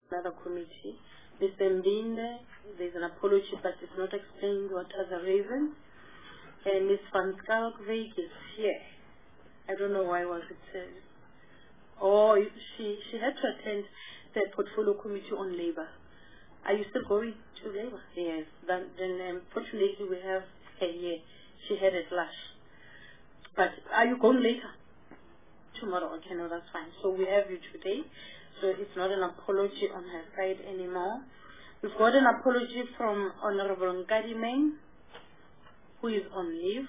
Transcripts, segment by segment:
another committee. Mr. Mbinde, there's an apology, but it's not explained what are the reasons. And Ms. Van Skalkvik is here. I don't know why was it. She had to attend the portfolio committee on labor. Are you still going to labor? Yes. Then fortunately we have her here. She had a flash. But are you going later? Tomorrow? Okay, no, that's fine. So we have you today. So it's not an apology on her side anymore. We've got an apology from Honorable Nkadi Meng, who is on leave.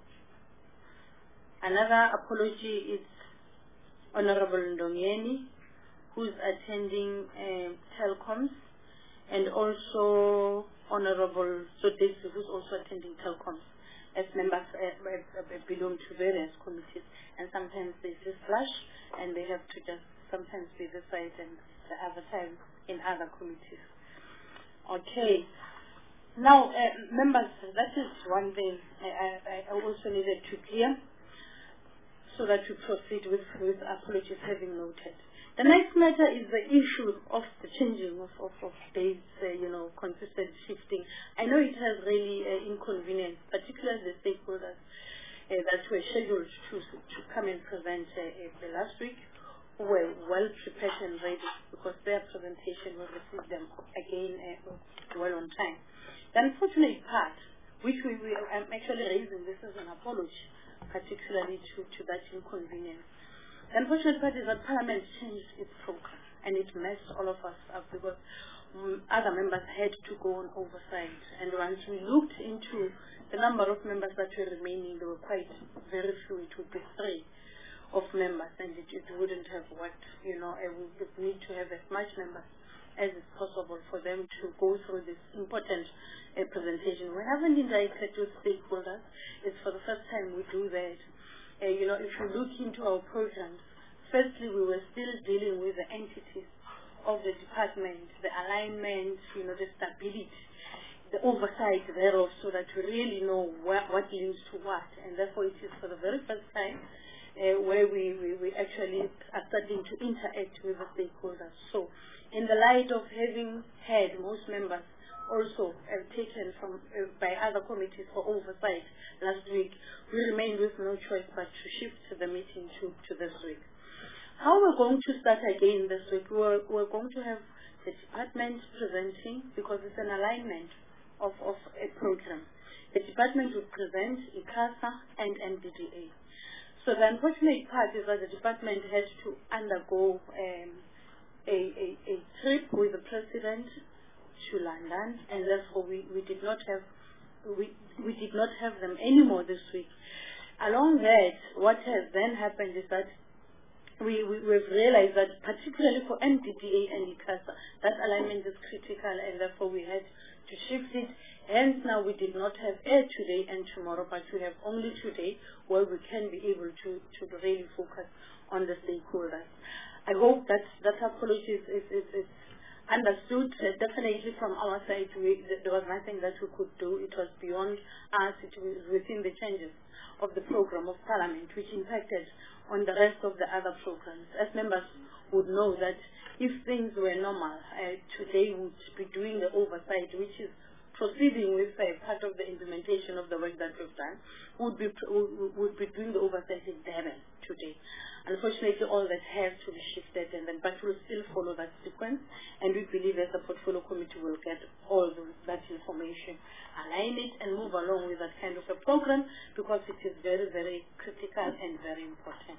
Another apology is Honorable Ndongeni, who is attending telecoms, and also Honorable Sodesi, who's also attending telecoms, as members belong to various committees. And sometimes there's this flash, and they have to just sometimes be this side and the other time in other committees. Okay. Now, members, that is one thing I also needed to clear so that we proceed with apologies having noted. The next matter is the issue of the changing of dates, consistent shifting. I know it has really inconvenienced, particularly the stakeholders that were scheduled to come and present last week, who were well prepared and ready because their presentation will receive them again well on time. The unfortunate part, which I'm actually raising this as an apology, particularly to that inconvenience. The unfortunate part is that Parliament changed its program and it messed all of us up because other members had to go on oversight. And once we looked into the number of members that were remaining, they were quite very few. It would be 3 of members, and it wouldn't have worked. We would need to have as much members as is possible for them to go through this important presentation. We haven't interacted with stakeholders. It's for the first time we do that. If you look into our programs, firstly, we were still dealing with the entities of the department, the alignment, the stability, the oversight thereof, so that we really know what links to what. And therefore, it is for the very first time where we actually are starting to interact with the stakeholders. So, in the light of having had most members also taken from by other committees for oversight last week, we remained with no choice but to shift the meeting to this week. How we're going to start again this week, we're going to have the department presenting because it's an alignment of a program. The department will present ICASA and MDDA. So the unfortunate part is that the department has to undergo a trip with the president to London, and therefore we did not have them anymore this week. Along that, what has then happened is that we've realized that particularly for MDDA and ICASA, that alignment is critical, and therefore we had to shift it. Hence now we did not have air today and tomorrow, but we have only today where we can be able to really focus on the stakeholders. I hope that apology is understood. Definitely from our side, there was nothing that we could do. It was beyond us. It was within the changes of the program of Parliament, which impacted on the rest of the other programs. As members would know that if things were normal, today we would be doing the oversight, which is proceeding with part of the implementation of the work that we've done. Would be doing the oversight in Durban today. Unfortunately, all that has to be shifted, but we'll still follow that sequence, and we believe as a portfolio committee will get all that information, align it, and move along with that kind of a program because it is very, very critical and very important.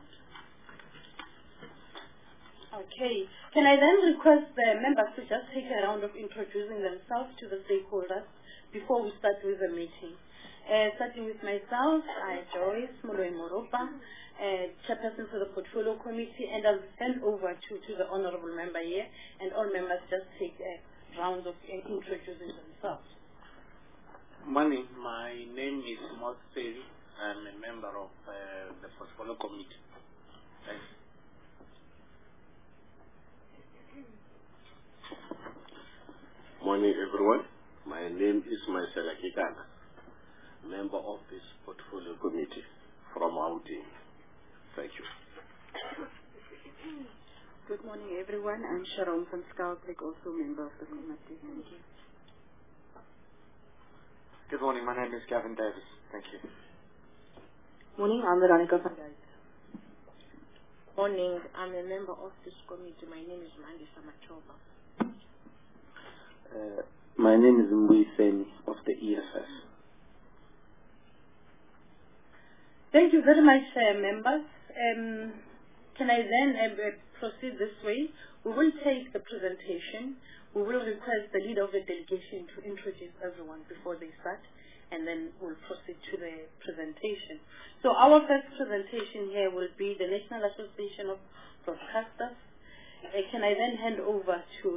Okay. Can I then request the members to just take a round of introducing themselves to the stakeholders before we start with the meeting? Starting with myself, Joyce Moloi Moropa, chairperson for the portfolio committee, and I'll hand over to the honorable member here, and all members just take a round of introducing themselves. Morning, my name is Moseli. I'm a member of the portfolio committee. Thanks. Morning, everyone. My name is Marcela Kikana, member of this portfolio committee from our team. Thank you. Good morning, everyone. I'm Sharon van Skalkwyk, also member of the committee. Thank you. Good morning. My name is Gavin Davis. Thank you. Morning, I'm Veronica van Dijk. Morning, I'm a member of this committee. My name is Mandisa Machoba. My name is Mbuyiseni of the EFF. Thank you very much, members. Can I then proceed this way? We will take the presentation. We will request the leader of the delegation to introduce everyone before they start, and then we'll proceed to the presentation. So our first presentation here will be the National Association of Broadcasters. Can I then hand over to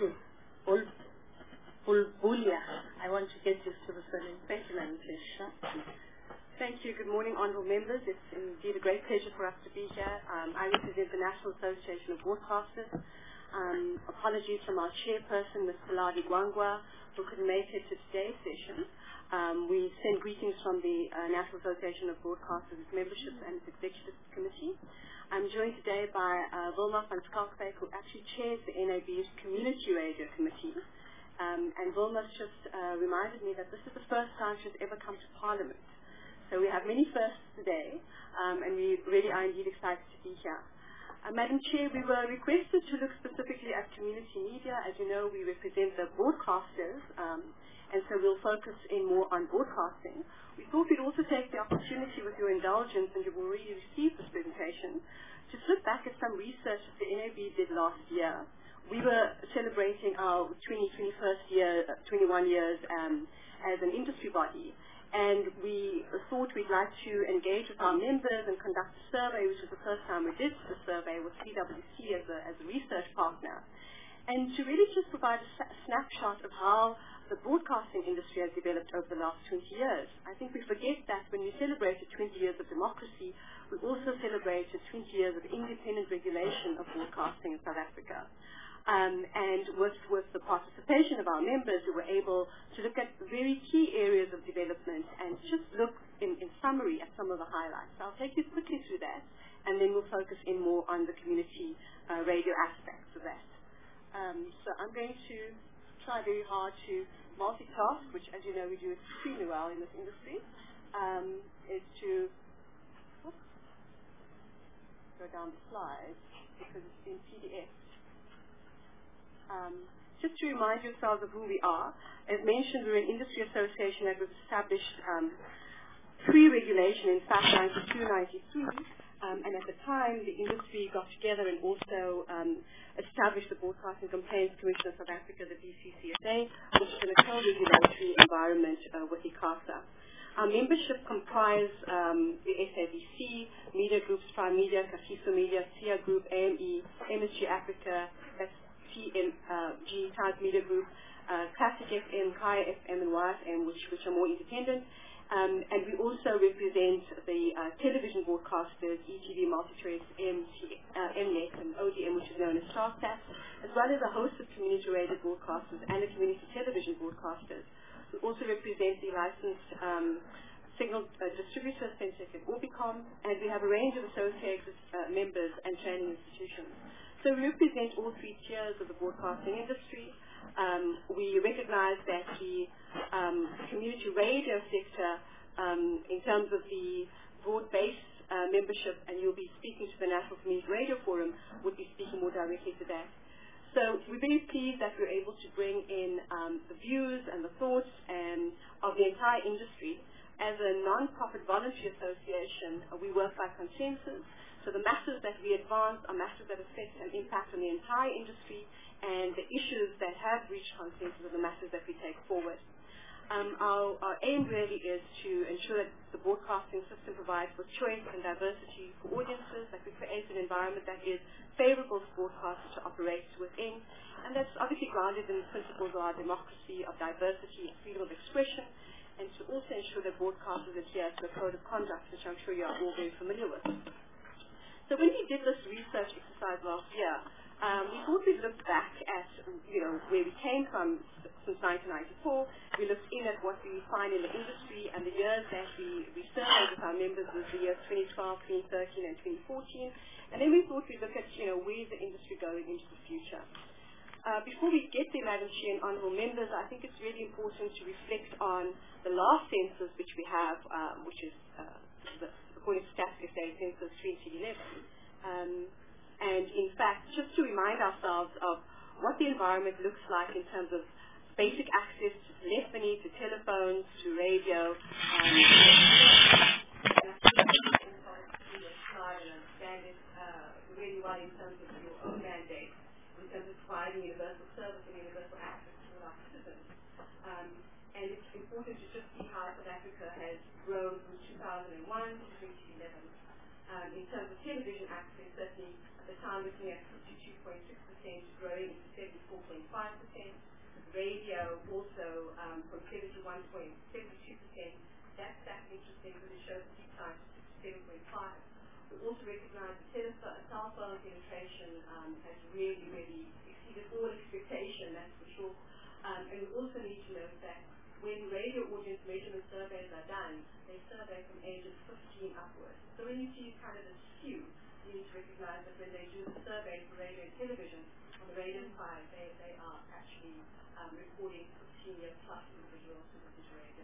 Bulbulia? I want to get used to the surname. Thank you, Madam Chair. Thank you. Good morning, honourable members. It's indeed a great pleasure for us to be here. I represent the National Association of Broadcasters. Apologies from our chairperson, Ms. Saladi Gwangwa, who couldn't make it to today's session. We send greetings from the National Association of Broadcasters, its membership and its executive committee. I'm joined today by Wilma van Skalkwyk, who actually chairs the NAB's Community Radio Committee. And Wilma's just reminded me that this is the first time she's ever come to Parliament. So we have many firsts today, and we really are indeed excited to be here. Madam Chair, we were requested to look specifically at community media. As you know, we represent the broadcasters, and so we'll focus in more on broadcasting. We thought we'd also take the opportunity, with your indulgence, and you've already received this presentation, to look back at some research that the NAB did last year. We were celebrating our 21 years as an industry body. And we thought we'd like to engage with our members and conduct a survey, which was the first time we did the survey with PwC as a research partner. And to really just provide a snapshot of how the broadcasting industry has developed over the last 20 years. I think we forget that when we celebrated 20 years of democracy, we also celebrated 20 years of independent regulation of broadcasting in South Africa. And with the participation of our members, we were able to look at very key areas of development and just look in summary at some of the highlights. So I'll take you quickly through that, and then we'll focus in more on the community radio aspects of that. So I'm going to try very hard to multitask, which, as you know, we do extremely well in this industry, is to go down the slides because it's in PDF. Just to remind yourselves of who we are, as mentioned, we're an industry association that was established pre-regulation, in fact, 92-93, and at the time the industry got together and also established the Broadcasting Complaints Commission of South Africa, the BCCSA, which is in a co-regulatory environment with ICASA. Our membership comprise the SABC, media groups, Prime Media, Kagiso Media, SIA Group, AME, MSG Africa, that's TMG, Times Media Group, Classic FM, Kaya FM, and YFM, which are more independent. And we also represent the television broadcasters, ETV, Multichoice, Mnet, and ODM, which is known as StarSat, as well as a host of community radio broadcasters and the community television broadcasters. We also represent the licensed signal distributor, Sensec and Orbicom, and we have a range of associated members and training institutions. So we represent all three tiers of the broadcasting industry. We recognize that the community radio sector, in terms of the broad-based membership, and you'll be speaking to the National Community Radio Forum, would be speaking more directly to that. So we're very pleased that we're able to bring in the views and the thoughts of the entire industry. As a non-profit voluntary association, we work by consensus. So the matters that we advance are matters that affect and impact on the entire industry, and the issues that have reached consensus are the matters that we take forward. Our aim really is to ensure that the broadcasting system provides for choice and diversity for audiences, that we create an environment that is favorable for broadcasters to operate within, and that's obviously grounded in the principles of our democracy, of diversity, and freedom of expression, and to also ensure that broadcasters adhere to a code of conduct, which I'm sure you are all very familiar with. So when we did this research exercise last year, we thought we'd look back at, where we came from since 1994. We looked in at what we find in the industry, and the years that we surveyed with our members was the years 2012, 2013, and 2014. And then we thought we'd look at, where's the industry going into the future. Before we get there, Madam Chair and Honourable Members, I think it's really important to reflect on the last census which we have, which is, according to Stats SA, Census 2011. And in fact, just to remind ourselves of what the environment looks like in terms of basic access to telephony, to telephones, to radio. Understand it really well in terms of your own mandate, in terms of providing universal service and universal access to all our citizens. And it's important to just see how South Africa has grown from 2001 to 2011. In terms of television access, certainly at the time looking at 52.6%, growing to 74.5%. Radio also from 71.72%. That's interesting because it shows a decline to 7.5%. We also recognize the cell phone penetration has really, really exceeded all expectation, that's for sure. And we also need to note that when radio audience measurement surveys are done, they survey from ages 15 upwards. So when you see kind of a skew, you need to recognize that when they do the survey for radio and television, on the radio side, they are actually recording 15-year plus individuals who listen to radio.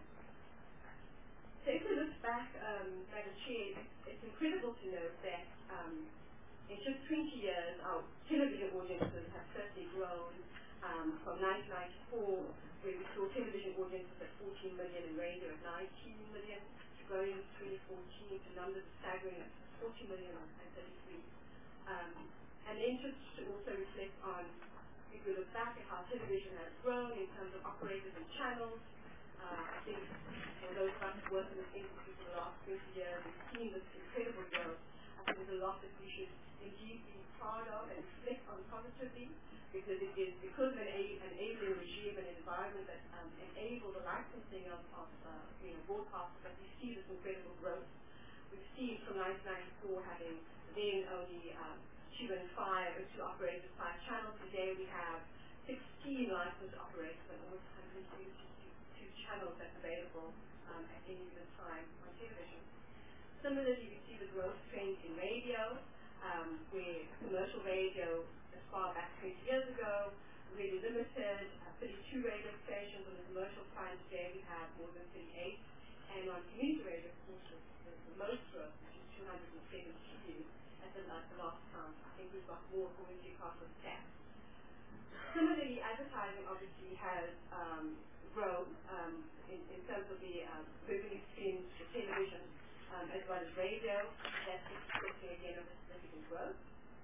So if we look back, Madam Chair, it's incredible to note that in just 20 years, our television audiences have certainly grown from 1994, where we saw television audiences at 14 million and radio at 19 million, growing in 2014 to numbers staggering at 40 million and 33. And then just to also reflect on, if we look back at how television has grown in terms of operators and channels, I think for those of us who work in this industry for the last 20 years, we've seen this incredible growth. I think there's a lot that we should indeed be proud of and reflect on positively, because it is because of an enabling regime and environment that enable the licensing of broadcasters that we see this incredible growth. We've seen from 1994 having then only two operators, 5 channels. Today we have 16 licensed operators and almost 172 channels that's available at any given time on television. Similarly, we see the growth trend in radio, where commercial radio, as far back 20 years ago, really limited, 32 radio stations. On the commercial side today we have more than 38, and on community radio, of course, the most growth, which is 272 at the last time. I think we've got more according to Carter's stats. Similarly, advertising obviously has grown in terms of the revenue streams for television as well as radio. That's expecting again a significant growth.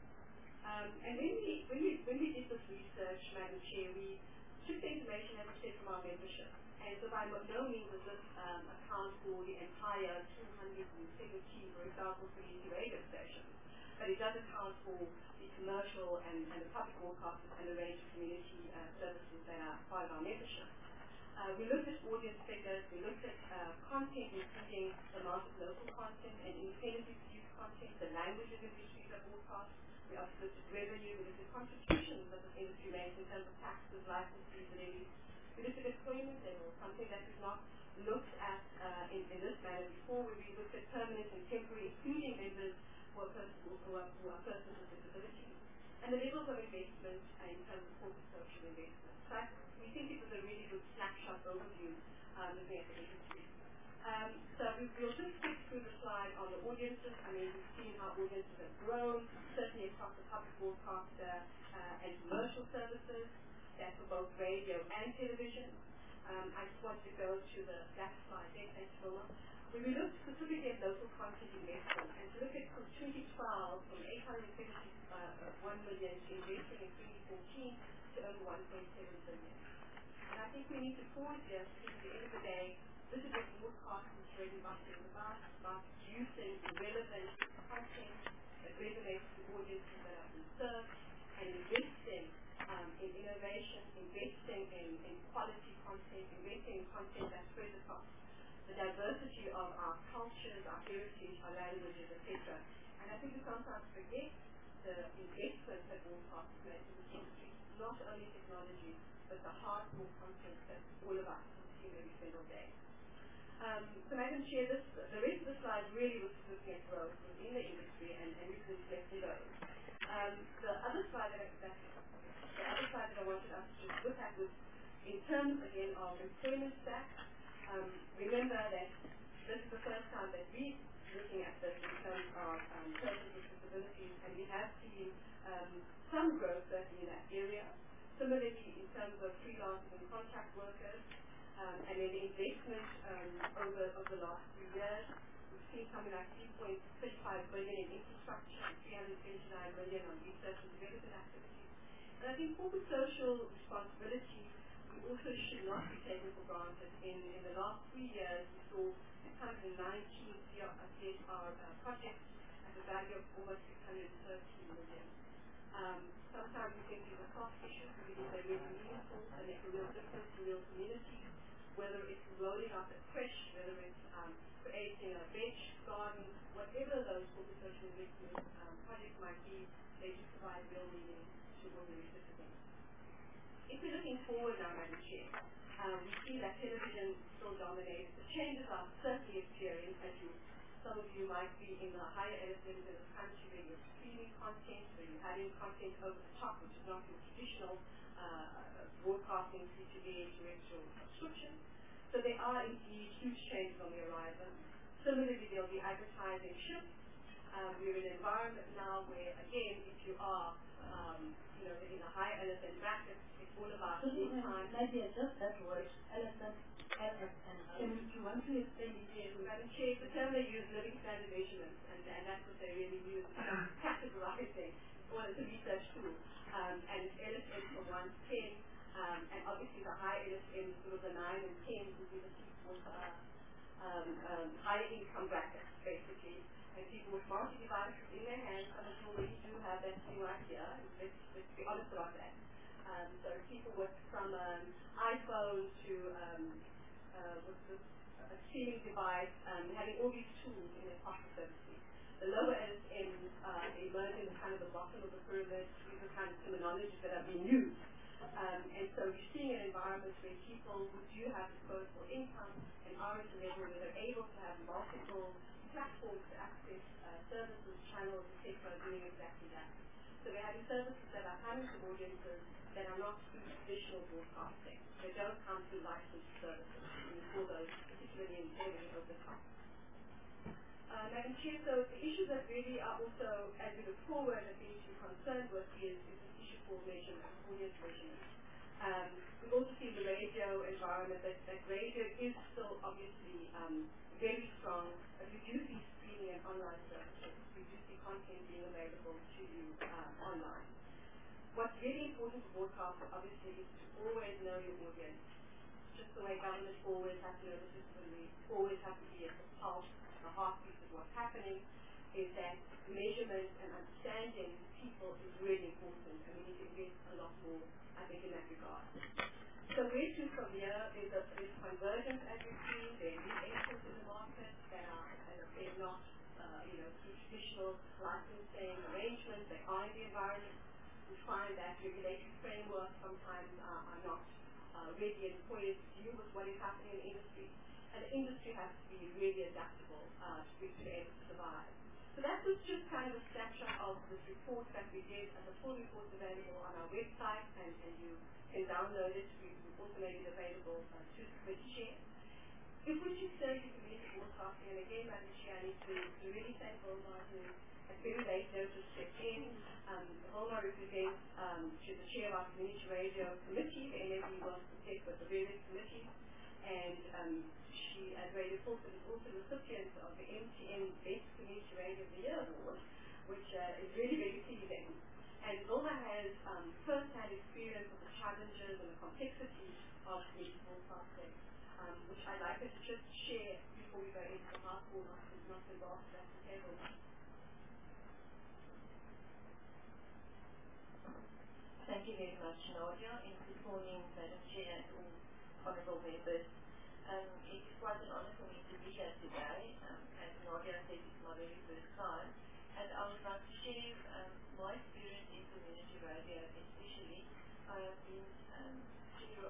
And when we did this research, Madam Chair, we took the information, as I said, from our membership. And so by no means does this account for the entire 217, for example, community radio stations. But it does account for the commercial and the public broadcasters and the range of community services that are part of our membership. We looked at audience figures, we looked at content, including the amount of local content and independently produced content, the languages in which these are broadcast. We also looked at revenue, we looked at contributions that the industry makes in terms of taxes, license fees, and levies. We looked at employment level, something that we've not looked at in this manner before, where we looked at permanent and temporary, including members who are persons with disabilities, and the levels of investment in terms of corporate social investment. So we think it was a really good snapshot overview looking at the industry. So we'll just skip through the slide on the audiences. I mean, we've seen how audiences have grown, certainly across the public broadcaster and commercial services. That's for both radio and television. I just want to go to the last slide. Thanks, Wilma. When we look specifically at local content investment, and to look at from 2012, from 871 million to investing in 2014 to over 1.7 billion. And I think we need to pause here, because at the end of the day, this is what broadcasting is really about producing relevant content that resonates with audiences that are being served, and investing in innovation, investing in quality content, investing in content that spreads across the diversity of our cultures, our heritage, our languages, etc. And I think we sometimes forget the investment that broadcasters make in the industry, not only technology, but the hardcore content that all of us consume every single day. So Madam Chair, the rest of the slide really was looking at growth within the industry and reasons left to go. The other slide that I wanted us to just look at was in terms again of employment stats. Remember that this is the first time that we're looking at this in terms of persons with disabilities, and we have seen some growth certainly in that area. Similarly, in terms of freelancers and contract workers, and then the investment over the last few years, we've seen something like 3.35 billion in infrastructure and 329 million on research and development activities. And I think corporate social responsibility we also should not be taken for granted. In the last 3 years, we saw 619 CSR projects at a value of almost 613 million. Sometimes we think these are cost issues, but we think they're really meaningful and make a real difference to real communities, whether it's rolling out a creche, whether it's creating a veg garden, whatever those corporate social investment projects might be, they do provide real meaning to ordinary citizens. If we're looking forward now, Madam Chair, we see that television still dominates. The changes are certainly experienced, as some of you might be in the higher LSMs in this country where you're streaming content, where you're having content over the top, which is not your traditional broadcasting CTV terrestrial subscription. So there are indeed huge changes on the horizon. Similarly, there will be advertising shifts. We're in an environment now where, again, if you are in a high LSM bracket, it's all about time. Maybe just that word, LSM. Do you want to explain it here? Madam Chair, the term they use, living standard measurements, and that's what they really use, categorizing. Well, it's a research tool. And it's LSM from 1 to 10, and obviously the high LSM, sort of the 9 and 10, would be the people high income brackets, basically. And people with multi-devices in their hands, I'm sure we do have that thing right here. Let's be honest about that. So people with from iPhone to a streaming device, having all these tools in their pocket, so to speak. The lower LSMs emerge in kind of the bottom of the pyramid. These are kind of terminologies that have been used. And so we're seeing an environment where people who do have disposable income and are at a level where they're able to have multiple platforms to access services, channels, etc., doing exactly that. So we're having services that are coming to audiences that are not through traditional broadcasting. They don't come through licensed services. And we saw those particularly in Germany over the top. Madam Chair, so the issues that really are also, as we look forward, that we need to be concerned with is this issue for measurement, audience measurement. We've also seen the radio environment, that radio is still obviously very strong, but we do see streaming and online services. We do see content being available to you online. What's really important for broadcasters, obviously, is to always know your audience. Just the way governments always have to know the system, we always have to be at the pulse, the heartbeat of what's happening, is that measurement and understanding people is really important, and we need to invest a lot more, I think, in that regard. So where to from here? There's convergence, as we've seen. There are new entrants in the market that are, as I said, not through traditional licensing arrangements. They are in the environment. We find that regulatory frameworks sometimes are not really employers to deal with what is happening in the industry. And the industry has to be really adaptable to be able to survive. So that was just kind of a snapshot of this report that we did, and the full report is available on our website, and you can download it. We've also made it available to the committee chair. If we should say to community broadcasting, and again, Madam Chair, I need to really thank Wilma, who at very late notice stepped in. Wilma represents, she's the chair of our community radio committee. The NFB was to take with the various committees, and she, as Radio Fulton, is also the recipient of the MTN Best Community Radio of the Year Award, which is really very pleasing. And Wilma has first-hand experience of the challenges and the complexity of community broadcasting, which I'd like her to just share before we go into the hardcore nuts and bolts at the table. Thank you very much, Nadia, and good morning, Madam Chair and all honourable members. It is quite an honour for me to be here today. As Nadia said, it's my very first time, and I would like to share my experience in community radio, especially. I have been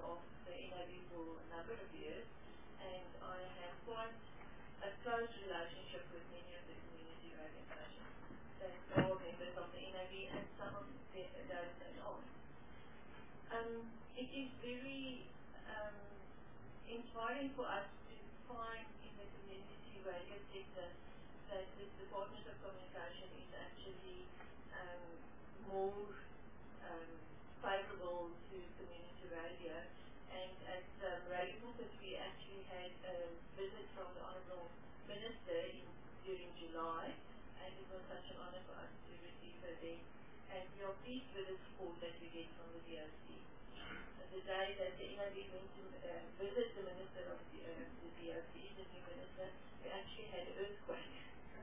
inspiring for us to find in the community radio sector that the Department of Communication is actually more favorable to community radio. And at Radio Pulpit, we actually had a visit from the Honourable Minister during July, and it was such an honour for us to receive her there. And we are pleased with the support that we get from the DOC. The day that the NIB went to visit the Minister of the DOC, the new Minister, we actually had an earthquake.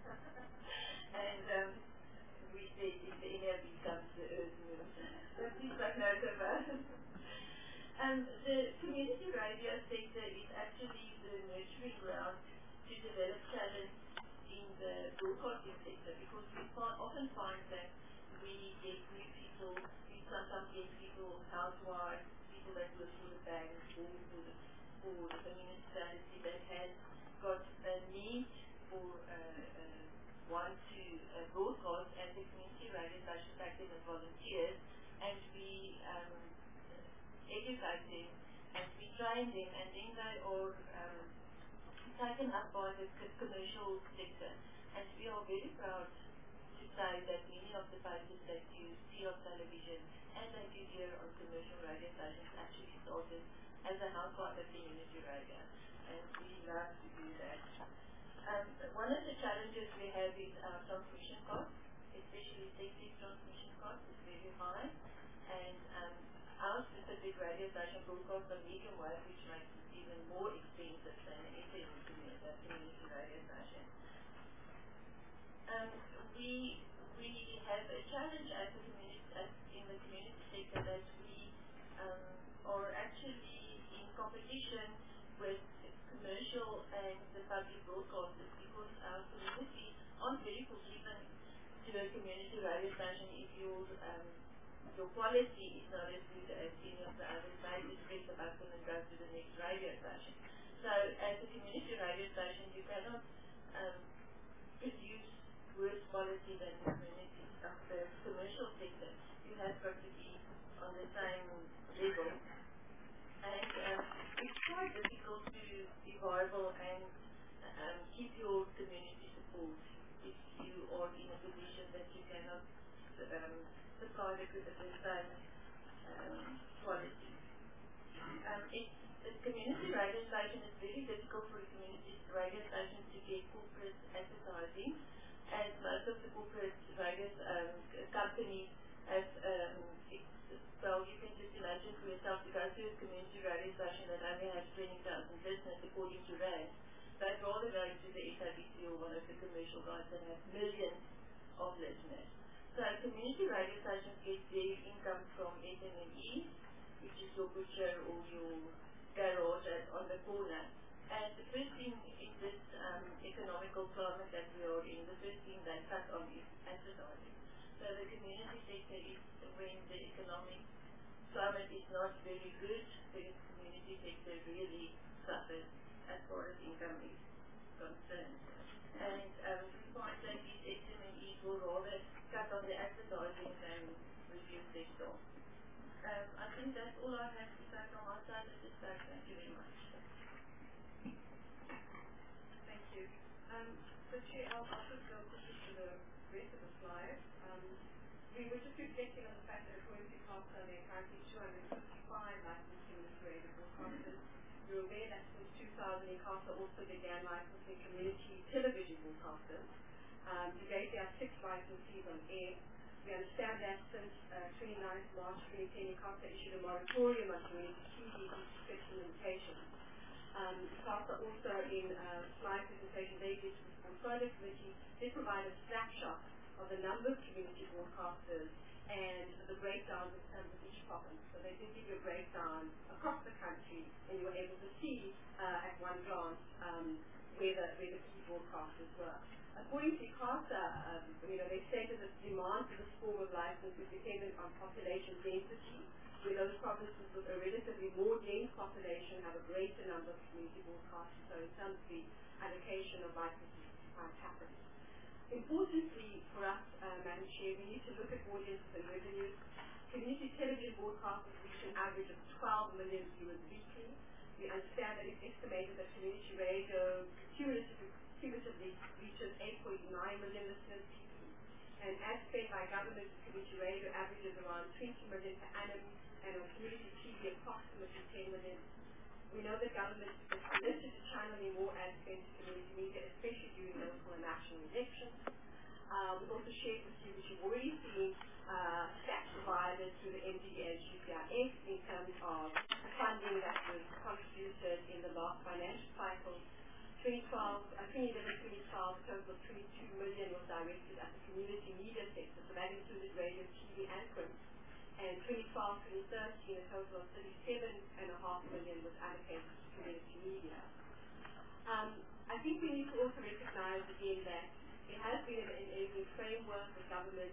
And we said, if the NIB comes, the earth moves. So please take note of us. The community radio sector is actually the nurturing ground to develop talent in the broadcasting sector, because we often find that we get new people, we sometimes get people, housewives, people that work for the bank or for the municipality that has got a need or want to broadcast, and the community radio station takes them as volunteers, and we educate them and we train them, and then they are taken up by the commercial sector. And we are very proud to say that many of the faces that you see on television and that you hear on commercial radio stations actually started as a housewife of community radio, and we love to do that. One of the challenges we have is our transmission cost, especially safety transmission cost is very high, and our specific radio station broadcasts on medium wave, which makes it even more expensive than an FM community radio station. We have a challenge as a community, in the community sector, that we are actually in competition with commercial and the public broadcasters, because our community aren't very forgiving to a community radio station if your quality is not as good as any of the others. They just press the button and go to the next radio station. So as a community radio station, you cannot produce worse quality than the community of the commercial sector. You have got to be on the same level. And it's quite difficult to be viable and keep your community support if you are in a position that you cannot supply the same quality. The community radio station is very difficult for a community radio station to get corporate advertising, as most of the corporate radio companies have, well, you can just imagine for yourself to go to a community radio station that only has 20,000 listeners according to RAND. They'd rather go to the SABC or one of the commercial guys that have millions of listeners. So community radio stations get their income from SMME, which is your butcher or your garage on the corner. And the first thing in this economical climate that we are in, the first thing they cut on is advertising. So the community sector is, when the economic climate is not very good, the community sector really suffers as far as income is concerned. And we find that these SMEs will rather cut on the advertising than reduce their staff. I think that's all I have to say from our side at this time. Thank you very much. Thank you. So Chair, I'll just go quickly to the rest of the slides. We were just reflecting on the fact that according to CASA, there are currently 255 licensed community radio broadcasters. You're aware that since 2000, CASA also began licensing community television broadcasters. Today there are 6 licensees on air. We understand that since 29th March 2010, CASA issued a moratorium on community TV fixed limitations. CASA also, in slide presentation they did to the portfolio committee, they provide a snapshot of the number of community broadcasters and the breakdowns in terms of each province. So they did give you a breakdown across the country, and you were able to see at one glance where the key broadcasters were. According to CASA, they stated that demand for this form of license is dependent on population density, where those provinces with a relatively more dense population have a greater number of community broadcasters. So in terms of the allocation of licenses, happens. Importantly for us, Madam Chair, we need to look at audiences and revenues. Community television broadcasters reach an average of 12 million viewers weekly. We understand that it's estimated that community radio cumulatively reaches 8.9 million listeners, and ad spend by government to community radio averages around 20 million per annum, and on community TV approximately 10 million. We know that government is committed to channeling more ad spend to community media, especially during local and national elections. We've also shared with you that you've already seen stats provided through the MDA and GCIS in terms of the funding that was contributed in the last financial cycle. 2011-2012, a total of 22 million was directed at the community media sector, so that included radio, TV, and print. And 2012-2013, a total of 37.5 million was allocated to community media. I think we need to also recognize again that there has been an enabling framework the government,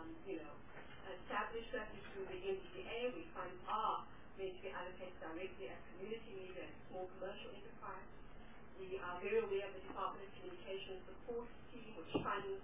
established certainly through the MDA, where funds are meant to be allocated directly at community media and small commercial enterprise. We are very aware of the Department of Communications support scheme, which funds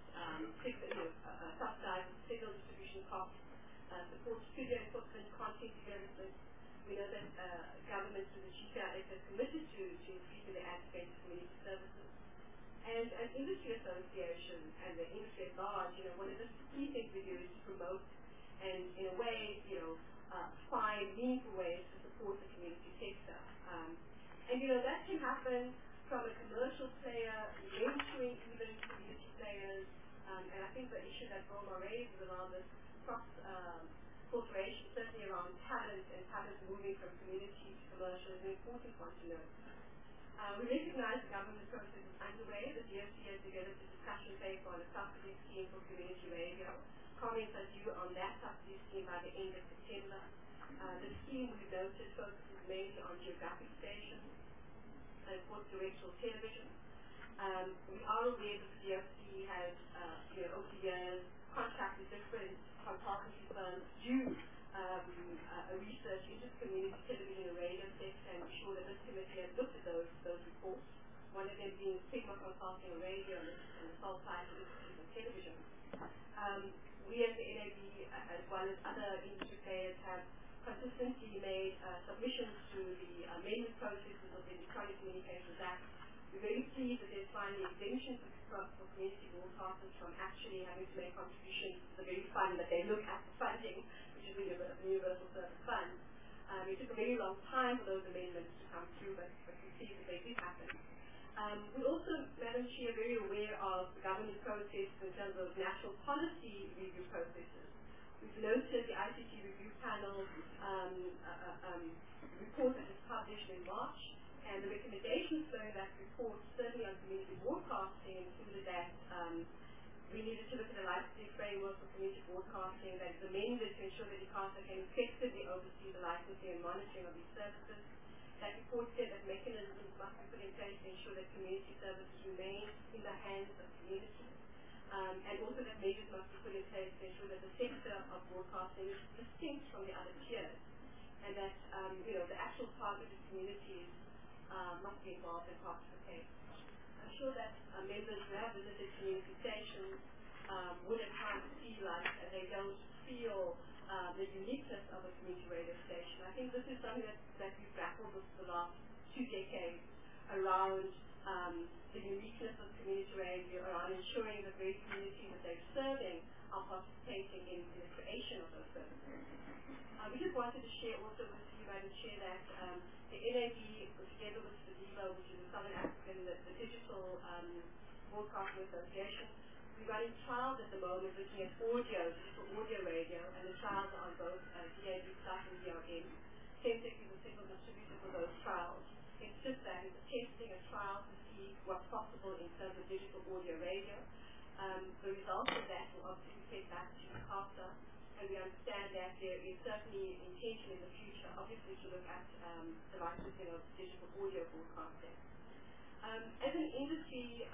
subsidizes signal distribution costs, supports studio equipment, content development. We know that government through the GCIS has committed to increasing the ad spend to community services. And as industry association and the industry at large, one of the key things we do is to promote and, in a way, find meaningful ways to support the community sector. And that can happen from a commercial player, mentoring even community players, and I think the issue that Roma raised around this cross-corporation, certainly around talent and talent moving from community to commercial, is an important one to note. We recognize the government process is underway. The DFC has developed a discussion paper on a subsidy scheme for community radio. Comments are due on that subsidy scheme by the end of September. The scheme, we've noted, focuses mainly on geographic stations and of course terrestrial television. We are aware that the DFC has, over the years, contracted different consultancy firms to do research into community television and radio sector, and we're sure that this committee has looked at those reports, one of them being Sigma Consulting on Radio and the Salt Side Institute on Television. We as the NAB, as well as other industry players, have consistently made submissions to the amendment processes of the Electronic Communications Act. We're very pleased that there's finally exemptions for community broadcasters from actually having to make contributions to the very fund that they look at the funding, which is the Universal Service Fund. It took a very long time for those amendments to come through, but we see that they did happen. We also, Madam Chair, are very aware of the government process in terms of national policy review processes. We've noted the ICT review panel report that was published in March, and the recommendations for that report, certainly on community broadcasting, included that we needed to look at a licensing framework for community broadcasting that is amended to ensure that ICASA can effectively oversee the licensing and monitoring of these services. That report said that mechanisms must be put in place to ensure that community services remain in the hands of communities. And also that measures must be put in place to ensure that the sector of broadcasting is distinct from the other tiers, and that the actual targeted communities must be involved in participate. I'm sure that members who have visited community stations would at times feel like they don't feel the uniqueness of a community radio station. I think this is something that we've grappled with for the last 2 decades around the uniqueness of community radio, around ensuring that very communities that they're serving are participating in the creation of those services. We just wanted to share also with you, Madam Chair, that the NAB, together with SADIVO, which is the Southern African, the Digital Broadcasting Association, we're running trials at the moment looking at digital audio radio, and the trials are on both DAB Plus and DRM. Semtech is a signal distributor for those trials. It's just that it's testing a trial to see what's possible in terms of digital audio radio. The results of that will obviously be fed back to ICASA, and we understand that there is certainly intention in the future, obviously, to look at the licensing of digital audio broadcasting. As an industry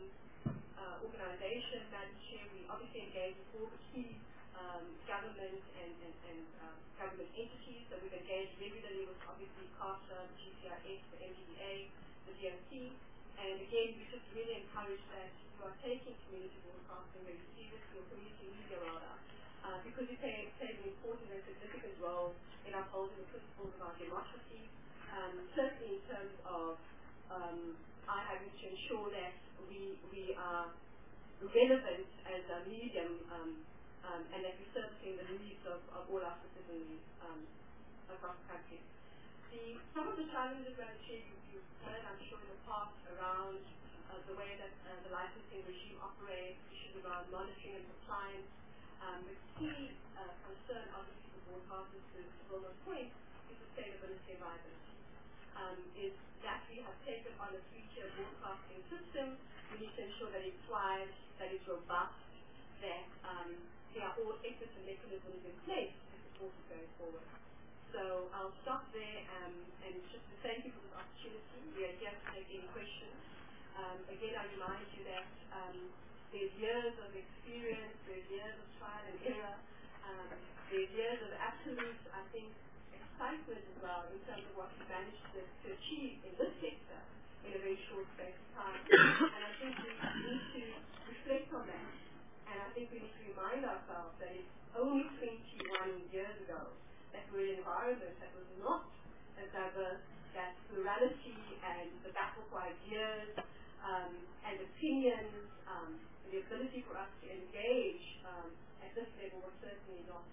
organization, Madam Chair, we obviously engage with all the key government and government entities, so we've engaged regularly with obviously ICASA, the GCIS, the MDA, the DMC, and again, we just really encourage that you are taking community broadcasting very seriously, or community media rather, because it plays an important and significant role in upholding the principles of our democracy, certainly in terms of our having to ensure that we are relevant as a medium and that we're servicing the needs of all our citizens across the country. Some of the challenges that you've heard, I'm sure, in the past around the way that the licensing regime operates, issues around monitoring and compliance. The key concern, obviously, for broadcasters to Wilma's point is sustainability and viability. Is that we have taken on a three-tier broadcasting system. We need to ensure that it thrives, that it's robust, that there are all exits and mechanisms in place to support it going forward. So I'll stop there and just to thank you for this opportunity. We are here to take any questions. Again, I remind you that there's years of experience, there's years of trial and error, there's years of absolute, I think, excitement as well in terms of what we managed to achieve in this sector in a very short space of time. And I think we need to reflect on that. And I think we need to remind ourselves that it's only 21 years ago that we were in an environment that was not as diverse, that plurality and the battle for ideas and opinions, the ability for us to engage at this level was certainly not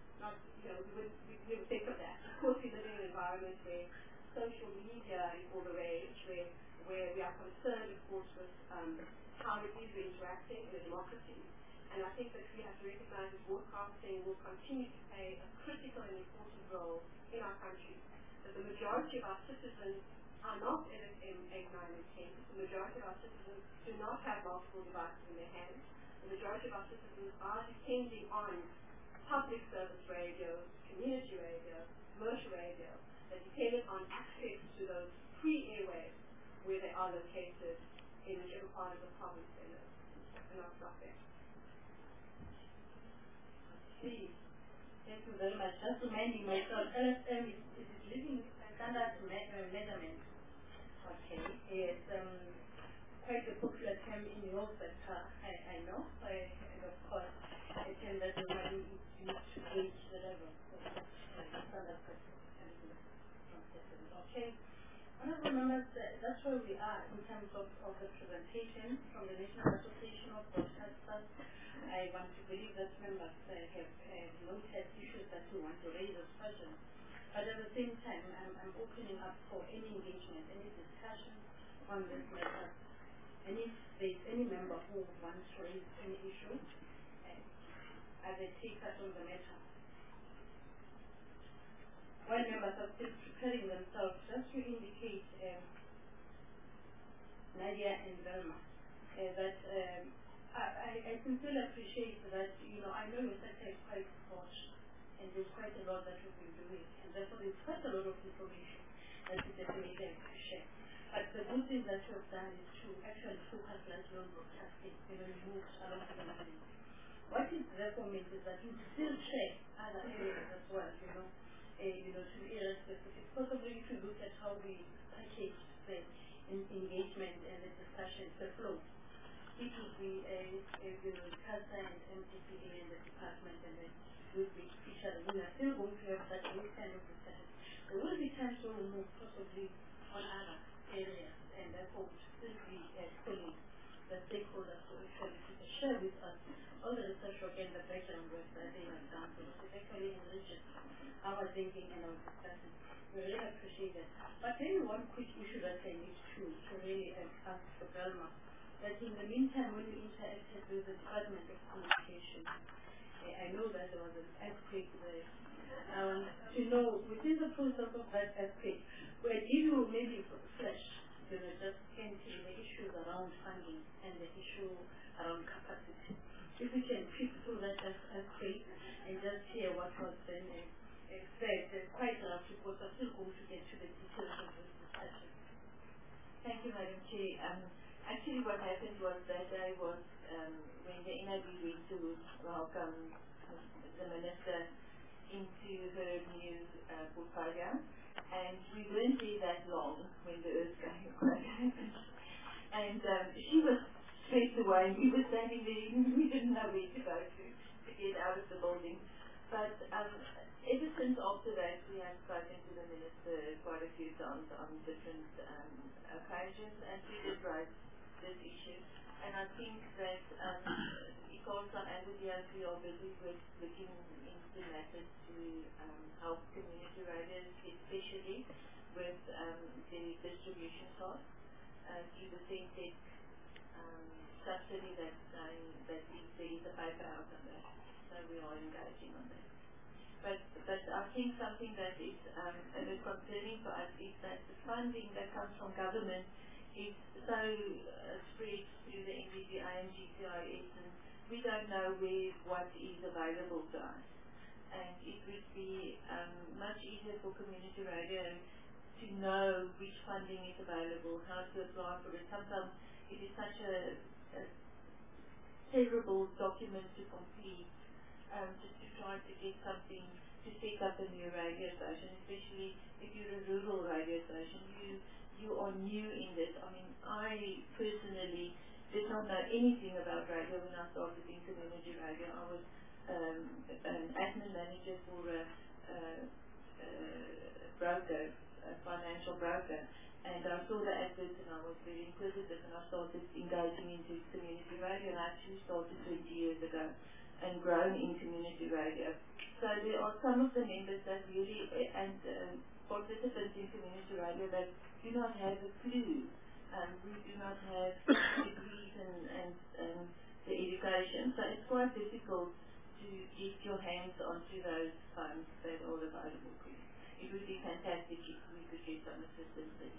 we would think of that. Of course, we live in an environment where social media is all the rage, where we are concerned, of course, with how it is we're interacting in a democracy. And I think that we have to recognize that broadcasting will continue to play a critical and important role in our country. That the majority of our citizens are not LSM 8, 9, and 10. The majority of our citizens do not have multiple devices in their hands. The majority of our citizens are depending on public service radio, community radio, commercial radio. They're dependent on access to those free airwaves where they are located in whichever part of the province they live. And I'll stop there. Please. Thank you very much. Just reminding myself, LSM is living standard measurement. Okay. It's quite a popular term in your sector, I know. And of course, a term that normally is used to gauge the level of standard practice. Okay. Honorable members, that's where we are in terms of the presentation from the National Association of Broadcasters. I want to believe that members have noted issues that we want to raise as questions. But at the same time, I'm opening up for any engagement, any discussion on this matter. And if there's any member who wants to raise any issue, as a taker on the matter. While members are still preparing themselves, just to indicate Nadia and Velma, that I sincerely appreciate that, I know your sector is quite large, and there's quite a lot that we've been doing, and therefore there's quite a lot of information that we definitely have to share. But the good thing that you have done is to actually focus largely on broadcasting, move along to the line. What it therefore means is that you still check other areas as well, to area specific. Possibly if you look at how we package the engagement and the discussion, the flow, it would be CASA and MTPA and the department, and then we'll be each other. We are still going to have that kind of discussion. There will be times when we move possibly on other areas, and therefore we'll still be calling the stakeholders to actually share with us all the research work and the background work that they have done, so it actually enriches our thinking and our discussion. We really appreciate that. But maybe one quick issue that I need to really ask for Velma, that in the meantime when we interacted with the Department of Communication, I know that there was an earthquake there. To know, within the process of that earthquake, where did you maybe flash, just into the issues around funding and the issue around capacity? If we can peek through that earthquake and just hear what was then said, quite a lot of people are still going to get to the details of this discussion. Thank you, Madam Chair. Actually, what happened was that I was, when the NIB went to welcome the Minister into her new portfolio, and we weren't there that long when the earthquake happened. And she was straight away, we were standing there, we didn't know where to go to get out of the building. But ever since after that, we have spoken to the Minister quite a few times on different occasions, and we did raise this issue. And I think that ICASA and the DRC are busy with looking into matters to help community radios, especially with the distribution costs, through the Centec subsidy that there is a paper out on that. So we are engaging on that. But I think something that is a bit concerning for us is that the funding that comes from government is so spread through the NDDI and GCIS, and we don't know what is available to us. And it would be much easier for community radio to know which funding is available, how to apply for it. Sometimes it is such a terrible document to complete, just to try to get something to set up a new radio station, especially if you're a rural radio station. You are new in this. I mean, I personally did not know anything about radio when I started in community radio. I was an admin manager for a broker, a financial broker, and I saw the adverts and I was very inquisitive, and I started engaging into community radio, and I actually started 20 years ago and grown in community radio. So there are some of the members that really, and participants in community radio, that do not have a clue. We do not have degrees and the education. So it's quite difficult to get your hands onto those funds that are available to you. It would be fantastic if we could get some assistance there.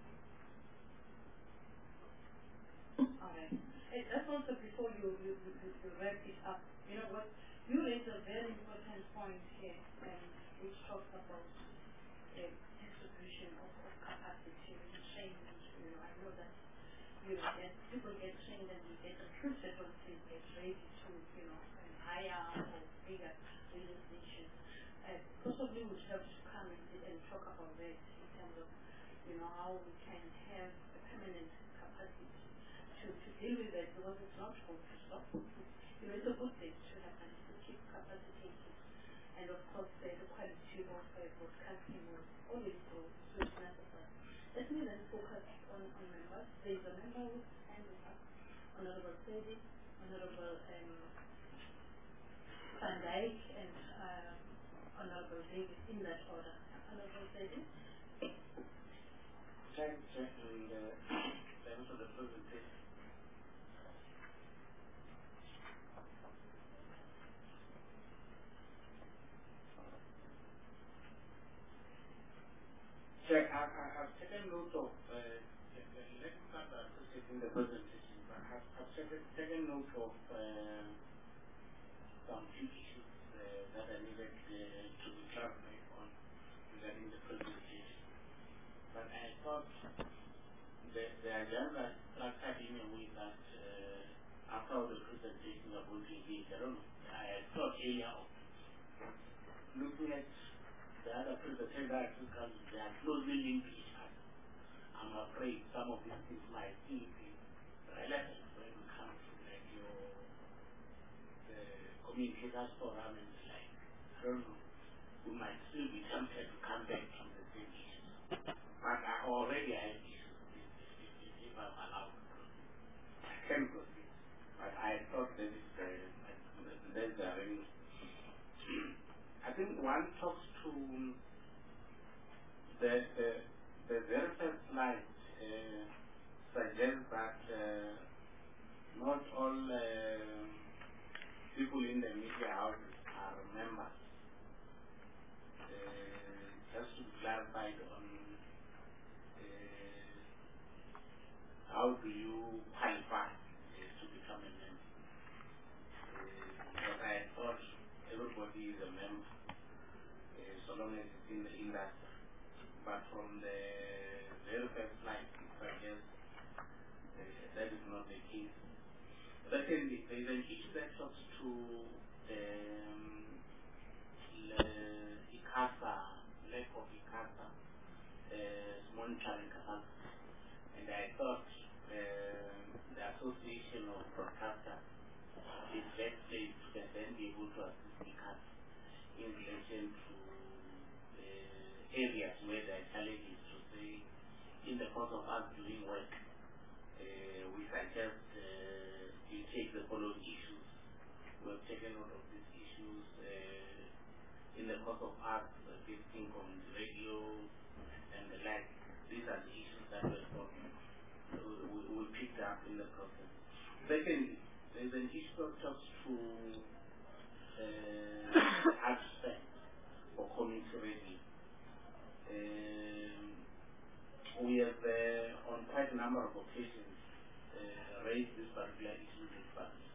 Alright. And that's also before you wrap it up. You know what? You raised a very important point here, which talks about distribution of capacity and training. I know that people get trained and you get recruited once they get ready to hire or bigger radio stations. Possibly we have to come and talk about that in terms of how we can have a permanent capacity to deal with that, because it's not going to stop. It's a good thing to have and to keep capacitated. And of course the quality of broadcasting will always go, so it's necessary. Let me then focus on members. There is a member whose hand is up, Honorable Sedi, Honorable Van Dijk, and Honorable Davis, in that order. Honorable Sedi. Thanks, and thanks for the presentation. I've taken note of, let me start by appreciating the presentation, but I've taken note of some few issues that I needed to be clarified on regarding the presentation. But I thought the agenda structured in a way that after the presentation we are going to engage. I don't know, I thought earlier of looking at the other presenters, they are closely linked to each other. I'm afraid some of these things might still be relevant when we come to the communicators forum and the like. I don't know, we might still be tempted to come back from the same issues. But I already have issues, if I'm allowed to proceed. I can proceed, but I thought that there's the arrangement. I think one talks to the very first slide suggests that not all people in the media houses are members. Just to be clarified on how do you qualify to become a member? Because I thought everybody is a member, so long as it's in the industry. But from the very first slide, it suggests that is not the case. Secondly, there is an issue that talks to ICASA, lack of ICASA, monitoring capacity. And I thought the Association of Broadcasters is best placed to then be able to assist ICASA in relation to areas where there are challenges to say, in the course of us doing work, we suggest you take the following issues. We have taken note of these issues in the course of us visiting on radio and the like. These are the issues that we picked up in the process. Secondly, there is an issue of talks to ad spend for community radio. We have on quite a number of occasions raised this particular issue with parties.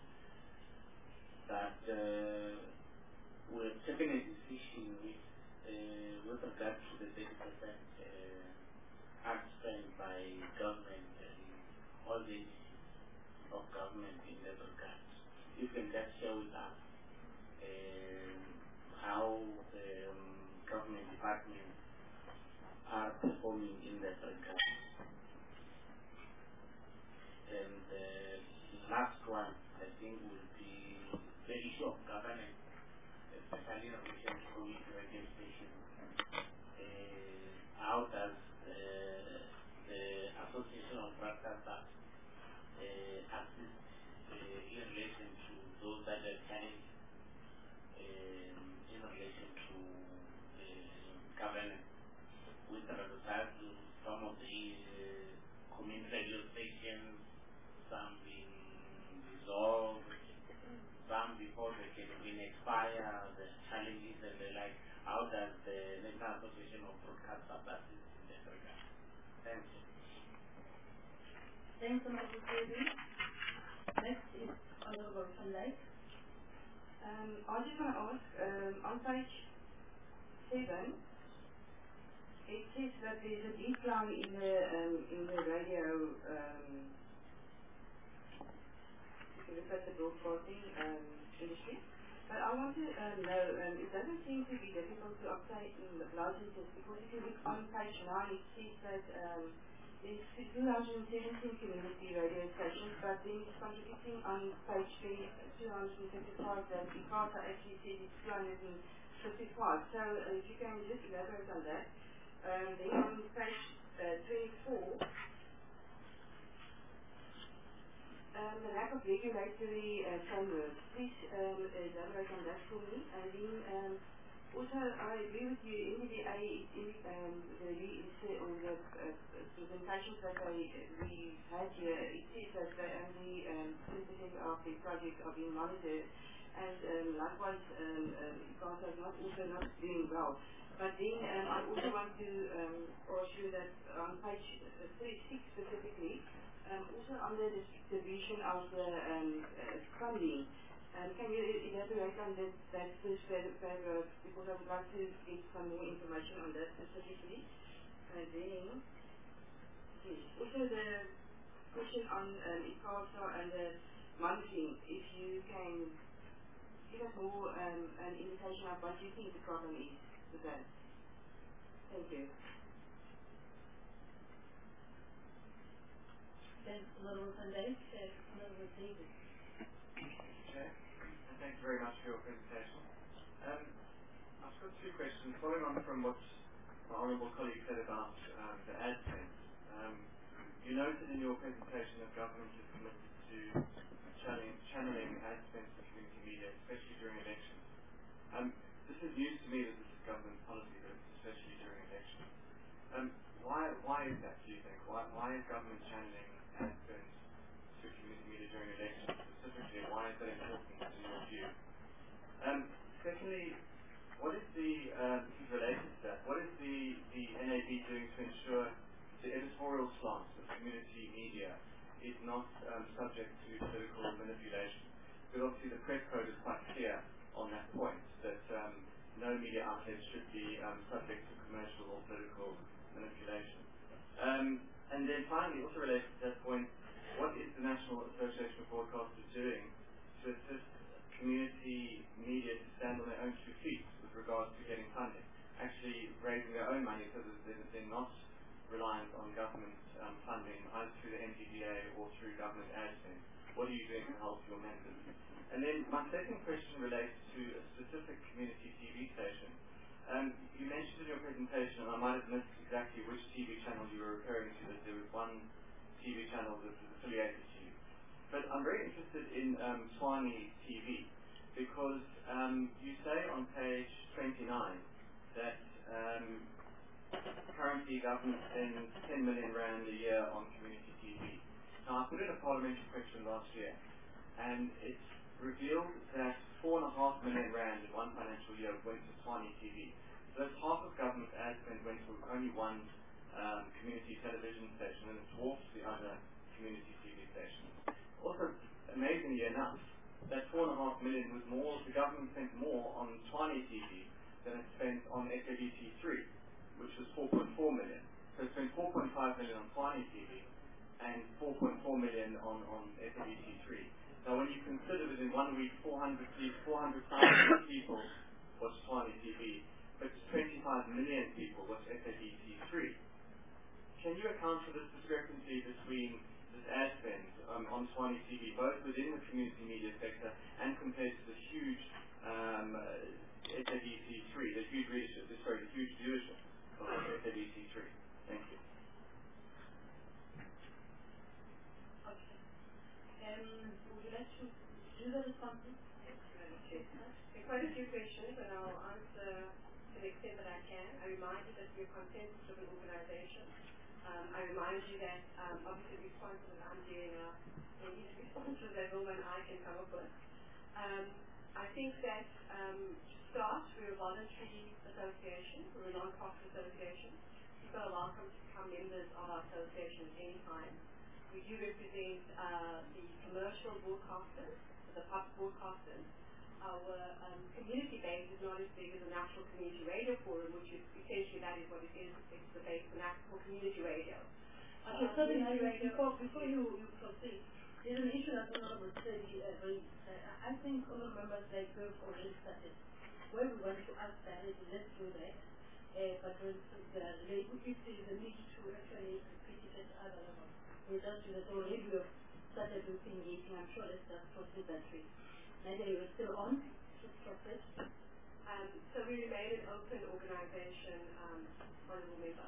That we have taken a decision with regard to the 30% ad spend by government and all the issues of government in that regard. You can just share with us how government departments are performing in that regard. And the last one, I think, will be the issue of governance, especially in relation to community radio stations. How does the Association of Broadcasters assist in relation to those that are challenged in relation to governance with regard to some of the community radio stations, some being dissolved, some before they can even expire, the challenges and the like. How does the National Association of Broadcasters assist in that regard? Thank you. Thanks, Honorable Chairman. Next is Honorable Van Leyk. I just want to ask, on page 7, it says that there is a decline in the radio, if you look at the broadcasting industry. But I want to know, it doesn't seem to be difficult to obtain licenses, because if you look on page 9, it says that there's 217 community radio stations, but then it's contradicting on page 255 that ICASA actually says it's 255. So if you can just elaborate on that. Then on page 24, the lack of regulatory framework. Please elaborate on that for me. And then also, I agree with you. NDDA the presentations that we had here, it says that only 10% of the projects are being monitored, and likewise, ICASA is also not doing well. But then I also want to ask you that on page 36 specifically, also under the distribution of the funding, can you elaborate on that first paragraph, because I would like to get some more information on that specifically. And then, yes, also the question on ICASA and the monitoring, if you can give us more an indication of what you think the problem is with that. Thank you. Thanks, Honorable Van Leyk. Honorable David. Okay, and thanks very much for your presentation. I've got two questions following on from what my honourable colleague said about the ad spend. You noted in your presentation that government is committed to channeling ad spend to community media, especially during elections. This is news to me that this is government policy, but especially during elections. Why is that, do you think? Why is government channeling ad spend to community media during elections? Specifically, why is that important in your view? Secondly, what is this is related to that, what is the NAB doing to ensure the editorial slant of community media is not subject to political manipulation? Because obviously the press code is quite clear on that point, that no media outlet should be subject to commercial or political manipulation. And then finally, also related to that point, what is the National Association of Broadcasters doing to assist community media to stand on their own two feet with regards to getting funding, actually raising their own money so that they're not reliant on government funding either through the NDDA or through government ad spend? What are you doing to help your members? And then my second question relates to a specific community TV station. You mentioned in your presentation, and I might have missed exactly which TV channel you were referring to, that there was one TV channel that was affiliated to you. But I'm very interested in Tshwane TV, because you say on page 29 that currently government spends 10 million rand a year on community TV. Now, I put in a parliamentary question last year, and it's revealed that 4.5 million rand in one financial year went to Tshwane TV. So that's half of government ad spend went to only one community television station, and it dwarfs the other community TV stations. Also, amazingly enough, that 4.5 million was more, the government spent more on Tshwane TV than it spent on SABC3, which was 4.4 million. So it spent 4.5 million on Tshwane TV and 4.4 million on SABC3. Now, when you consider that in 1 week 400,000 people watch Tshwane TV, but 25 million people watch SABC3, can you account for this discrepancy between this ad spend on Tshwane TV, both within the community media sector and compared to the huge SABC3, the huge readership, the huge viewership of SABC3? Thank you. Okay. Would you like to do the responses? There are quite a few questions, and I'll answer to the extent that I can. I remind you that we're a consensus-driven organization. I remind you that obviously the responses that I'm doing are the responses that Wilma and I can come up with. I think that to start, we're a voluntary association. We're a non-profit association. People are welcome to become members of our association at any time. We do represent the commercial broadcasters, the public broadcasters. Our community base is not as big as the National Community Radio Forum, which is essentially that is what it is. It's the base for National Community Radio. Okay, so before you proceed, there's an issue that Honorable said raised. I think honorable members like Grove already started. Where we want to ask directly, let's do that. But when if there is a need to actually repeat it at other levels, we just do that. Already we have started with engaging. I'm sure let's just proceed that way. Neither you are still on to process. So we remain an open organization, honorable member.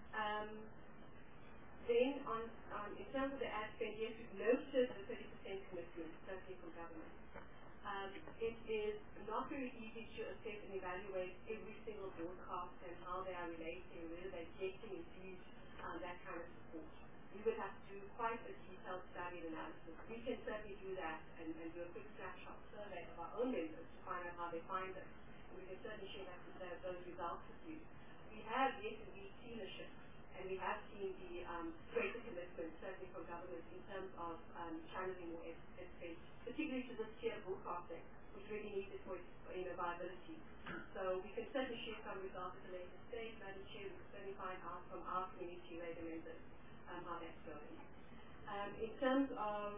Then in terms of the ad spend, yes, we've noted the 30% commitment, certainly from government. It is not very easy to assess and evaluate every single broadcast and how they are relating, whether they're getting infused that kind of support. We would have to do quite a detailed study and analysis. We can certainly do that and do a quick snapshot survey of our own members to find out how they find it. And we can certainly share those results with you. We have yet indeed seen a shift, and we have seen the greater commitment, certainly from government, in terms of channeling more space, particularly to this tier broadcasting, which really needs it for its viability. So we can certainly share some results at a later stage. Madam Chair, we can certainly find out from our community radio members how that's going. In terms of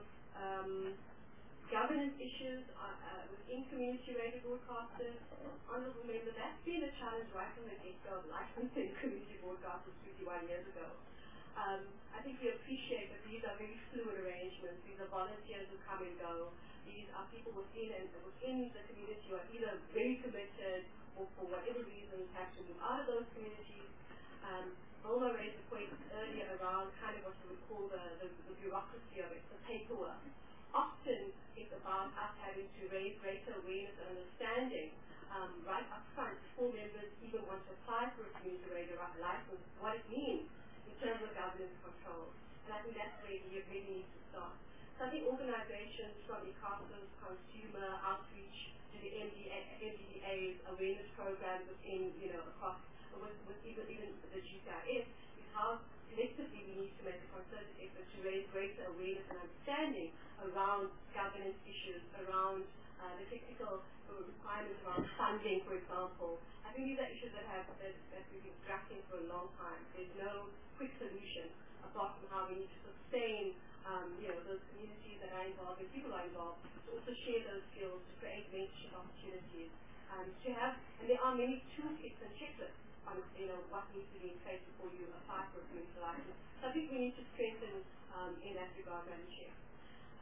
governance issues within community radio broadcasters, honourable member, that's been a challenge right from the get-go of licensing community broadcasters 51 years ago. I think we appreciate that these are very fluid arrangements. These are volunteers who come and go. These are people within the community who are either very committed or for whatever reasons have to move out of those communities. Wilma raised a point earlier around kind of what we would call the bureaucracy of it, the paperwork. Often it's about us having to raise greater awareness and understanding right up front before members even want to apply for a community radio license, what it means in terms of governance control. And I think that's where we really need to start. So I think organizations from ICASA's consumer outreach to the MDA's awareness programs within, across with even the GCIS, is how collectively we need to make a concerted effort to raise greater awareness and understanding around governance issues, around the technical requirements around funding, for example. I think these are issues that we've been grappling for a long time. There's no quick solution apart from how we need to sustain those communities that are involved and people are involved, to also share those skills, to create mentorship opportunities, and there are many toolkits and checklists on what needs to be in place before you apply for a community license. So I think we need to strengthen in that regard, Madam Chair.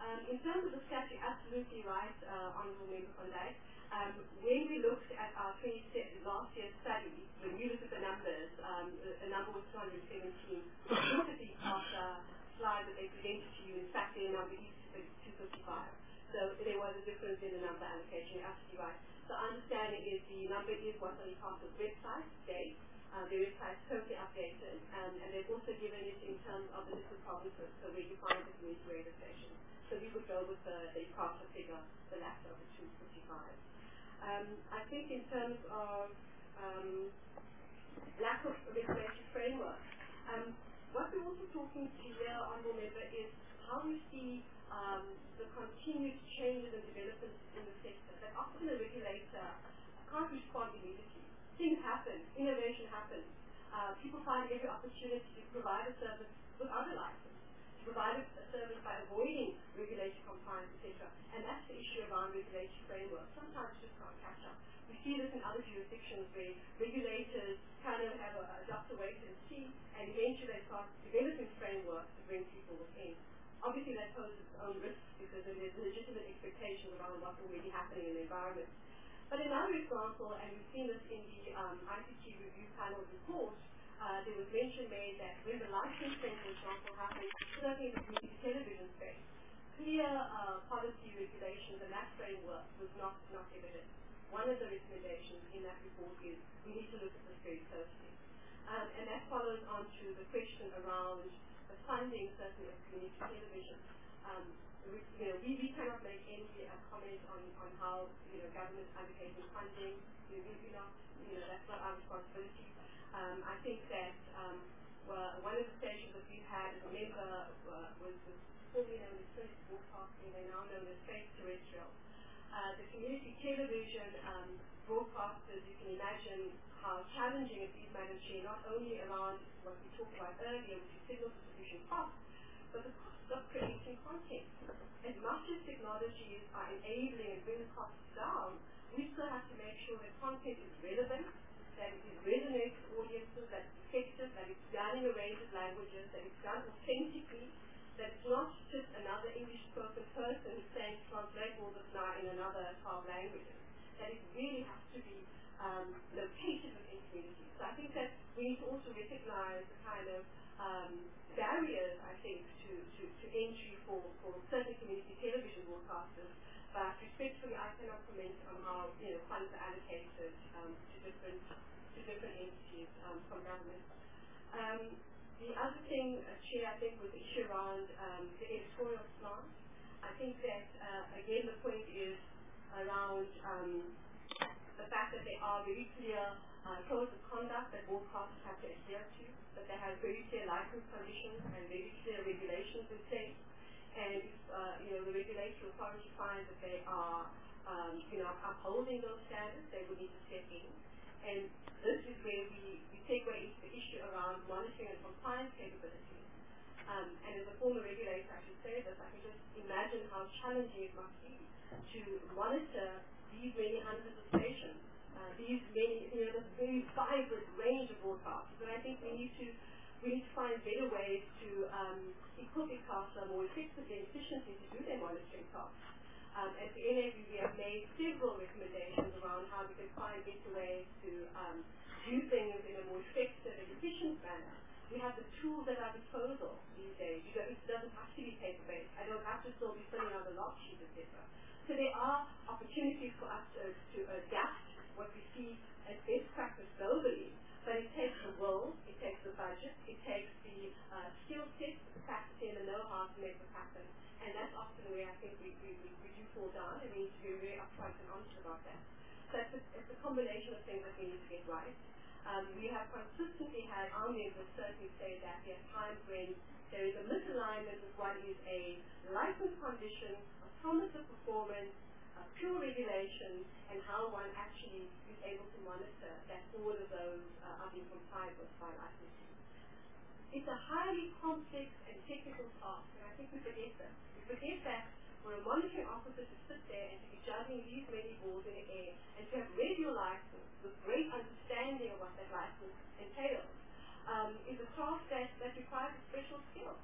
In terms of the statute, absolutely right, Honourable Member van Dijk. When we looked at our last year's study, when we looked at the numbers, the number was 217. We looked at the ICASA slide that they presented to you. In fact, their number is 255. So there was a difference in the number allocation. You're absolutely right. So our understanding is the number is what's on ICASA's website today. The website is totally updated, and they've also given it in terms of the different provinces, so where you find the community radio stations. So we would go with the ICASA figure, the latter of the 255. I think in terms of lack of regulatory framework, what we're also talking to here, Honourable Member, is how we see the continued changes and developments in the sector. That often a regulator can't respond immediately. Things happen, innovation happens. People find every opportunity to provide a service without a license, to provide a service by avoiding regulatory compliance, etc. And that's the issue around regulatory framework. Sometimes just can't catch up. We see this in other jurisdictions where regulators kind of have adopt a wait and see, and eventually they start developing frameworks to bring people within. Obviously that poses its own risks because there's legitimate expectations around what's already happening in the environment. But another example, and we've seen this in the ICT review panel report, there was mention made that when the licensing, for example, happened, certainly in the community television space, clear policy regulations and that framework was not evident. One of the recommendations in that report is we need to look at this very closely. And that follows on to the question around the funding, certainly, of community television. We cannot make any comment on how government is allocating funding. We're not, that's not our responsibility. I think that one of the stations that we've had as a member was formerly known as Trinity Broadcasting, they're now known as Faith Terrestrial. The community television broadcasters, you can imagine how challenging it is managing not only around what we talked about earlier, which is signal distribution costs, but the cost of creating content. As much as technologies are enabling and bringing costs down, we still have to make sure that content is relevant, that it resonates with audiences, that it's effective, that it's done in a range of languages, that it's done authentically, that it's not just another English-spoken person who's saying translate all this now in another 12 languages. That it really has to be located within communities. So I think that we need to also recognize the kind of barriers, I think, to entry for certain community television broadcasters. But respectfully, I cannot comment on how funds are allocated to different entities from government. The other thing, Chair, I think was the issue around the editorial slant. I think that, again, the point is around the fact that there are very clear codes of conduct that broadcasters have to adhere to, that they have very clear license conditions and very clear regulations in place. And if the regulatory authority finds that they are upholding those standards, they will need to step in. And this is where we segue into the issue around monitoring and compliance capabilities. And as a former regulator, I should say this, I can just imagine how challenging it must be to monitor these many hundreds of stations, these many, this very vibrant range of broadcasts. And I think we need to find better ways to equip ICASA more effectively and efficiently to do their monitoring tasks. At the NAB, we have made several recommendations around how we can find better ways to do things in a more effective and efficient manner. We have the tools at our disposal these days. It doesn't have to be paper-based. I don't have to still be filling out a log sheet, etc. So there are opportunities for us to adapt what we see as best practice globally, but it takes the will, it takes the budget, it takes the skill set, the capacity, and the know-how to make this happen. And that's often where I think we do fall down, and we need to be very upfront and honest about that. So it's a combination of things that we need to get right. We have consistently had our members certainly say that there are times when there is a misalignment with what is a license condition, a promise of performance, pure regulation, and how one actually is able to monitor that all of those are being complied with by licensing. It's a highly complex and technical task, and I think we forget this. We forget that for a monitoring officer to sit there and to be judging these many balls in the air and to have read your license with great understanding of what that license entails is a task that requires a special skill.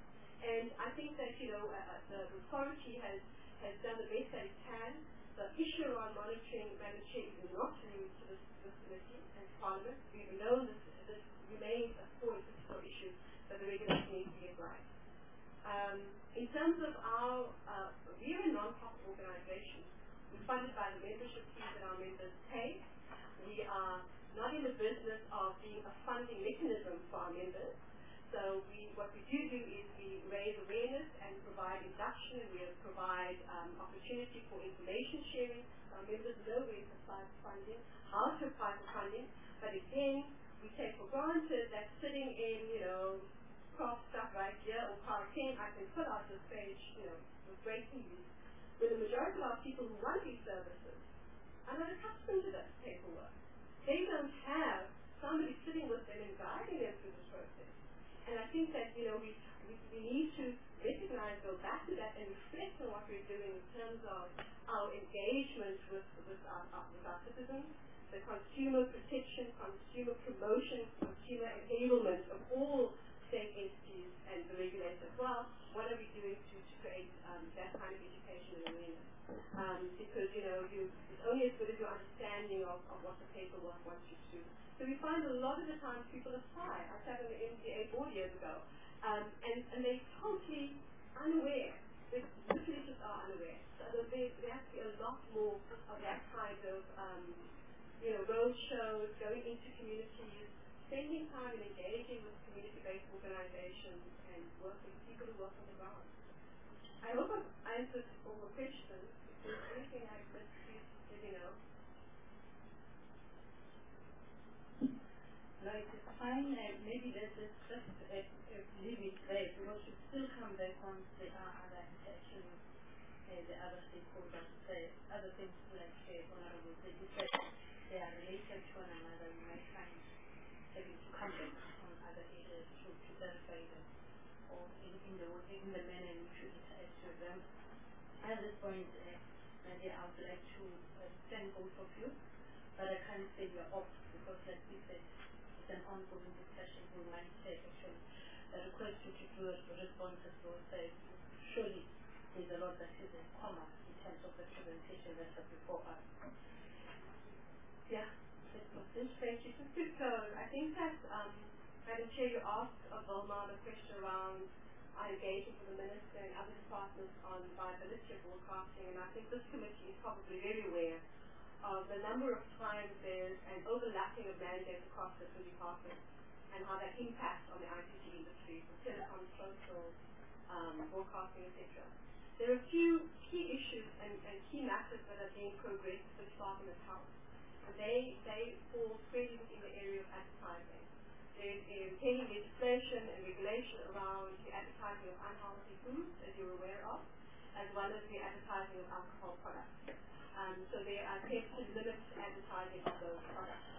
And I think that, the authority has done the best that it can. The issue around monitoring, Madam Chair, is not new to this committee and Parliament. We've known this remains a core and critical issue that the regulation needs to get right. In terms of we're a non-profit organization. We're funded by the membership fees that our members pay. We are not in the business of being a funding mechanism for our members. So what we do is we raise awareness and provide induction, and we provide opportunity for information sharing. Our members know where to apply for funding, how to apply for funding, but again, we take for granted that sitting in, craft stuff right here or Parking, I can fill out this page, with great ease. When the majority of our people who want these services are not accustomed to that paperwork. They don't have somebody sitting with them and guiding them through this process. And I think that, we need to recognize, go back to that and reflect on what we're doing in terms of our engagement with our citizens, the consumer protection, consumer promotion, consumer enablement of all state entities and the regulator as well. What are we doing to create that kind of education and awareness? Because, it's only as good as your understanding of what the paperwork wants you to do. So we find a lot of the times people apply. I sat on the MCA 4 years ago, and they're totally unaware. They literally just are unaware. So there has to be a lot more of that kind of, road shows, going into communities, spending time and engaging with community-based organizations and working with people who work on the ground. I hope I've answered all the questions. If there's anything I've missed, please let me know. No, it's fine. Maybe let's just leave it there, because we still come back on the other interaction with the other stakeholders. Other things like Honorable said, they are related to one another. You might find having to come back on other areas to verify them, or in the manner in which we interact with them. At this point, maybe I would like to thank both of you, but I can't say you're off, because like we said, it's an ongoing discussion. We might say actually a request you to do a response as well. Surely there's a lot that is in common in terms of the presentation that was before us. Yeah, that was it. Thank you. So I think that, Madam Chair, you asked Vilma the question around our engagement with the Minister and other departments on viability of broadcasting, and I think this committee is probably very aware of the number of times there's an overlapping of mandates across different departments and how that impacts on the ICT industry, telecom, social, broadcasting, etc. There are a few key issues and key matters that are being progressed for the Department of Health. And they fall squarely within the area of advertising. There is pending legislation and regulation around the advertising of unhealthy foods, as you're aware of, as well as the advertising of alcohol products. So there are attempts to limit advertising of those products.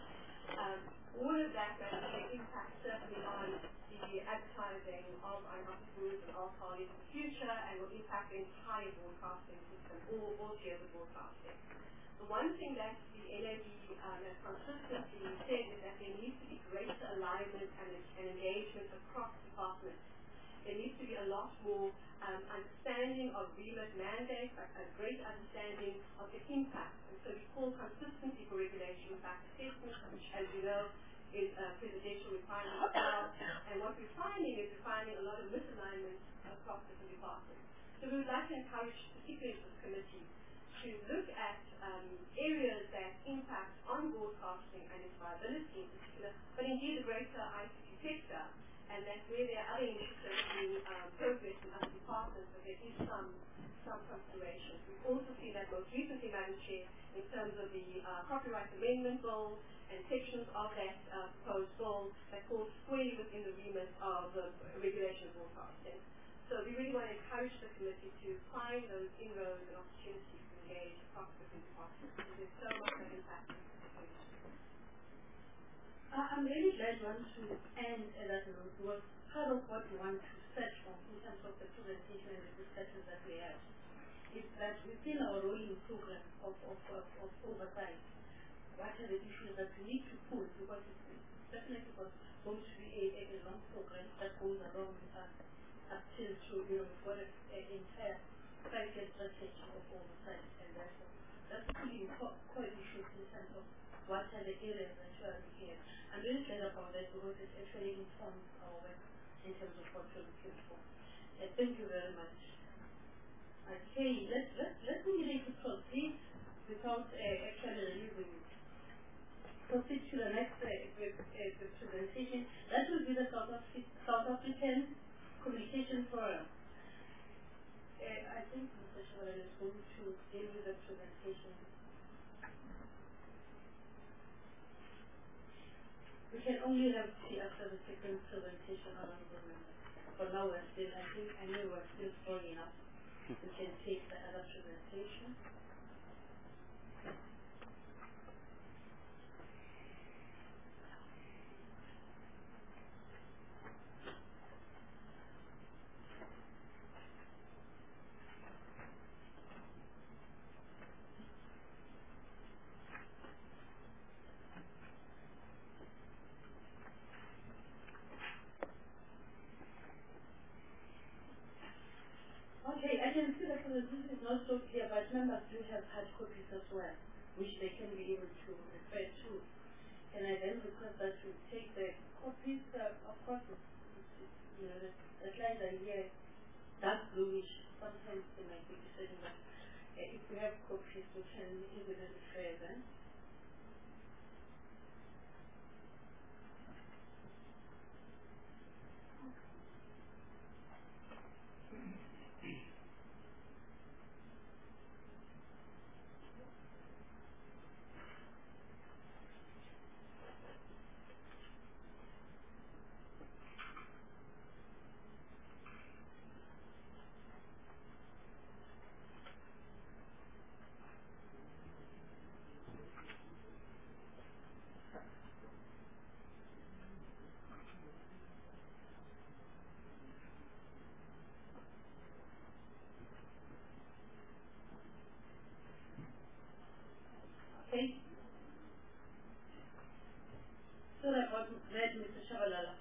All of that will impact certainly on the advertising of unhealthy foods and alcohol in the future, and will impact the entire broadcasting system, all tiers of broadcasting. The one thing that the NAB has consistently said is that there needs to be greater alignment and engagement across departments. There needs to be a lot more understanding of remit mandates, a great understanding of the impact. And so we call consistency for regulation impact assessment, which, as you know, is a presidential requirement as well. And what we're finding is a lot of misalignment across different departments. So we would like to encourage, particularly this committee, to look at areas that impact on broadcasting and its viability in particular, but indeed the greater ICT sector, and that where there are other initiatives being progressed in other departments, that there is some consideration. We've also seen that most recently, Madam Chair, in terms of the Copyright Amendment Bill and sections of that proposed bill that falls squarely within the remit of the regulation of broadcasting. So we really want to encourage the committee to find those inroads and opportunities to engage across different departments, because there's so much that impacts the situation. I'm really glad you want to end that note, because part of what we want to search for in terms of the presentation and the discussions that we have is that within our rolling program of oversight, what are the issues that we need to pull, because it's definitely going to be a long program that goes along with us until to, we've got an entire 5-year strategy of oversight, and therefore that's putting quite issues in terms of what are the areas that you are looking at. I'm very glad about that because it actually informs our work in terms of what we're looking for. Thank you very much. Okay, let me really proceed without actually leaving. Proceed to the next presentation. That will be the South African Communication Forum. I think Mr. Shabalala is going to deal with the presentation. We can only have tea after the second presentation, honorable members. For now, I know we're still strong enough. We can take the other presentation. Okay, I can see that this is not so clear, but members do have hard copies as well, which they can be able to refer to. Can I then request that you take the copies? Of course, the slides are here, dark bluish. Sometimes they might be deciding that if we have copies, we can easily refer them. Okay. So about that, Mr. Shabalala,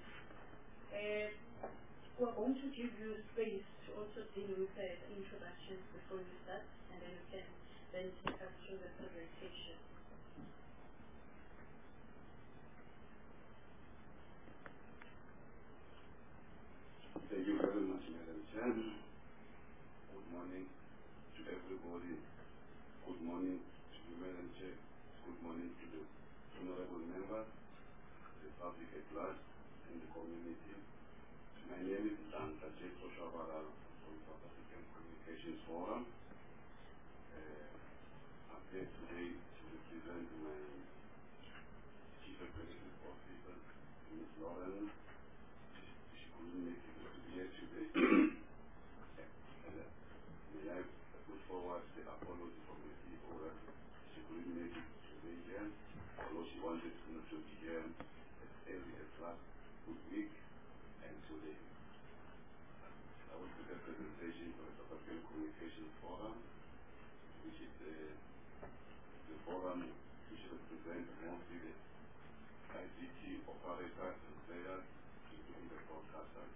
we're going to give you space to also deal with the introductions before you start, and then you can then take us through the presentation. Thank you very much, Madam Chair. Good morning to everybody. Good morning to the Madam Chair. Good morning to the honorable members, the public at large, and the community. My name is Dr. Jeto Shabalala from South African Communications Forum. I'm here today to represent my Chief Executive Officer, Ms. Lauren. She couldn't make it here today. May I put forward the apology from the CEO that she couldn't make it today here, although she wanted to be here as early as last week and today. I will do the presentation for the South African Communications Forum, which is the forum which represents mostly the ICT operators and players, including the broadcasters.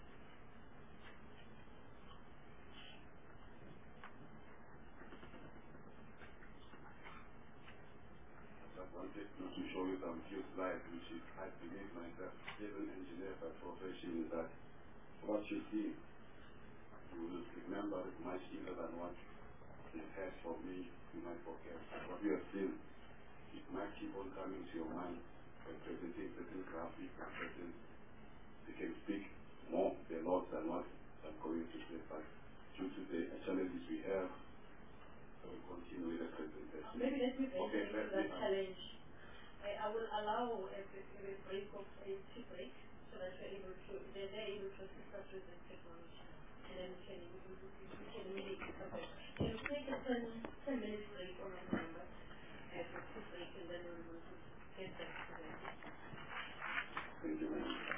I just wanted to show you some few slides, which is, I believe myself, civil engineer by profession, is that what you see, you will remember it much easier than what it has for me. You might forget. What you have seen, it might keep on coming to your mind by presenting certain graphics and certain, they can speak more, a lot than what I'm going to say, but due to the challenges we have, I will continue with the presentation. Maybe let me break that challenge. I will allow a break of a tea break so that they're able to assist us with the technology. And then we can really cover. Can you take a 10 minutes break on our number? A tea break, and then we're going to get back to that. Thank you very much.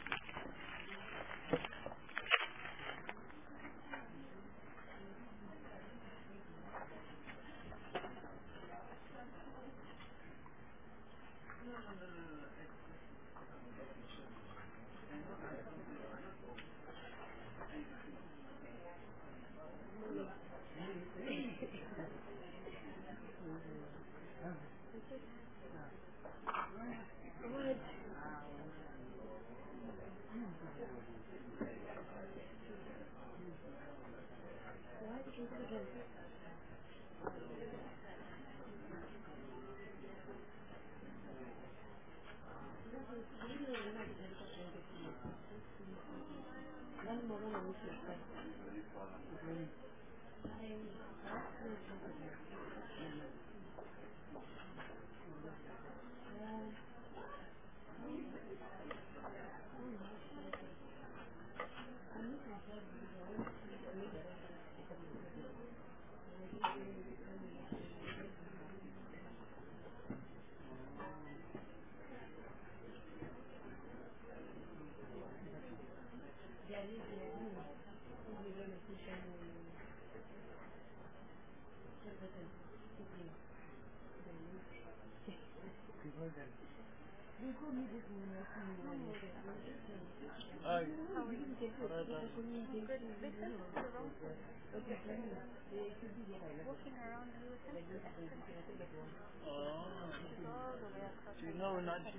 Do you know Nachi?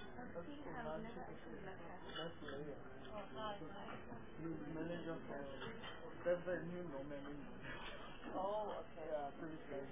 That's Leah. Manager for that's the new nominee. Oh, okay. Yeah, previous license.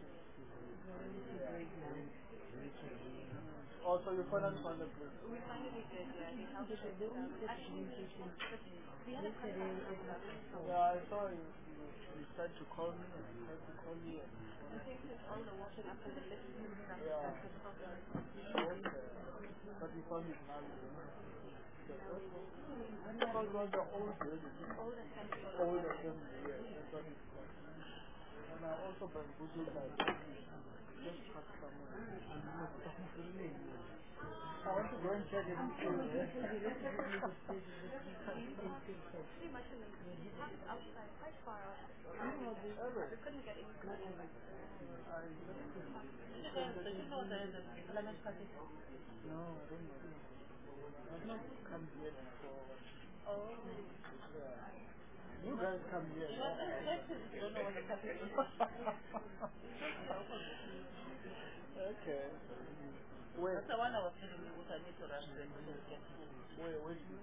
Also, you finally found a place. We finally did, yeah. He helped us. Actually, we had a yeah, I saw you tried to call me and tried to call you. I think it's all the washing up and the list and stuff. Yeah. That's the problem. Okay. But you found it now. Because it was the old building. Old assembly. Old assembly, yes. That's what it's called. And I also bamboozled my just cut somewhere. I want to go and check it and see it. Pretty much in the outside, quite far out. We couldn't get in. Did you know there is a lemon packet? No, I don't know. I've not come here before. Oh. Yeah. You guys come here. You don't know what the packet is. Okay. Where? That's the one I was telling you what I need to rush there to get food. Where?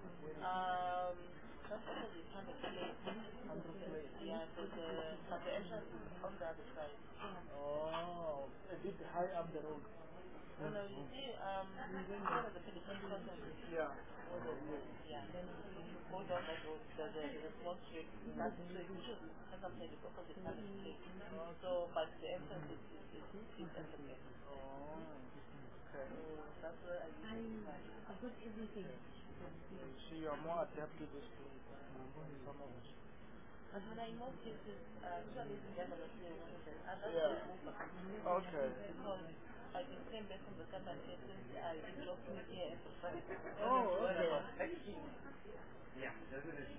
Just opposite 100 Place. 100 Place. Yeah, but the entrance is on the other side. Oh, a bit high up the road. No, you see, one of the Philippine content. Yeah. Yeah, then you go down that road, there's a small street, that's the street, as I'm saying, it's opposite 100 Place. So, but the entrance is at the place. Oh, okay. So, that's where I usually find. I've got everything. So you are more adapted to some of us. But when I most cases, usually together with the women, and that's Yeah. Okay. because I've been came back from the Katan since I dropped me here at the front. Oh, okay. Yeah, definitely.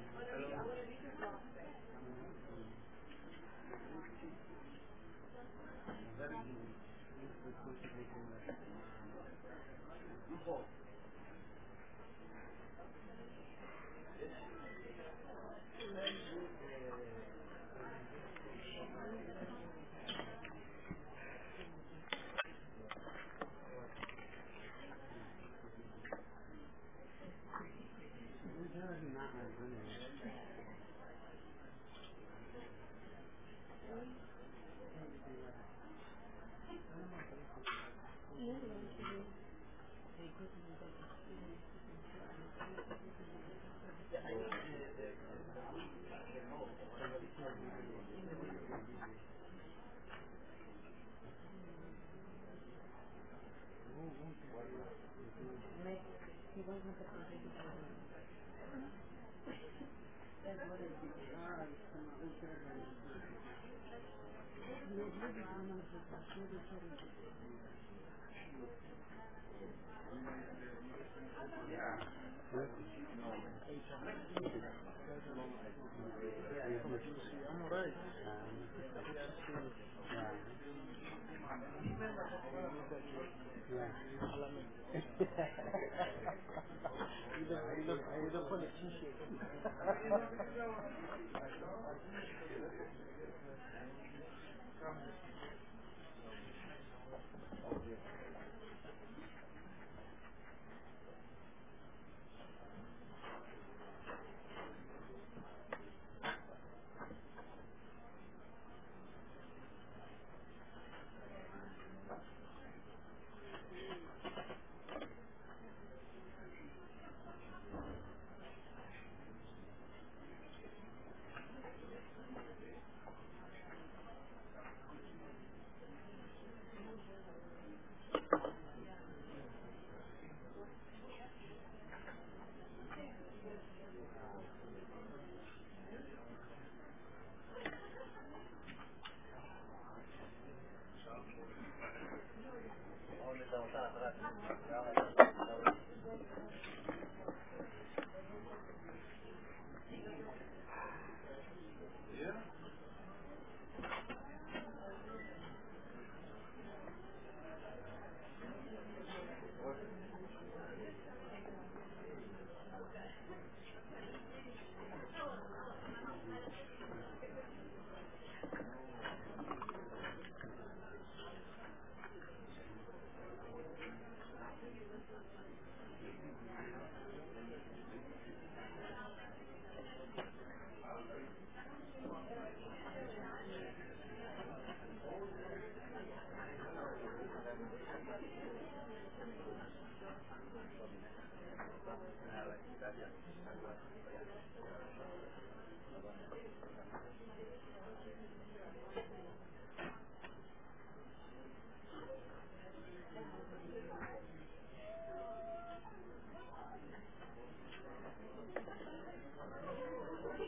I'm right. With a politician.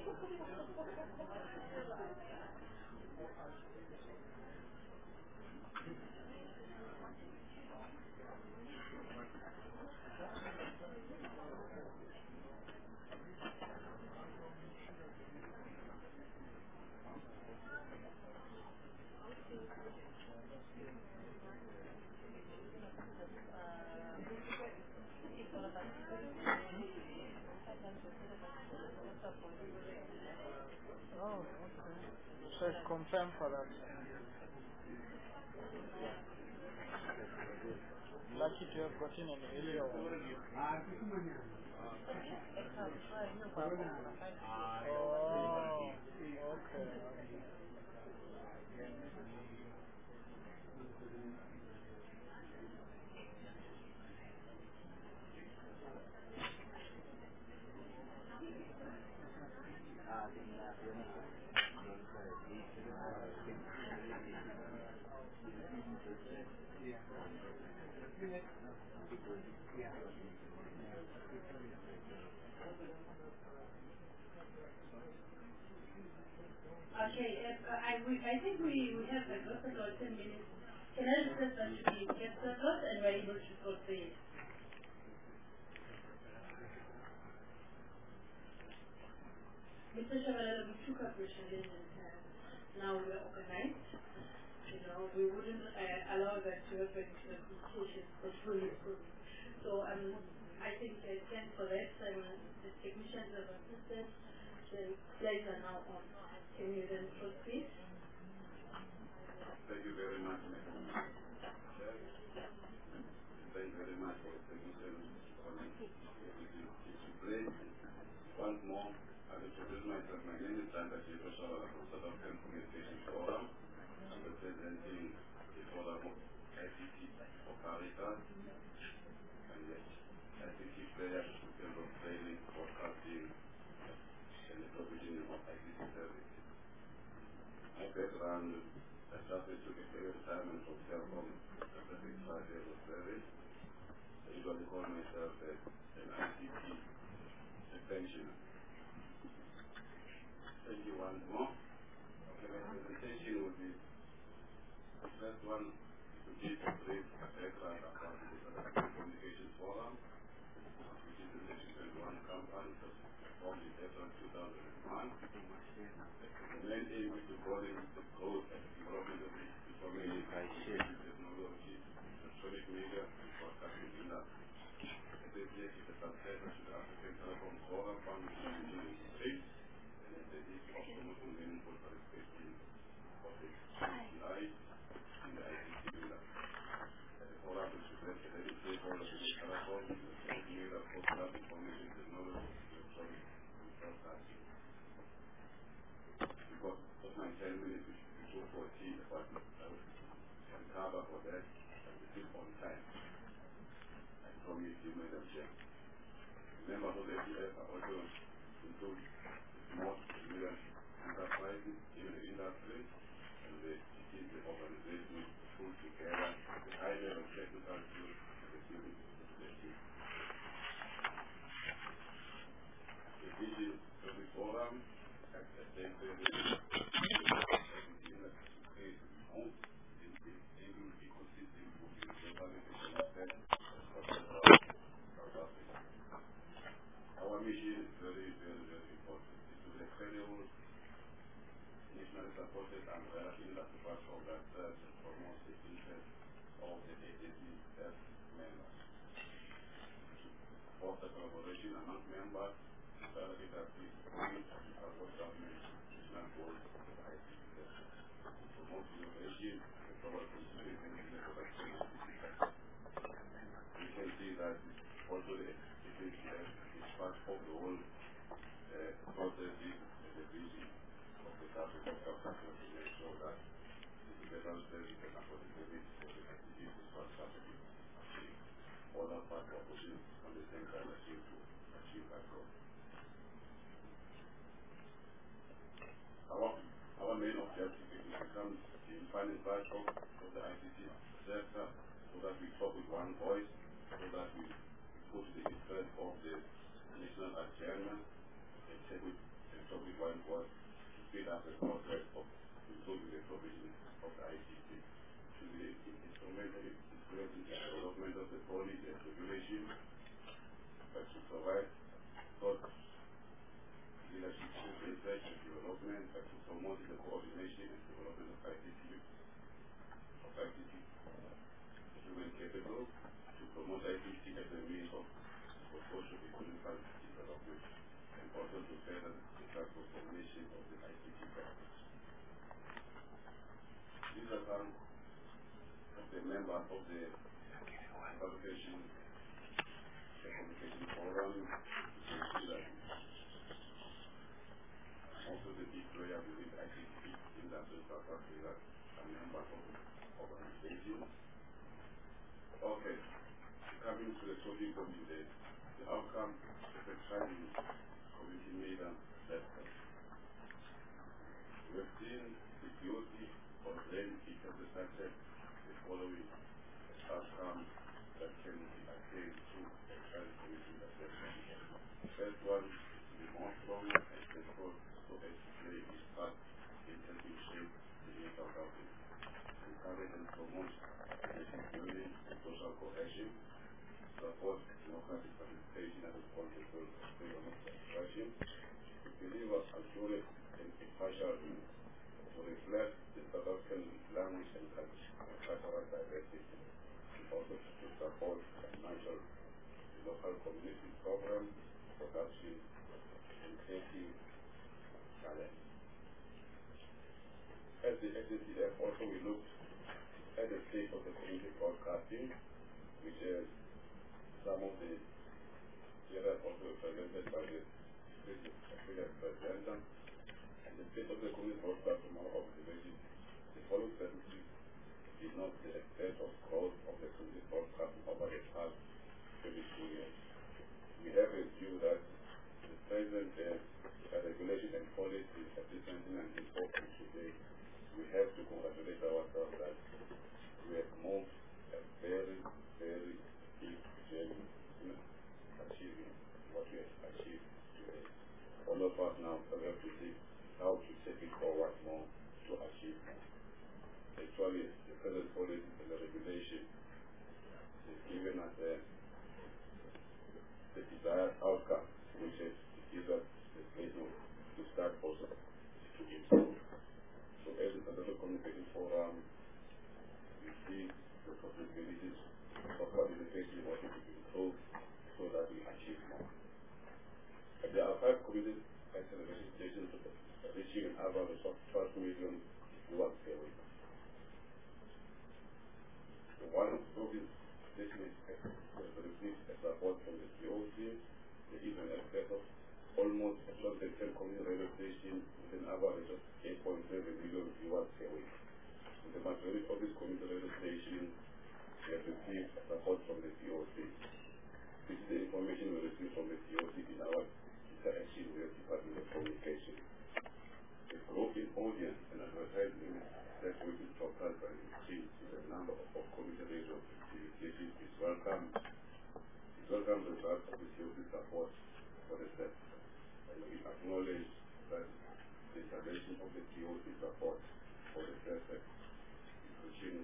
Oh, okay. So it's confirmed for that. Lucky to have gotten an earlier one. Oh, okay. Okay, I think we have about 10 minutes. Can I request that we get settled and we're able to proceed? Mr. Shabalala, we took up your challenge and now we are organized. You know, we wouldn't allow that to happen to the communications portfolio. So I think thanks for that. The technicians have assisted. The slides are now on. Can you then proceed? Thank you very much, Madam Chair. Thank you very much for the technicians coming to play. Once more, I will introduce myself. My name is Dr. Jito Shabalala from South African Communications Forum. I'm representing the forum of ICT operators and the ICT players in terms of training, broadcasting, and the provisioning of ICT services. My background, I started to get retirement from Telkom after 65 years of service. I usually call myself an ICT pensioner. Thank you once more. Okay, my presentation will be the first one to give a brief background about the South African Communications Forum, which is the Section 21 company formed in April 2001. The main aim is to broaden the growth and development of the information technology, electronic media, and broadcasting industry. This is the successor to the African Telecom Forum founded in 1996, and it is of promoting meaningful participation of the life in the ICT industry. The forum is to present any stakeholders in the telecom, electronic media, broadcast information technology, electronic and broadcasting. Because of my 10 minutes, which is 14, but I will cover for that and we keep on time. I promise you, Madam Chair. Members of the APF are also include small and medium enterprises in the industry, and they keep the organization pull together the high level technical skills and the students of the team. The vision of the forum, as I said, our mission is very, very, very important. It is a credible, nationally supported umbrella industry platform that serves and promotes the interests of the ACCF members. To foster collaboration among members, facilitate activities, and support government national goals of the ICCF. To promote innovation and global contribution in the production of ICCF. You can see that also the ACCF part of the whole processes and the vision of the government of South Africa to make sure that the federal service and affordability for the activities was happening. All that part of pushing on the same time achieve to achieve that goal. Our main objective is to become the defining platform of the ICT sector so that we talk with one voice, so that we put the interest of the national agenda and talk with policy and regulation, but to provide thought leadership to research and development, but to promote the coordination and development of ICT human capital, to promote ICT as a means of social economic development, and also to further the transformation of the ICT practice. These are some of the members of the Communication Forum. Also the big player within ICT industry South Africa are members of the organization. Okay, coming to the topic of today, the outcome of the training committee made on that. We have seen the DOC already implemented the following outcomes that can be attained through the training committee assessment. The first one is to be more stronger and control so as to play its part in helping shape the new South Africa, encourage and promote basic learning and social cohesion, support democratic participation and responsible freedom of expression, to deliver accurate and impartial news, to reflect the South African language and cultural diversity, and also to support and nurture the local community program, production, and creating talent. As the SACF also we looked at the state of the community broadcasting, which is some of the areas also presented by the previous president, and the state of the community broadcast from our observation. The following statistics did not the extent of growth of the community broadcasting over the past 22 years. We have a view that the present regulation and policy at this 1994 and today, we have to congratulate ourselves that we have moved a very, very big journey in achieving what we have achieved today. All of us now have to see how to take it forward more to achieve more. Actually, the present policy and the regulation is giving us the desired outcome, which is to give us the place to start also to improve. So as a Southern Communication Forum, we see the possibilities of what is effectively wanting to improve so that we achieve more. And there are 5 community television stations reaching an average of 12 million viewers per week. So one of these stations has received a support from the COC. There is an excess of almost 10 community radio stations with an average of 8.7 million viewers per week. And the majority of these community radio stations have received support from the COC. This is the information we received from the COC in our interaction with the Department of Communication. The growth in audience and advertising that we will forecast by increase in the number of community radio stations is welcome. It's welcome result of the COC support for the sector. And we acknowledge that the intervention of the COC support for the sector is reaching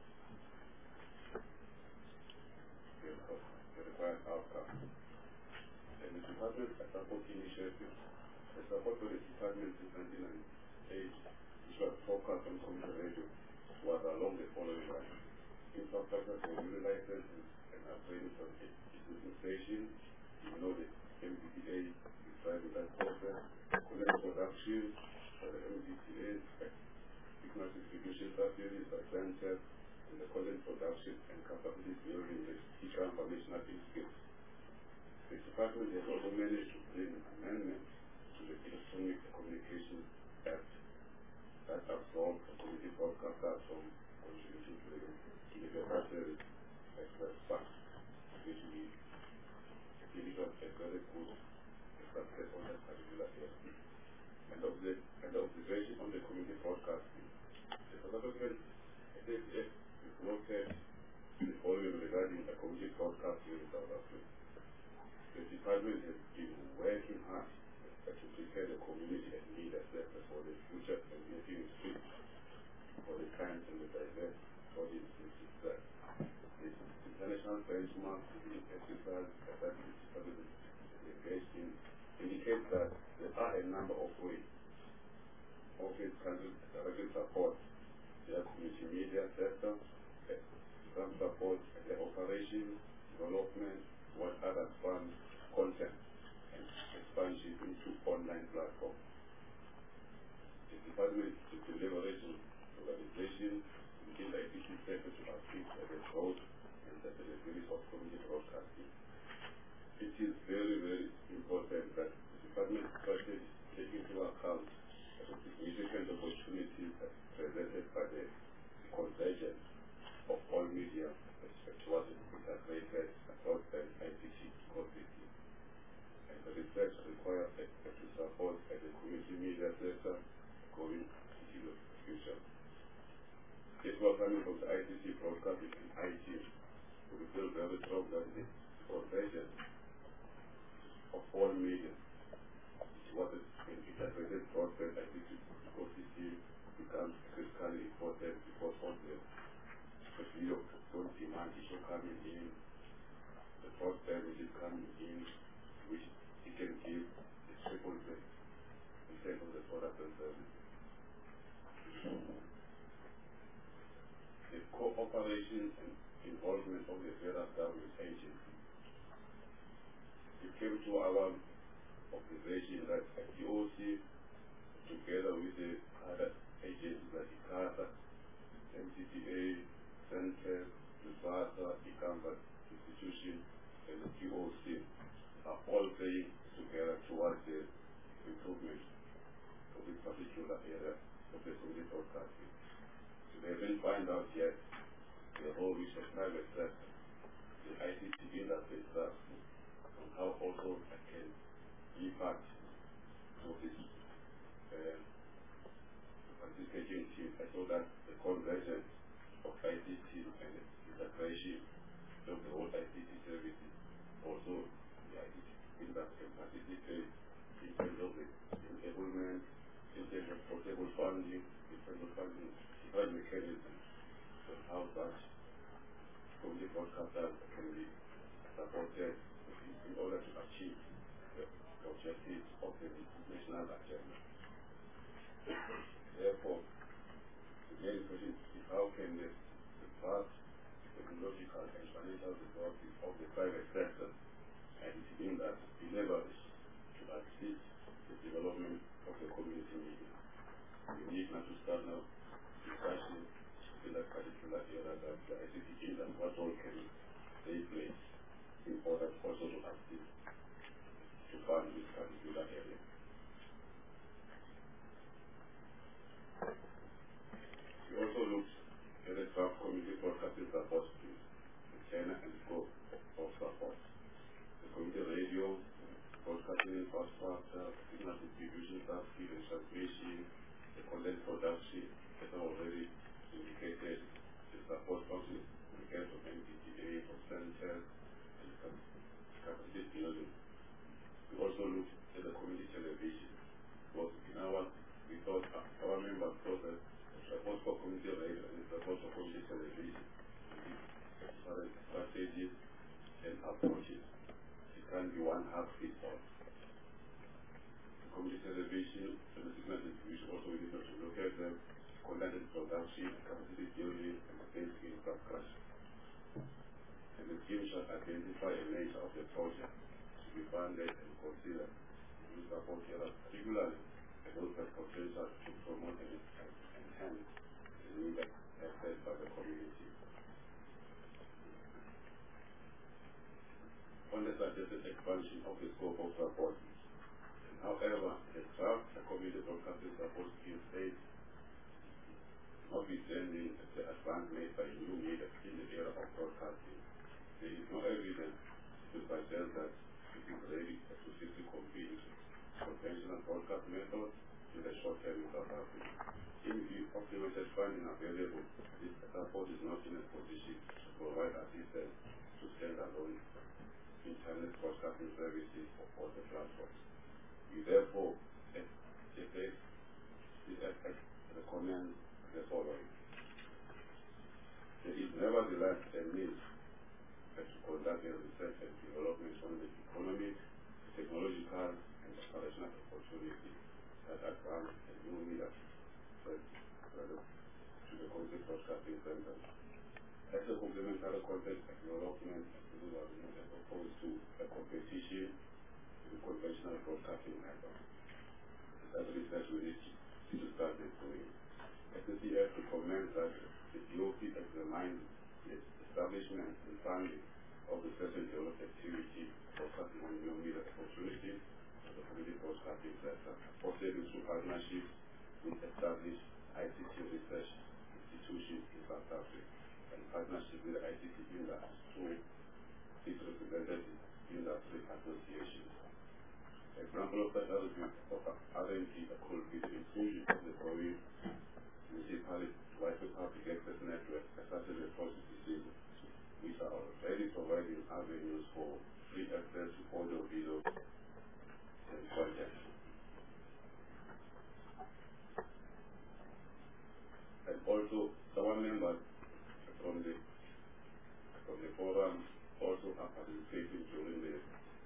the required outcome. And the department support initiative, the support for the department since 1998, which was focused on community radio, was along the following lines. Infrastructure for new licenses and upgrading for the existing station, you know the MDTA, the driving that process, connect production for the MDTA, signal distribution facilities by Sanchez, and the content production and capacity building with teacher information skills. The department has also managed to bring an amendment to the Electronic Communications Act that absorbs the community broadcasters from contribution to the Universal Service Express Fund, which we delivered a very good success on that particular area. And the observation on the community broadcasting. The South African SACF is noted the following regarding the community broadcasting in South Africa. The department has been working hard to prepare the community and media sector for the future and making it fit for the times and the diverse audience which is there. the international benchmarks in exercise that is engaged in indicate that there are a number of ways office countries directly support their multimedia sector, some support the operation, development, what others fund content and expansion into online platforms. The Department of Deliberation Organization within the ICT sector to assist at the growth and the delivery of community broadcasting. It is very, very important that the Department strategy take into account the significant opportunities presented by the convergence of all media towards integrated broadband ICT ecosystem. And the research requires to support the community media sector going into the future. This was coming from the ICT broadcasting and IT. We feel very strong that the convergence of all media towards an integrated broadband ICT ecosystem becomes critically important because of the video don't demand issue coming in, the broadband which is coming in, which it can give a triple play in terms of the product and services. The cooperation and involvement of the various government agencies. It came to our observation that DOC, together with the other agencies like ICASA, MCTA, Center, Lusasa, ICAMBA institution, and the DOC are all playing together towards the improvement of this particular area of the community broadcasting. So they haven't found out yet the role which the private sector, the ICT industry serves, and how also it can impact to this participating team. I saw that the convergence of ICT and the integration of the whole ICT services, also the ICT industry can participate in terms of the enablement, in terms of portable funding, in terms of funding different mechanisms, and how such community broadcasters can be supported in order to achieve the objectives of the national agenda. Therefore, the main question is how can the vast technological and financial resources of the private sector and its industry leverage to assist the development of the community media. We need not to start now discussion in that particular area that the ICT industry, what role can they play in order also to assist to fund this particular area. We also looked at the draft community broadcasting support scheme, the China and scope of support. The community radio, broadcasting infrastructure, signal distribution, subscription and transmission, the content production, as I already indicated, the support functions in the case of MPTA, for centers, and capacity building. We also looked at the community television, because we thought our members thought that support for community radio and support for community television, different strategies and approaches. It can be one half fits all. The community television and the signal distribution also we need to look at them, content production, capacity building, and basic infrastructure. And the team shall identify a nature of the project to be funded and consider to support areas regularly and those that potential to promote and enhance the need accessed by the community. On the suggested expansion of the scope of support, however, the draft the community broadcasting support scheme states, notwithstanding the advance made by new media in the area of broadcasting, there is no evidence to suggest that it is ready to successfully compete with conventional broadcast methods in the short term in South Africa. In view of limited funding available, this support is not in a position to provide assistance to stand-alone internet broadcasting services for all the platforms. We therefore, as recommend the following. There is nevertheless a need conducting research and development on the economic, technological, and operational opportunities that advance the new media to the Community Broadcasting Center. As a complementary content development, this was as opposed to a competition to the conventional broadcasting network. That research we need to start doing. SCCF recommends that the DOP examine the establishment and funding of the certain development activity broadcasting on new media opportunities for the Community Broadcasting Center, possibly through partnerships with established ICT research institutions in South Africa and partnership with the ICT industry through its representative industry associations. Example of such arrangement of R&D could be the inclusion of the growing municipality Wi-Fi public access network such as the processes which are already providing avenues for free access to audio, video, and content. And also, our members from the forum also are participating during the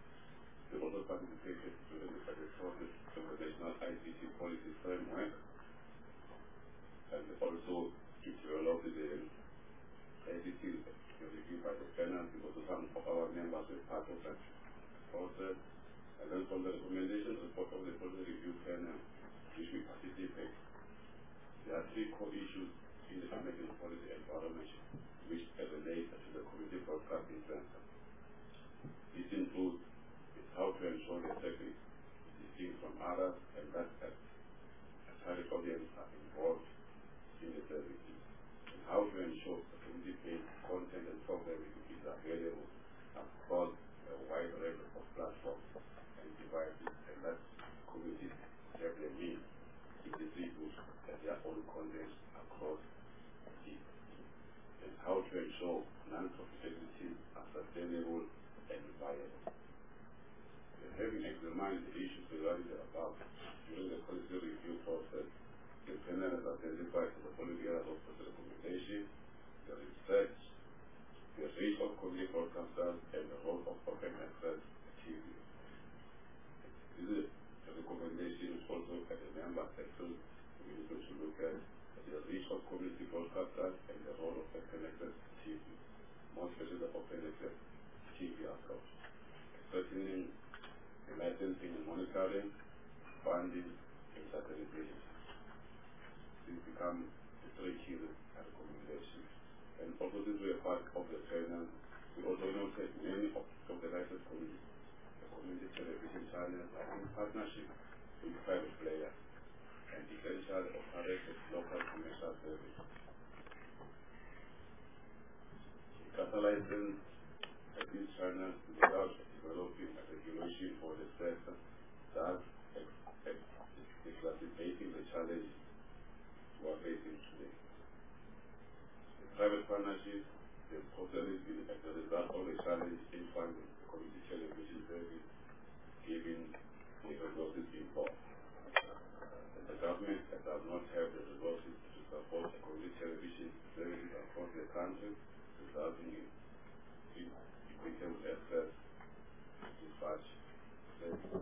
process of the National ICT Policy Framework, and also to develop the ICT review by the panel, because some of our members were part of that process. And then from the recommendation report of the policy review panel, which we participate, there are three core issues in the American policy environment which relate to the Community Broadcasting Center. This includes how to ensure the sector is distinct from others and that target audience are involved in the services, and how to ensure the community-based content and programming is available across a wide range of platforms and devices, and that communities have the means to distribute their own content across it, and how to ensure non-profitability are sustainable and viable. Having examined the issues regarding the above during the policy review process, the panel has identified the following areas of recommendation: the research, the reach of community broadcasters, and the role of open access TV. This is a recommendation which also at the member section we need to look at the reach of community broadcasters and the role of open access TV, more especially the open access TV approach. Strengthening the licensing and monitoring, funding, and satellization. These become the three key recommendations. And also this way part of the panel, we also noted many of the licensed community television channels are in partnership with private players and essentially operate as local commercial service. The CASA license at these channels without developing a regulation for the sector thus exacerbating the challenge we are facing today. The private partnerships have totally been as a result of the challenge in funding the community television service given the resources involved. The government does not have the resources to support the community television services across the country, resulting in equitable access to such services.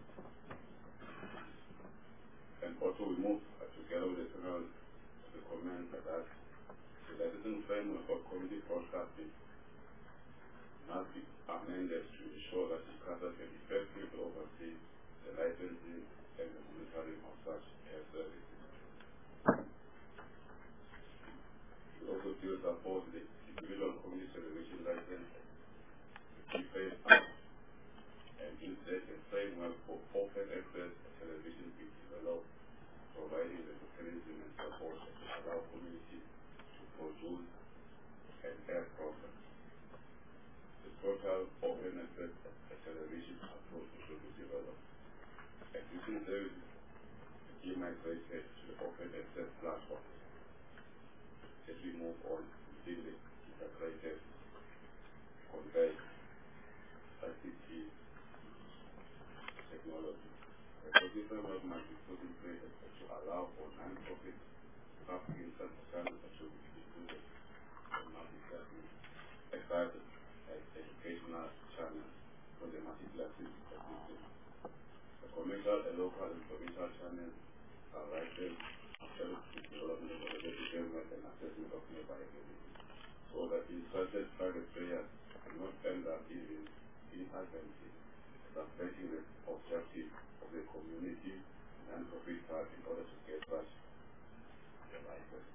And also we move together with the panel to recommend that the licensing framework for community broadcasting must be amended to ensure that it covers an effective oversee the licensing and the monitoring of such services. We also still support the individual community television license to phase out and instead a framework for open access television be developed, providing the mechanism and support to allow communities to produce and air programs. The total open access television approach should be developed. Existing services be migrated to the open access platform as we move on within the integrated converged ICT technology. The policy framework must be put in place to allow for non-profit public channels to be included and not be excited as educational channels for the multiplexes existing. The commercial and local and provincial channels are licensed after the development of the development and assessment of nearby activities, so that interested private players cannot end up inadvertently affecting the objective of the community and profit part in order to get such a license.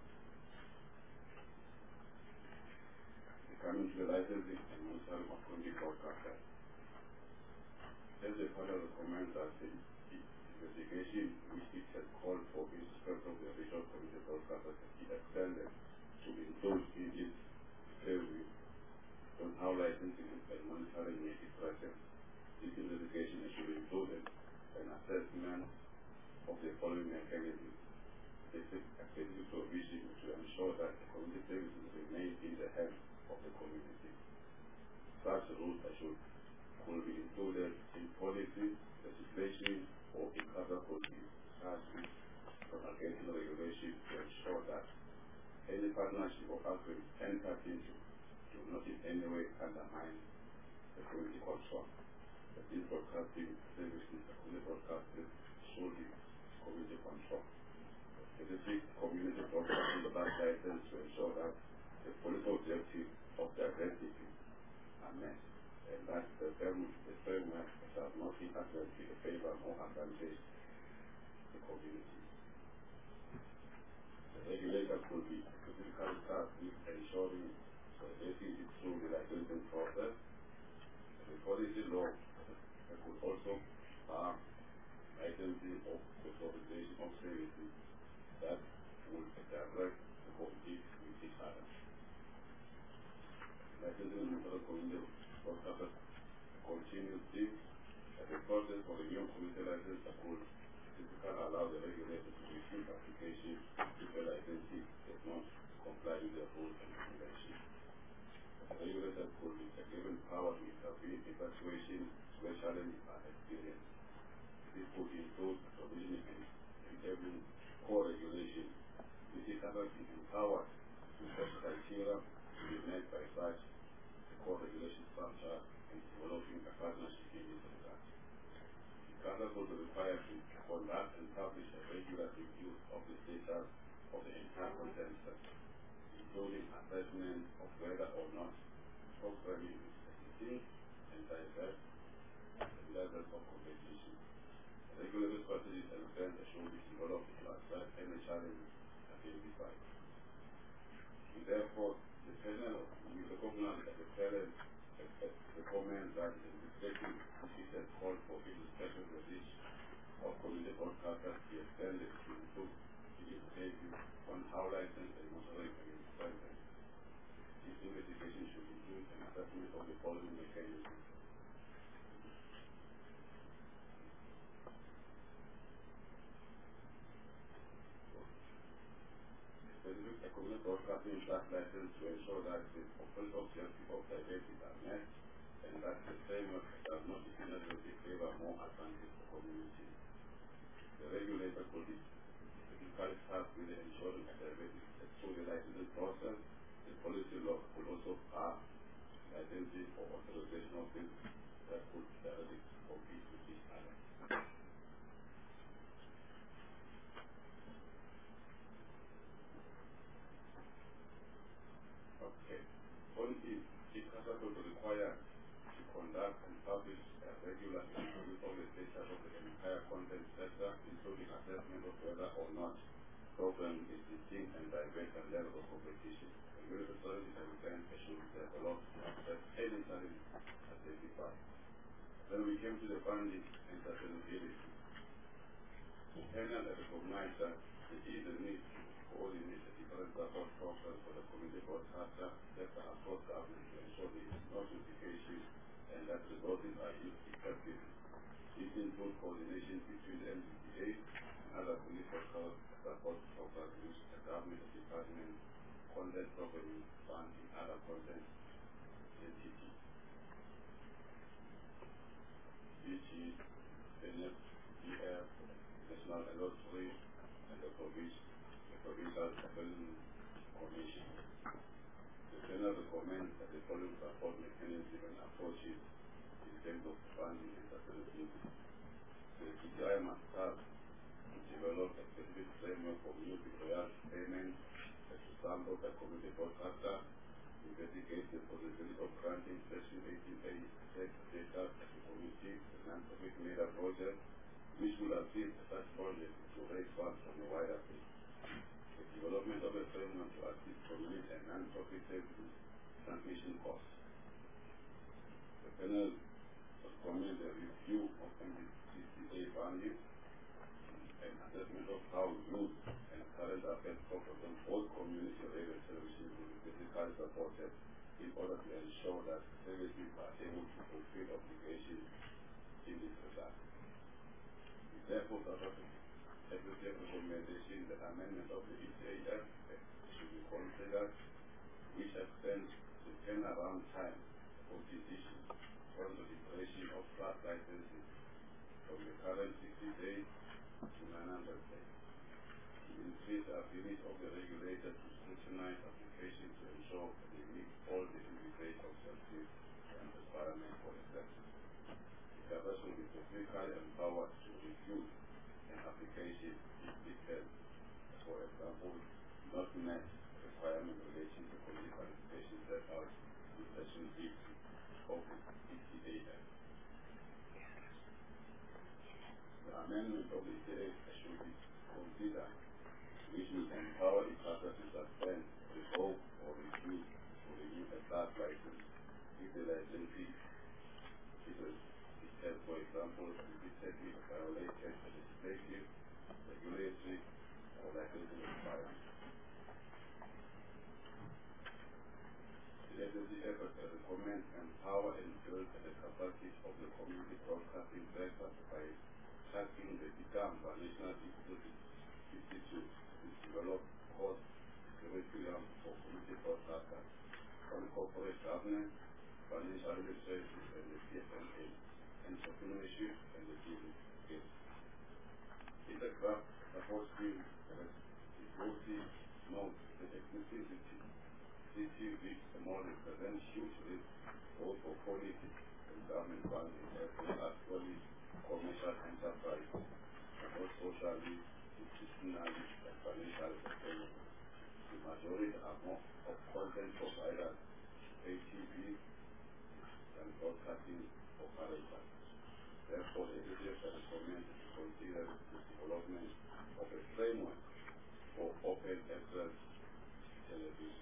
Coming to the licensing and monitoring of community broadcasters. As the panel recommends that the investigation which it has called for in respect of the regional community broadcasters be extended to include in its purview on how licensing and monitoring may be present. This investigation should include an assessment of the following mechanisms. Basic activity provision to ensure that the community services remain in the hands of the community. Such rules could be included in policy, legislation, or in other policies, such as propagating regulation to ensure that any partnership or agreement entered into do not in any way undermine the community control. That these broadcasting services, the community broadcasting, should be community control. Specific community broadcasting license to ensure that the political objectives of the identity are met, and that the framework does not inadvertently favor or advantage the community. The regulator could be specifically tasked with ensuring the basic through the licensing process. The policy law could also bar licensing of the authorization of services that would direct the compete with each other. Licensing and other community broadcasters continuously as a process for the new community license that could typically allow the regulator to receive applications if the licensee does not comply with the rules and regulations. The regulator could be given power to intervene in situations where challenges are experienced. This could include provisioning and enabling core regulations. This is empowered to set criteria to be met by such core regulation structure and developing a partnership in this regard. The Council was required to conduct and publish a regular review of the status of the entire content sector, including assessment of whether or not programming is distinct and diverse at the level of competition. The regulatory strategies and plans should be developed to address any challenges identified. Therefore, the panel will recognize that the parent recommends that the investigation which is called for illustration of the of community broadcasters be extended to include its review on how license and monitoring can be strengthened. This investigation should include an assessment of the following mechanisms. A community broadcasting license to ensure that the purpose objective of the identity are met and that the framework does not inadvertently favor more advantage for community. The regulator could be typically tasked with ensuring that through the licensing process, the policy law could also bar licensing or authorization of things that could directly compete with each other. Okay. Only it has also required to conduct and publish a regular review of the status of the entire content sector, including assessment of whether or not programming is distinct and diverse at level of competition. The regulatory authorities and plans should develop to address any challenges identified. Then we came to the funding and sustainability. The panel recognized that there is a need to coordinate the different support programs for the community broadcaster sector across government to ensure there is no duplication and that resources are used effectively. This includes coordination between the MDPA and other community broadcast support programs which the government department, content programming fund, and other content entities. Which is NFDF, National Lottery, and the Provincial Development Commission. The panel recommends that the following support mechanism and approaches in terms of funding and sustainability. The GTI must start to develop a specific framework for music royalty payments, as example, the community broadcaster investigate the possibility of granting Section 18A data as a committee, a non-profit mega project, which will assist such projects to raise funds from a wider base. The development of a framework to assist community and non-profit services transmission costs. The panel recommends a review of NCCA values and assessment of how youth and current affairs focus on both community radio television will be physically supported in order to ensure that services are able to fulfill obligations in this regard. We therefore appreciate recommendation that amendment of the ECAF should be considered, which extends the turnaround time for decisions from the declaration of flat licenses from the current 60 days to 900 days. To increase the ability of the regulator to scrutinize applications to ensure they meet all the indications of justice and requirements for the sector. The government will be specifically empowered to review an application if it has, for example, not met requirement relating to community qualification set out in Section 50 of the ECAF. The amendment of the ECAF should be considered, which will empower the partner to suspend, revoke, or refuse to renew a class license if the licensee has, for example, repeatedly violated legislative, regulatory, or licensing requirements. The SSCF recommends empower and build the capacity of the community broadcasting sector by tracking the become by National Institute to develop course curriculum for community broadcasters on corporate governance, financial literacy, and the PFMA, entrepreneurship, and the business skills. In the graph, support scheme is mostly notes that existing city reach the more represents huge risk both for quality and government funding as well as quality commercial enterprise, both socially, institutionally, and financially sustainable. The majority are more of content providers, pay TV, and broadcasting operators. Therefore, the SSCF recommends to consider the development of a framework for open access television.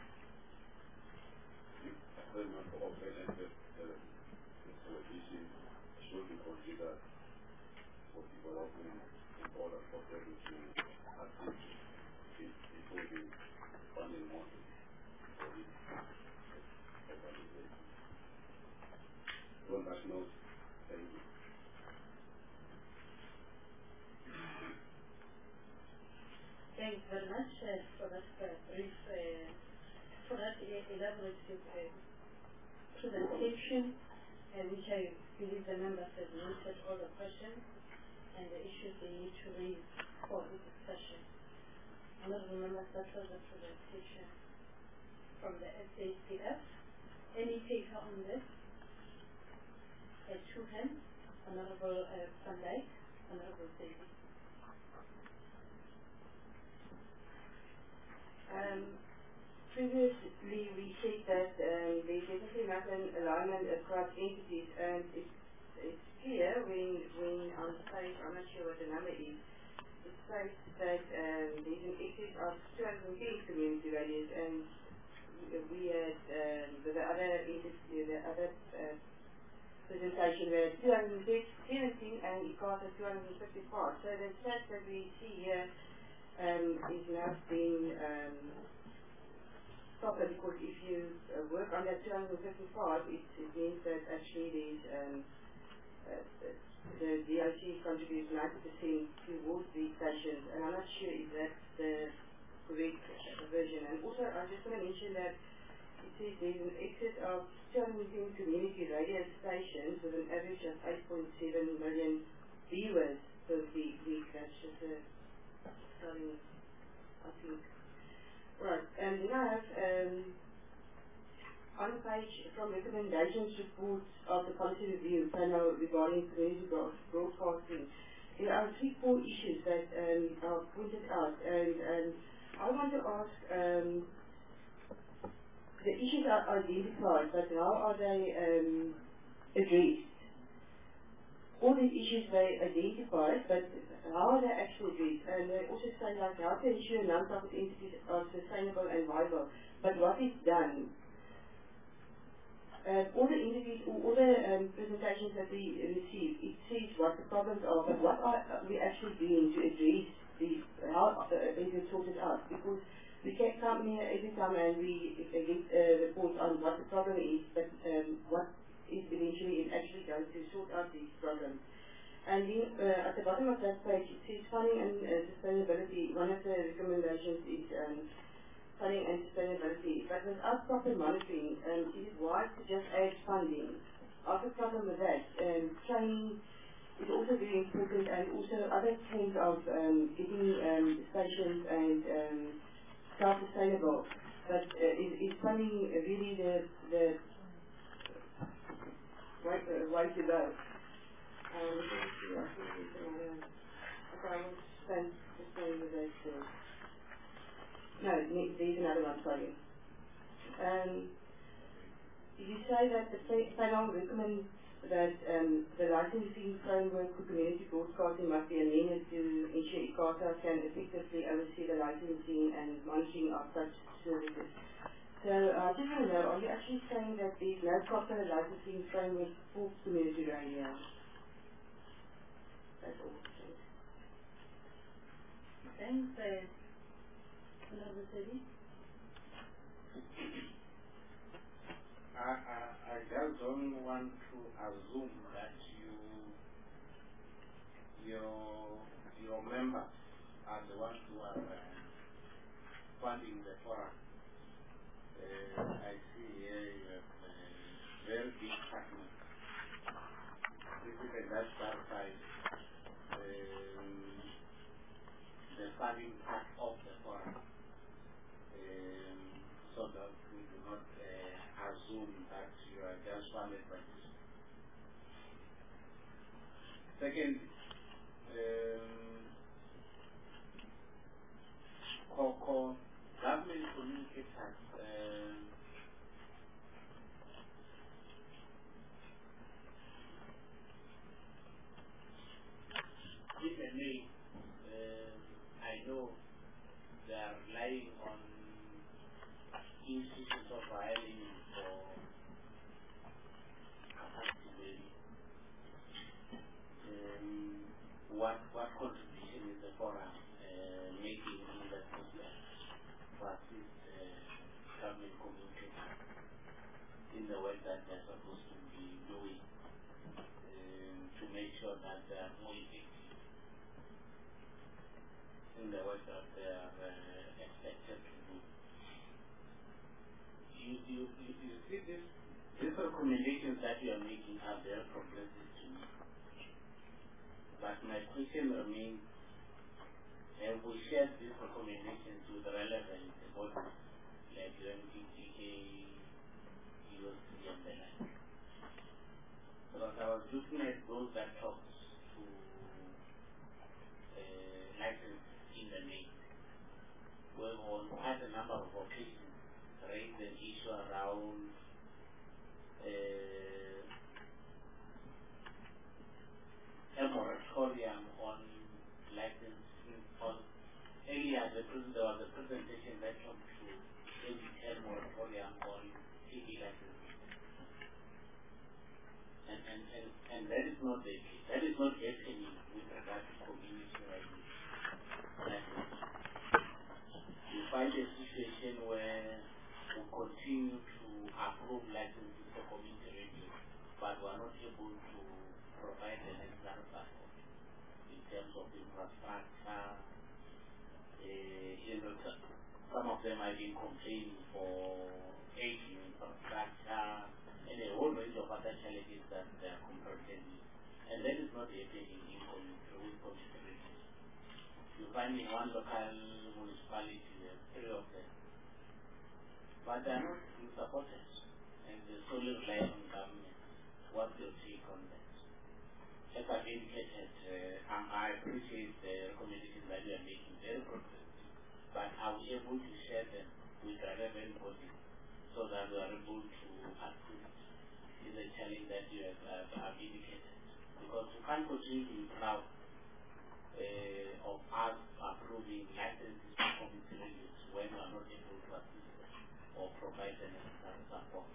A framework for open access television should be considered for development in order for them to assist in improving funding models for this organization. One last note, thank you. Thanks very much for that brief, for that elaborative presentation, which I believe the members have noted all the questions and the issues they need to raise for the discussion. Honourable members, that was the presentation from the SACF. Any taker on this? Two hands. Honourable Van Dijk, Honourable David. Previously, we said that there's definitely not an alignment across entities, and it's clear when on the page, I'm not sure what the number is, it states that there's an excess of 210 community radios, and we had the other presentation where 217 and ICASA 255. So the stats that we see here is now being stopped, because if you work on that 255, it means that actually the DOC contributes 90% towards these stations, and I'm not sure if that's the correct version. And also, I just want to mention that it says there's an excess of 210 community radio stations with an average of 8.7 million viewers per week. That's just a starting, I think. Right, and then I have on the page from recommendations reports of the policy review panel regarding community broadcasting, there are 3 core issues that are pointed out, and I want to ask, the issues are identified, but how are they addressed? All these issues they identified, but how are they actually addressed? And they also say, like, how to ensure non-profit entities are sustainable and viable, but what is done? All the interviews, all the presentations that we receive, it says what the problems are, but what are we actually doing to address these, how is it sorted out? Because we can come here every time and we get reports on what the problem is, but what is eventually actually going to sort out these problems. And then at the bottom of that page, it says funding and sustainability. One of the recommendations is funding and sustainability. But without proper monitoring, is it wise to just add funding? I have a problem with that. Training is also very important, and also other kinds of getting stations and self-sustainable. But is funding really the way to go? I will spend just going with those two. No, there's another one, sorry. You say that the panel recommends that the licensing framework for community broadcasting must be amended to ensure ICASA can effectively oversee the licensing and monitoring of such services. So I just want to know, are you actually saying that there's no proper licensing framework for community radio? That's all. Thanks. Another city? I just don't want to assume that your members are the ones who are funding the forum. I see here you have very big partners. If you can just clarify the funding part of the forum, so that we do not assume that you are just funded by this. Second, government communicators in the main, I know they are relying on institutions of hiring for capacity building. What contribution is the forum making in that process to assist government communicators in the work that they're supposed to be doing to make sure that they are more effective in the work that they are expected to do? You see these recommendations that you are making are very progressive to me. But my question remains, have we shared these recommendations with the relevant bodies like UNPTK, USC and the like? Because I was looking at those that talk to license in the name. We on quite a number of occasions raised an issue around a moratorium on licensing. Earlier, there was a presentation that came to a moratorium on TV licensing. And that is not the case. That is not happening with regard to community radio licensing. You find a situation where we continue to approve licenses for community radio, but we are not able to provide the necessary support in terms of infrastructure. Some of them have been complaining for aging infrastructure and a whole range of other challenges that they are confronted with. And that is not happening in community radio. You find in one local municipality, there are 3 of them. But they are not being supported. they solely rely on government. What's your take on that? As I've indicated, I appreciate the recommendations that you are making, very progressive, but are we able to share them with the relevant bodies so that we are able to assist in the challenge that you have indicated? Because we can't continue to be proud of us approving licenses for community radios when we are not able to assist them or provide the necessary support.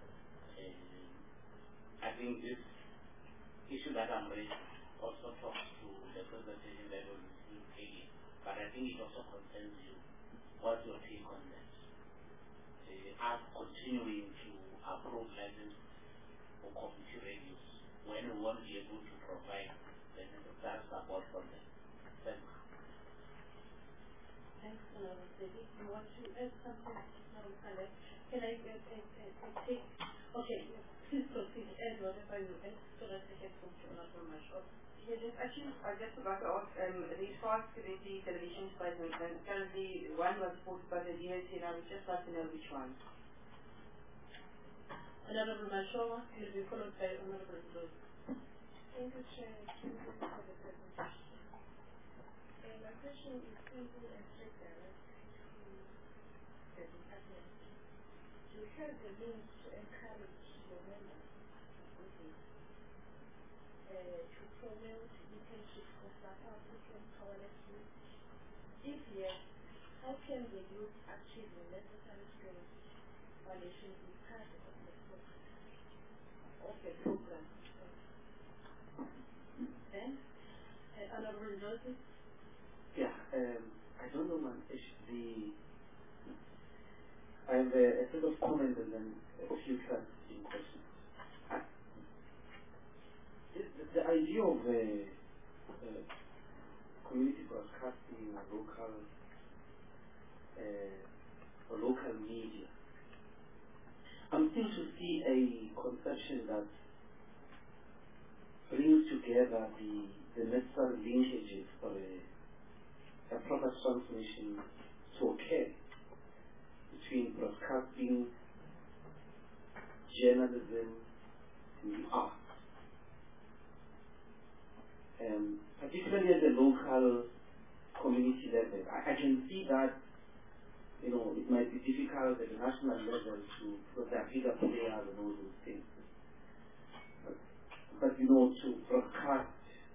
I think this issue that I'm raising also talks to the presentation that was taken, but I think it also concerns you. What's your take on that? Us continuing to approve licenses for community radios when we won't be able to provide the necessary support for them. Thanks. Thanks, David. You want to add something? No, can I take? Okay, please proceed. Add whatever you add so that I can come to another measure. Yeah, I just forgot to ask, these 5 community television stations, and currently one was supported by the DNC, and I would just like to know which one. Honorable Mashawa, will be followed by Honorable Rose. Thank you, Chair. Thank you for the presentation. My question is simple and straight direct to the department. You have the means to encourage your members to promote internship for South African powerless youth? If yes, how can the youth achieve the necessary skills foundation is part of the program? Then, Honorable Joseph? Yeah, I don't know, man. I have a set of comments and then a few clarification questions. The idea of community broadcasting or local media, I'm still to see a conception that brings together the necessary linkages for a proper transmission to occur between broadcasting, journalism, and the arts. Particularly at the local community level, I can see that, it might be difficult at the national level because there are bigger players and all those things. But to broadcast,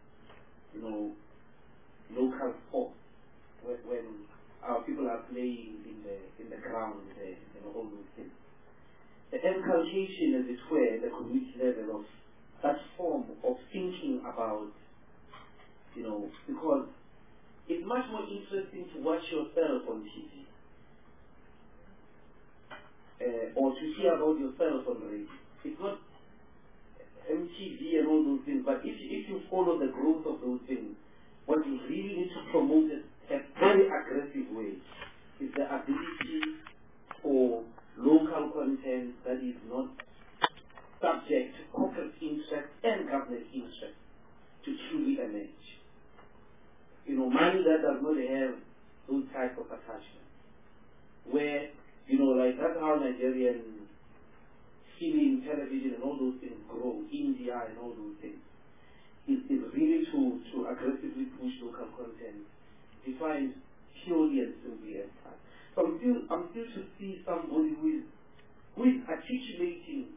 local sport when our people are playing in the ground and all those things. The inculcation, as it were, at the community level of that form of thinking about, because it's much more interesting to watch yourself on TV or to hear about yourself on radio. It's not MTV and all those things, but if you follow the growth of those things, what you really need to promote in a very aggressive way is the ability for local content that is not subject to corporate interest and government interest to truly emerge. Money that does not have those types of attachments. Where, like that's how Nigerian film, television and all those things grow, India and all those things. Is really to aggressively push local content defined purely and simply as that. So I'm still to see somebody who is articulating.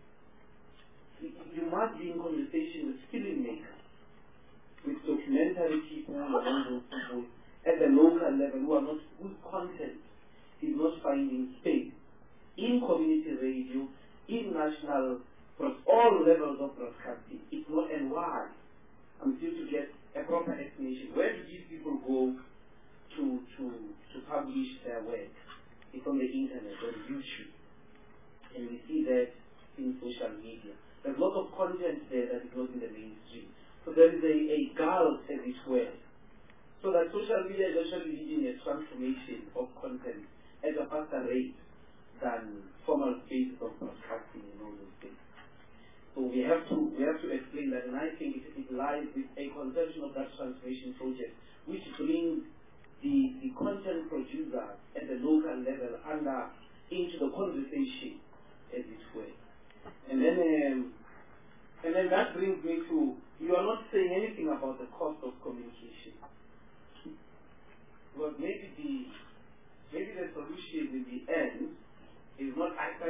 You must be in conversation with filmmakers, with documentary people and all those people at the local level whose content is not finding space in community radio, in national, all levels of broadcasting. It's not, and why? I'm still to get a proper explanation. Where do these people go to publish their work? It's on the internet, on YouTube. And we see that in social media. There's a lot of content there that is not in the mainstream. So there is a gulf, as it were. So that social media is actually leading a transformation of content at a faster rate than formal spaces of broadcasting and all those things. So we have to explain that, and I think it lies with a conception of that transformation project, which brings the content producer at the local level into the conversation, as it were.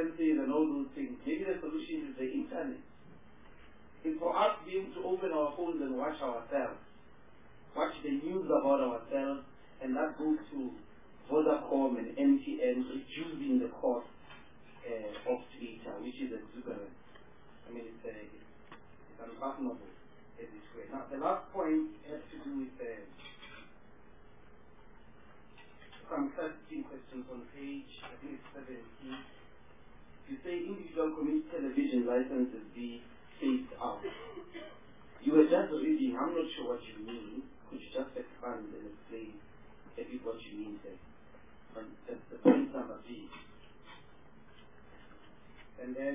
references and all those things. Maybe the solution is the internet. It's for us to be able to open our phones and watch ourselves, watch the news about ourselves, and that goes to Vodacom and MTN reducing the cost of data, which is exuberant. I mean, it's unfathomable in this way. Now, the last point has to do with some 13 questions on page, I think it's 17. You say individual community television licenses be phased out. You were just reading, I'm not sure what you mean. Could you just expand and explain a bit what you mean there? And that's the point number B. And then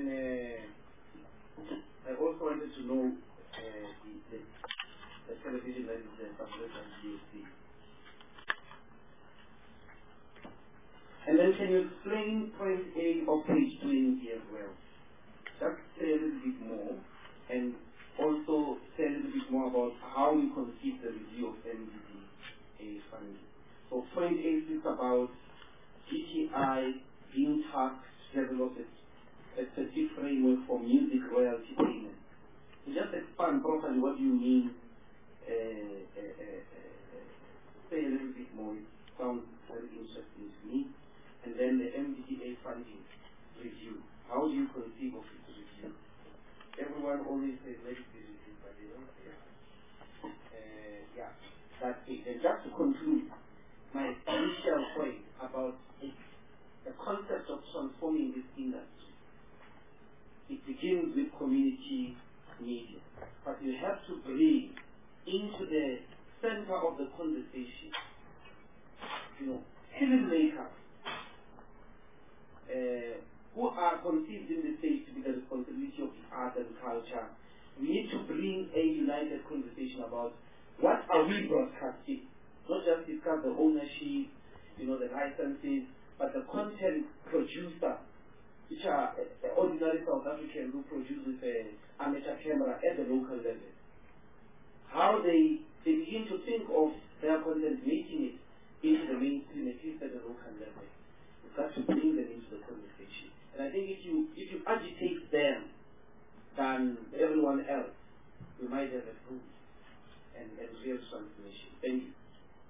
I also wanted to know the television licenses subject and GST. And then can you explain point A of page 20 as well? Just say a little bit more, and also say a little bit more about how we conceive the review of MDDA funding. So point A is about GTI being taxed to develop a specific framework for music royalty payments. So just expand properly what you mean. Say a little bit more. It sounds very interesting to me. And then the MDDA funding review. How do you conceive of its review? Everyone always says let it be reviewed, but they don't say yeah, that's it. And just to conclude, my initial point about the concept of transforming this industry. It begins with community media, but you have to bring into the center of the conversation, filmmakers who are conceived in the state to be the responsibility of the art and culture. We need to bring a united conversation about what are we broadcasting, not just discuss the ownership, the licenses, but the content producer, which are ordinary South Africans who produce with an amateur camera at the local level. How they begin to think of their content, making it into the mainstream, at least at the local level. We've got to bring them into the conversation. And I think if you agitate them than everyone else, we might have a good and real transformation. Thank you.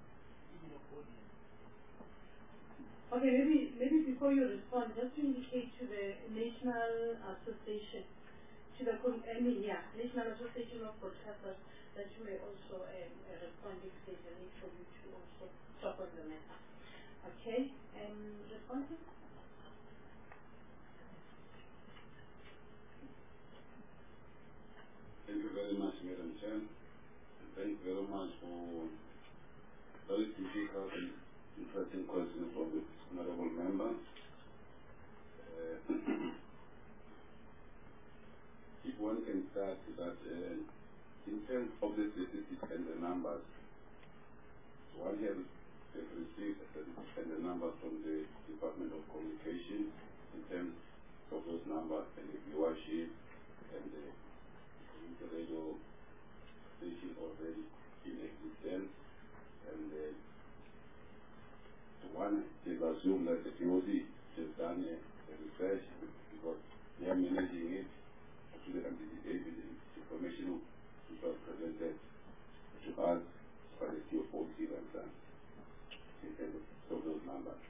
Okay, maybe before you respond, just to indicate to the National Association, National Association of Broadcasters, that you may also respond if there's a need for you to also talk on the matter. Okay, responses? Thank you very much, Madam Chair. And thank you very much for very difficult and interesting questions from the honorable member. If one can start that in terms of the statistics and the numbers, one has received statistics and the numbers from the Department of Communication in terms of those numbers and the viewership and the community radio station already in existence, and one is assumed that the DOC has done a research because they are managing it to the MDDA with the information which was presented to us by the COC themselves in terms of those numbers.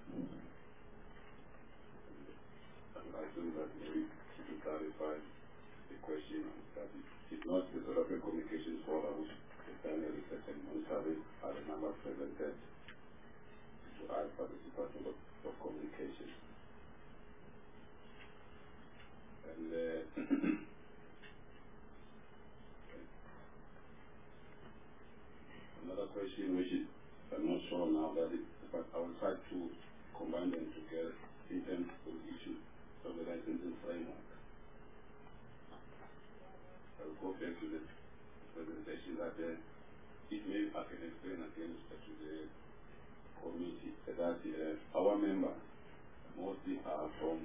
I assume that maybe to clarify the question that it's not the South African Communications Forum which has done a research and monitoring are the numbers presented to us by the Department of Communications. And another question which is, I'm not sure now that but I will try to combine them together in terms of the issue of the licensing framework. I will go back to the presentation that if maybe I can explain again to the committee that our members mostly are from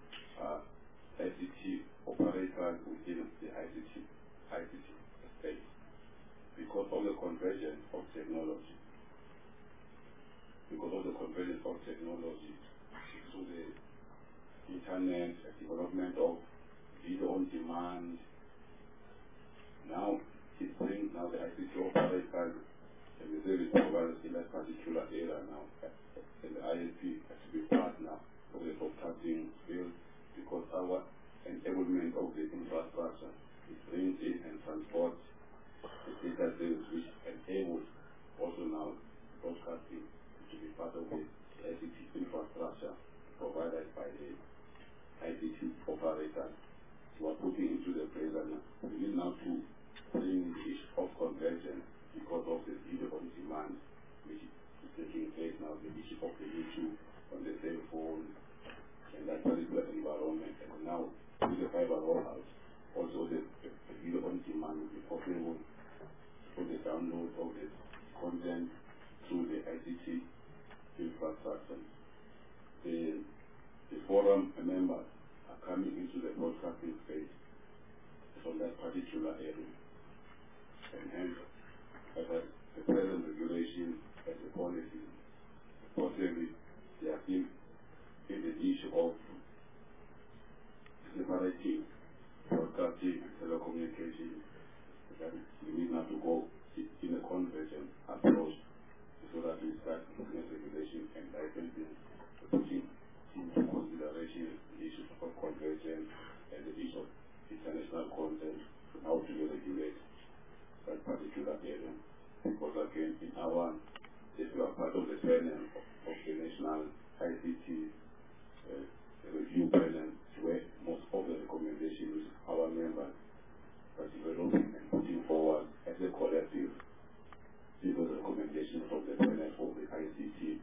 ICT operators within the ICT space because of the convergence of technology. So the internet, development of video on demand. Now, it brings now the ICT operators and the service providers in that particular area now, and the ISP has to be partner of the broadcasting field, because our enablement of the infrastructure, it brings in and transports the data sales, which enables also now broadcasting to be part of the ICT infrastructure provided by the ICT operators who are putting into the place. And we need now to bring the issue of convergence because of the video on demand, which is taking place now, the issue of the YouTube on the cell phone and that particular environment. And now, with the fiber rollout, also the video on demand will be possible for the download of the content through the ICT infrastructure. The forum members are coming into the broadcasting space from that particular area. And hence, as the present regulation as a policy, possibly they have been in the issue of separating broadcasting and telecommunication, that we need now to go in a convergent approach so that we start looking at regulation and licensing, putting into consideration the issues of convergence and the issue of international content, how to regulate that particular area. Because again, in our, if you are part of the panel of the National ICT review panel, where most of the recommendations our members are developing and putting forward as a collective, these are the recommendations from the panel for the ICT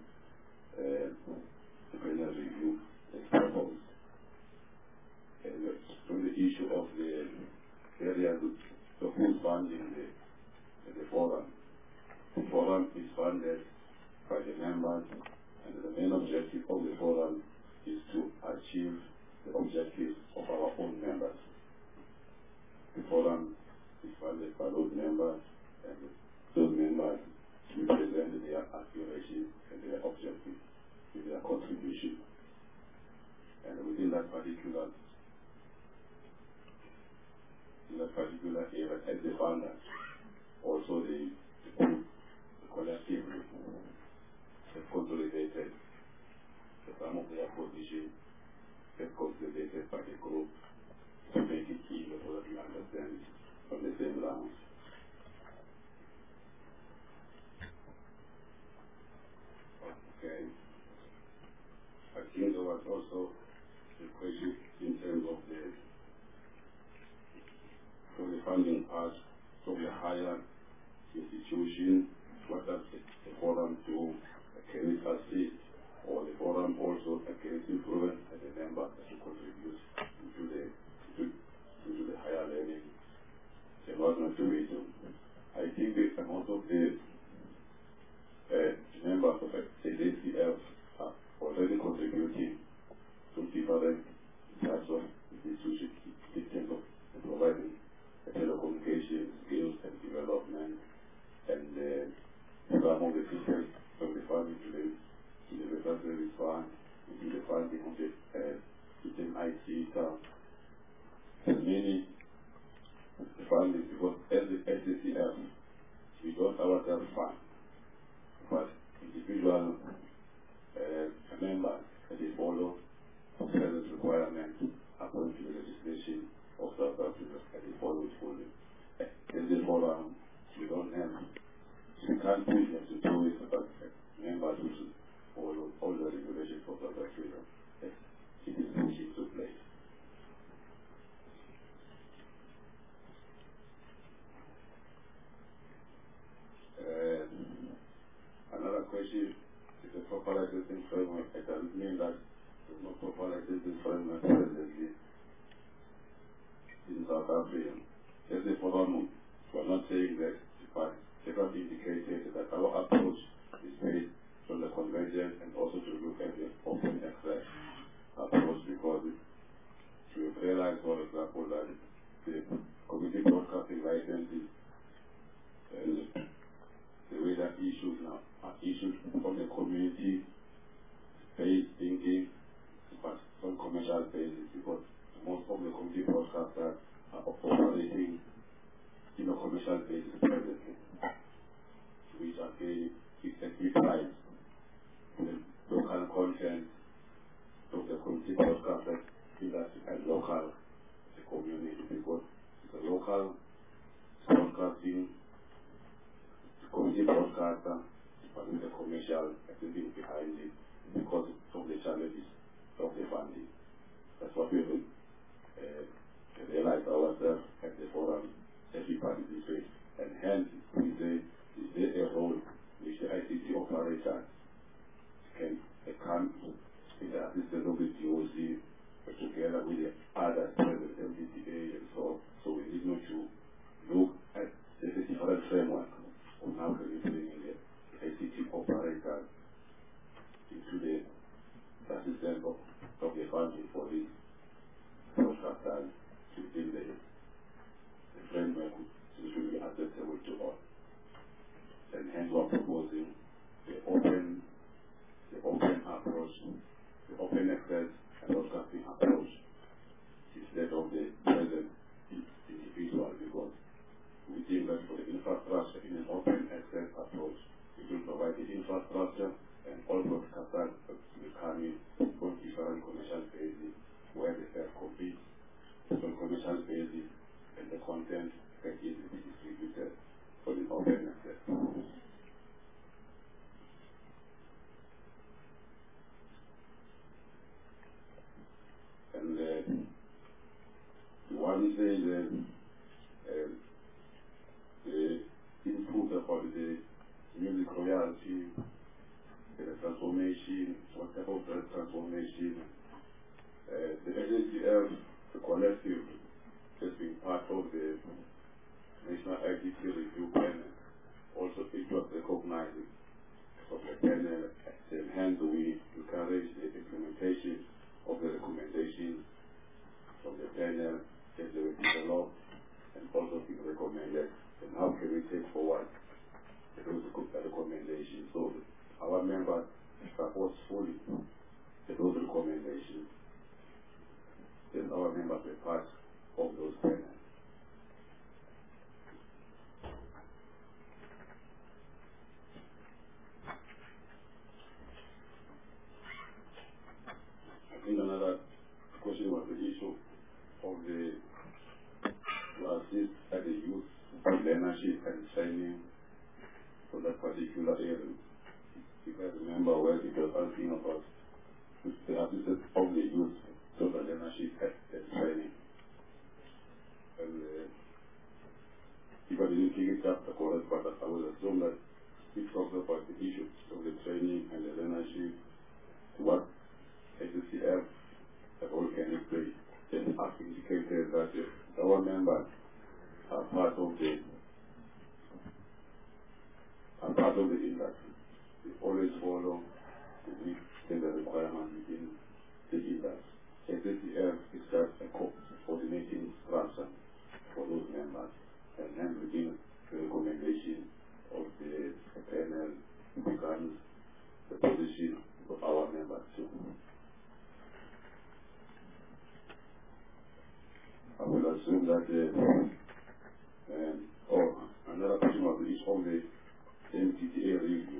panel review is proposed. And from the issue of the area, the who's funding the forum. The forum is funded by the members, and the main objective of the forum is to achieve the objectives of our own members. The forum is funded by those members, and those members represent their aspirations and their objectives with their contribution. And within that particular area, as the founders, also the collective have consolidated some of their positions, have consolidated by the group to make it easier so that we understand from the same grounds. Okay. I think there was also a question in terms of the funding part from the higher institution. What does the forum do? Can it assist, or the forum also can it influence as a member to contribute into the higher learning development to it? I think the amount of the members of the ACF are already contributing to different types of institutions in terms of providing telecommunication skills and development, and some of the systems from the funding to the Universal Service Fund, into the funding of the system IT stuff. And many funding, because as the SACF, we don't ourselves fund, but individual members, they follow present requirements according to the legislation of South Africa, and they follow it fully. In the forum, we don't have, we can't push them to do it, but members who should follow all the regulations of South Africa. It is pushed into place. Another question is the proper licensing framework. It doesn't mean that there's no proper licensing framework presently in South Africa. As a forum, we're not saying that, but they have indicated that our approach is based on the convergence and also to look at the open access approach, because we've realized, for example, that the community broadcasting licenses and the way that issues now are issued from the community-based thinking, but some commercial commercial basis, because most of the community broadcasters are operating in a commercial basis presently, which again is equalized the local content of the community broadcasters industry and local community, because it's a local broadcasting community broadcaster, but with a commercial activity behind it because of the challenges of the funding. That's what we will realize ourselves at the forum, everybody this way. And hence, we say, is there a role which the ICT operator can come in the assistance of the GOC together with the other present MDTA and so on. So we need not to look at the different framework of how can we bring in the ICT operator into the assistance of the funding for this broadcasters within the framework which will be acceptable to all. And hence we are proposing the open approach, the open access and broadcasting approach instead of the present individual, because we think that for the infrastructure in an open access approach, it will provide the infrastructure and all broadcasters will come in on different commercial bases where they can compete on commercial basis and the content can easily be distributed for the open access. And one thing, the input about the music royalty, the transformation, what type of transformation, the NSDF, the collective, has been part of the National ICT Review Panel. Also, it was recognized from the panel, and hence we encourage the implementation of the recommendations from the panel as they were developed and also being recommended. And how can we take forward those recommendations? So our members support fully those recommendations. And our members were part of those panels. I think another question was the issue of the to assist at the youth learnership and training for that particular area. If I remember well, it was asking about the assistance of the youth to the learnership and training. And if I didn't pick it up the correct part, I would assume that we talked about the issue of the training and the learnership, what SCF role can it play. Then I've indicated that our members are part of the industry. We always follow the requirements within the industry. SCF is just a coordinating structure for those members, and then within the recommendation of the panel becomes the position of our members too. I will assume that another question was the issue of the MTTA review.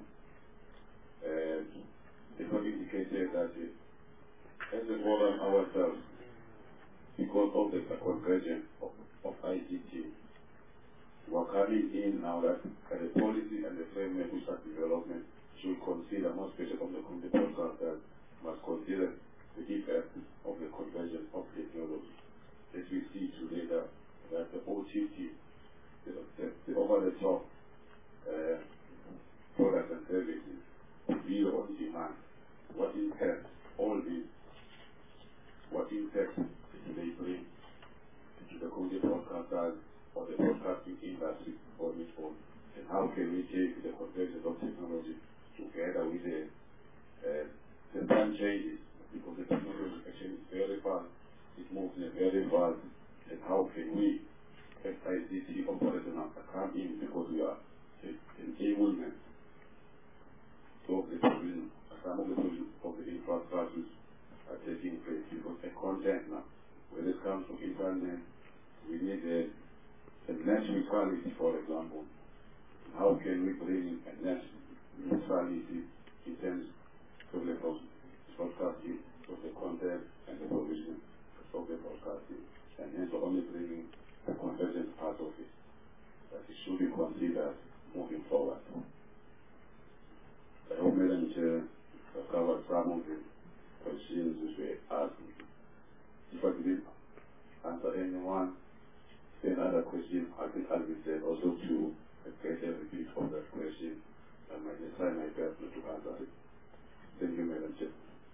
It was indicated that as a forum ourselves, because of the convergence of ICT, we are coming in now that the policy and the framework which are development should consider, more especially of the community broadcasters, must consider the effect of the convergence of technology. As we see today that the OTT, the over-the-top products and services, video on demand, what impact all these, what impact do they bring to the community broadcasters or the broadcasting industry on its own, and how can we take the convergence of technology together with the time changes, because the technology actually is very fast. It moves in a very fast, and how can we, as ICT operators, come in, because we are enablement of the provision, some of the provisions of the infrastructures are taking place, because net neutrality, for example. How can we bring a net neutrality in terms of the broadcasting of the content and the provision of the broadcasting, and hence only bringing the convergent part of it that it should be considered moving forward. I hope, Madam Chair, I've covered some of the questions which were asked. If I didn't answer anyone, another question, I think I'll be there also to get a repeat of that question, and my try my best to answer it. Thank you, Madam Chair.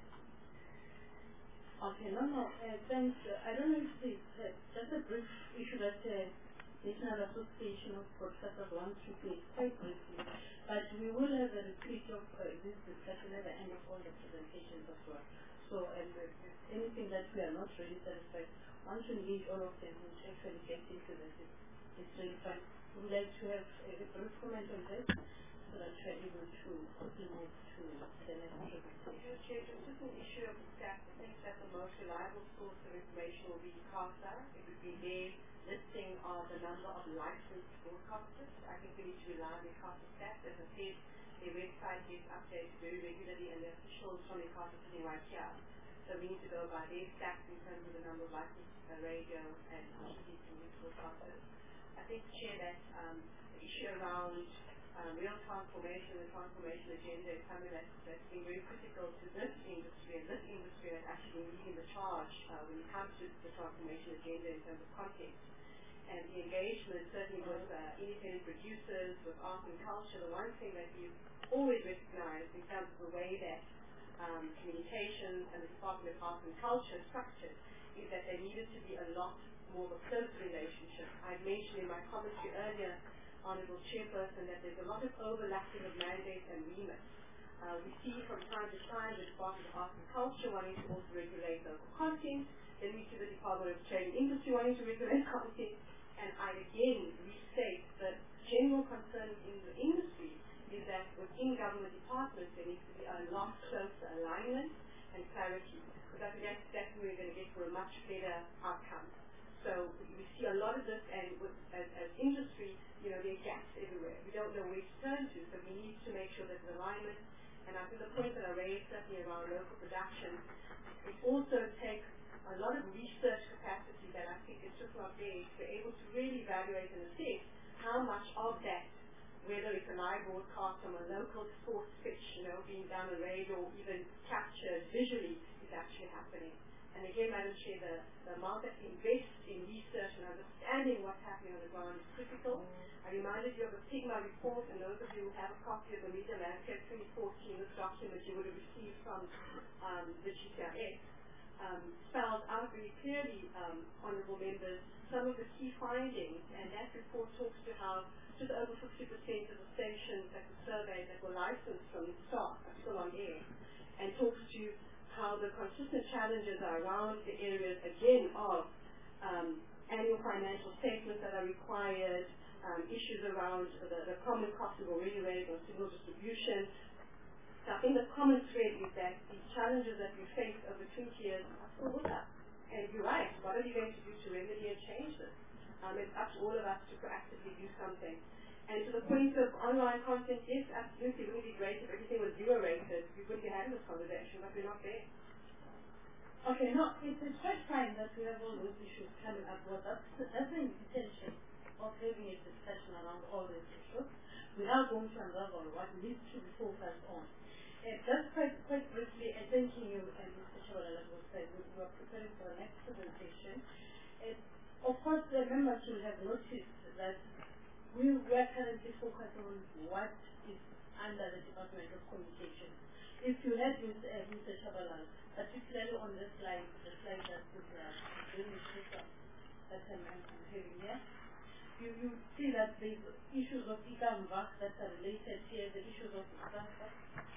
Okay, no, thanks. I don't know if it's just a brief issue that National Association of Broadcasters wants to make quite briefly, but we will have a repeat of this discussion at the end of all the presentations as well. So, anything that we are not really satisfied, once we engage all of them, we actually get into this. It's really fine. We would like to have a brief comment on this so that we are able to quickly move to the next presentation. Chair, just an issue of staff. I think that the most reliable source of information will be CASA. It would be their listing of the number of licensed broadcasters. I think we need to rely on the CASA staff. As I said, their website gets updated very regularly, and the officials from the CASA sitting right here. So we need to go by their stats in terms of the number of licensed radio and TV broadcasters. I think, Chair, that the issue around real transformation, the transformation agenda is something that's been very critical to this industry, and this industry has actually been leading the charge when it comes to the transformation agenda in terms of content. And the engagement, certainly with independent producers, with art and culture, the one thing that we've always recognized in terms of the way that communications and the Department of Art and Culture is structured is that there needed to be a lot more of a close relationship. I mentioned in my commentary earlier, Honourable Chairperson, that there's a lot of overlapping of mandates and remits. We see from time to time the Department of Art and Culture wanting to also regulate local content, then we see the Department of Trade and Industry wanting to regulate content, and I again restate the general concern in the industry is that within government departments there needs to be a lot closer alignment and clarity, because I think that's where we're going to get for a much better outcome. So we see a lot of this, and as industry, there are gaps everywhere. We don't know where to turn to, so we need to make sure there's alignment. And I think the point that I raised certainly around local production, it also takes a lot of research capacity that I think is just not there to be able to really evaluate and assess how much of that, whether it's a live broadcast from a local sports pitch, being done on radio, or even captured visually, is actually happening. And again, Madam Chair, the amount that we invest in research and understanding what's happening on the ground is critical. I reminded you of the PIGMA report, and those of you who have a copy of the Media Landscape 2014, this document you would have received from the GCIS, spelled out very clearly, honourable members, some of the key findings, and that report talks to how just over 50% of the stations that were surveyed that were licensed from the start are still on air, and talks to how the consistent challenges are around the areas, again, of annual financial statements that are required, issues around the common cost of already raised on signal distribution. So I think the common thread is that these challenges that we face over 20 years are still with us. And you're right, what are you going to do to remedy and change this? It's up to all of us to proactively do something. And to the point of online content, yes, absolutely, it would be great if everything was zero-rated. We wouldn't be having this conversation, but we're not there. Okay, no, it's quite fine that we have all those issues coming up. Well, that's the intention of having a discussion around all these issues. We are going to unravel what needs to be focused on. Just quite briefly, and thanking you, Mr. Chabalala, who said we are preparing for the next presentation. Of course, the members will have noticed that we are currently focusing on what is under the Department of Communication. If you had with Mr. Chabalala, particularly on this slide, the slide that is really crucial that I'm having here, you see that there's issues of ICAMVA that are related here, the issues of ICAMVA,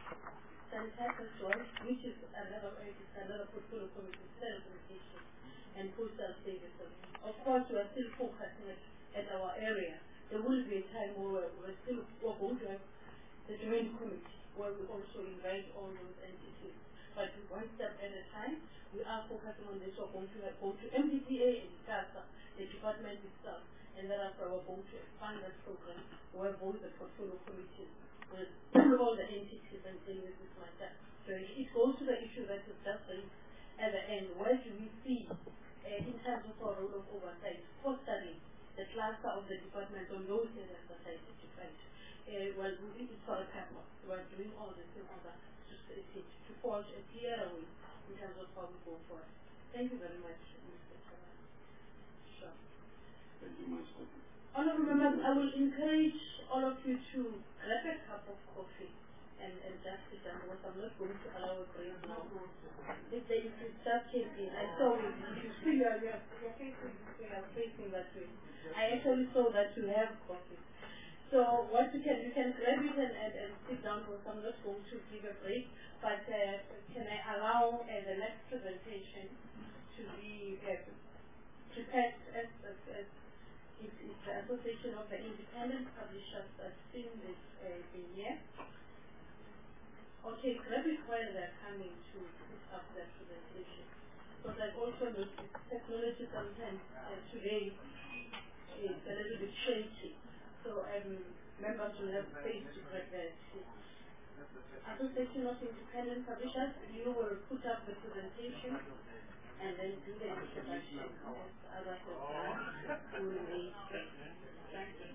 sanitary storage, which is another portfolio committee, telecommunication and postal services. Of course, we are still focusing at our area. There will be a time where we're going to have the joint committee where we also invite all those entities. But one step at a time, we are focusing on this. We're going to go to MDPA and CASA, the department itself, and thereafter we're going to expand that program where both the portfolio committees will all the entities and deal with this matter. So it goes to the issue that is just raised at the end. Where do we see, in terms of our role of oversight, fostering the cluster of the department on those areas that I identified? Well, it's for a purpose. We're doing all this in order to forge a clearer way in terms of how we go forward. Thank you very much, Mr. Chairman. Sure. Thank you, Master. Honourable members, I will encourage all of you to grab a cup of coffee and just sit down, because I'm not going to allow a break now. If just came in, I saw it. You see you're facing this way, I'm facing that way. I actually saw that you have coffee. So what you can grab it and sit down, because I'm not going to give a break, but can I allow the next presentation to be prepared as it's the Association of the Independent Publishers that's seen this year. Okay, grab it while they're coming to put up their presentation. Because I've also noticed technology sometimes today is a little bit shaky. So members will have space to grab that. Association of Independent Publishers, you will put up the presentation and then do the introduction. As I have done, we will wait. Thank you.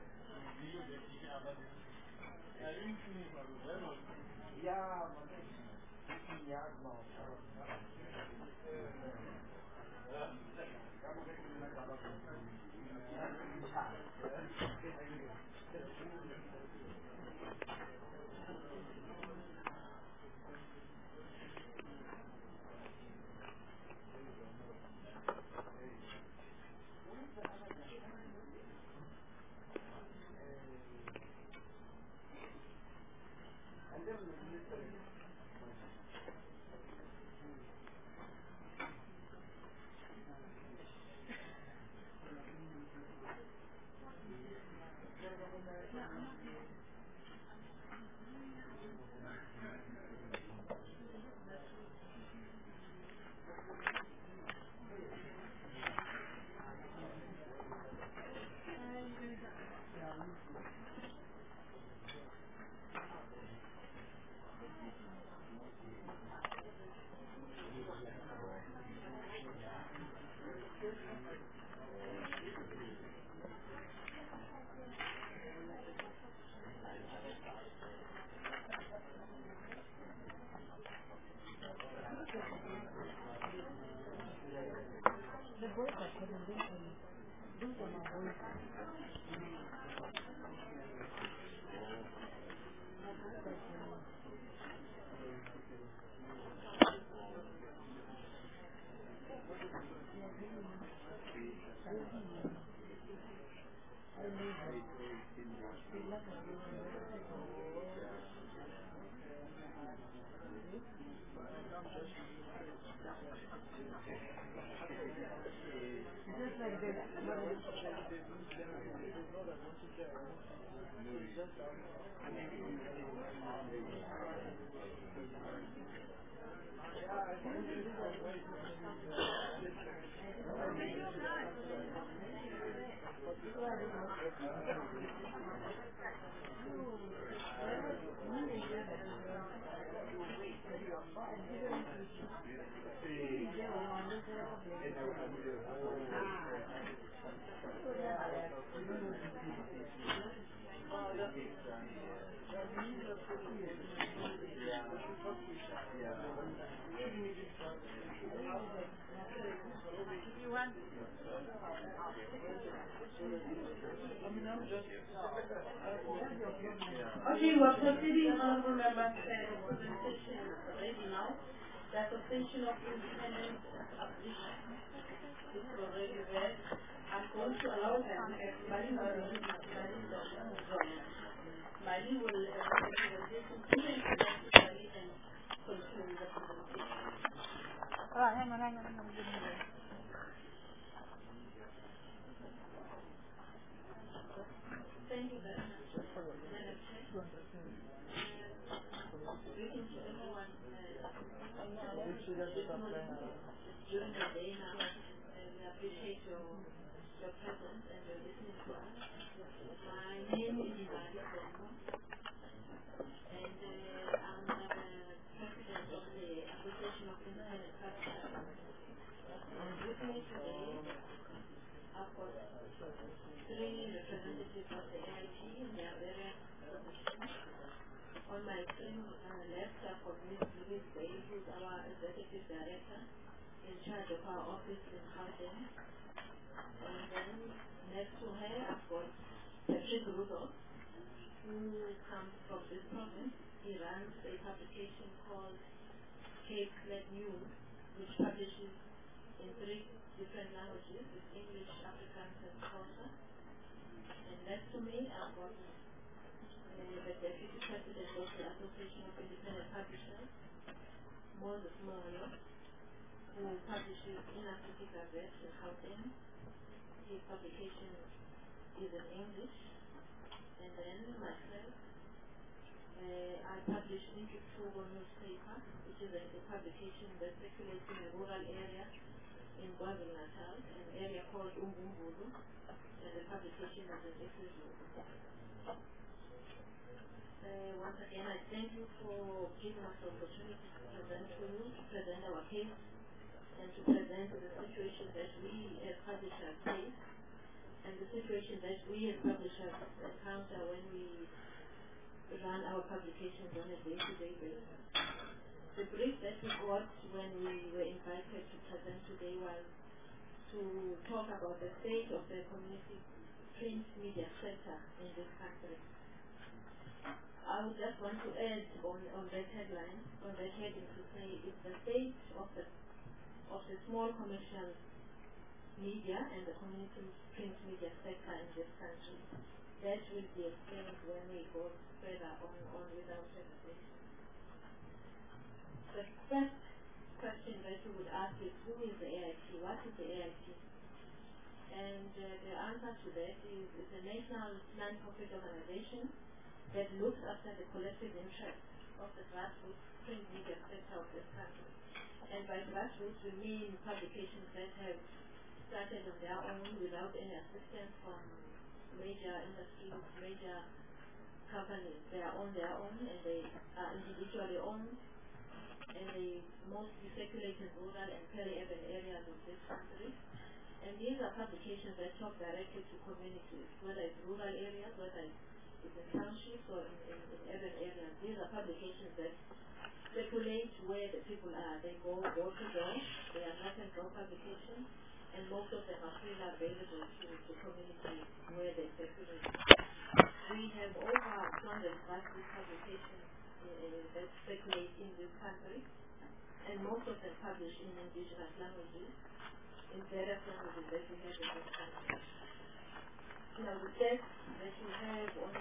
Okay, we're proceeding, honorable members. The presentation is ready now. The Association of Independent Publishers is already there. I'm going to allow them. Mali will read Mali will the presentation to the Mali and continue the presentation. Hang on. Thank you very much. Greetings to everyone during the day now, and we appreciate your presence and your then left I've got Ms. Louise Bay, who's our executive director in charge of our office in Gauteng. And then next to her I've got Patrick Rudolph, who comes from this province. He runs a publication called Cape Flat News, which publishes in 3 different languages, with English, Afrikaans, and Xhosa. And next to me, I've got the Deputy President of the Association of Independent Publishers, Moses Moyo, who publishes in Africa Gazette in Gauteng. His publication is in English. And then myself, I publish in Kitubo newspaper, which is a publication that circulates in a rural area in KwaZulu-Natal, an area called Umbumbulu, and the publication is in isiZulu. Once again, I thank you for giving us the opportunity to present to you, to present our case, and to present the situation that we as publishers face, and the situation that we as publishers encounter when we run our publications on a day-to-day basis. The brief that we got when we were invited to present today was to talk about the state of the community print media sector in this country. I would just want to add on that headline, on that heading, to say it's the state of the small commercial media and the community print media sector in this country. That will be explained when we go further on with our presentation. The first question that we would ask is, who is the AIT? What is the AIT? And the answer to that is it's a national non-profit organization that looks after the collective interests of the grassroots print media sector of this country. And by grassroots, we mean publications that have started on their own without any assistance from major industries, major companies. They are on their own, and they are individually owned, and they mostly circulate in rural and peri-urban areas of this country. And these are publications that talk directly to communities, whether it's rural areas, whether it's in townships or in urban areas. These are publications that circulate where the people are. They go door to door. They are not and door publications, and most of them are freely available to the communities where they circulate. We have over 200 grassroots publications that circulate in this country, and most of them publish in indigenous languages, in various languages that we have in this country. Now, the text that you have on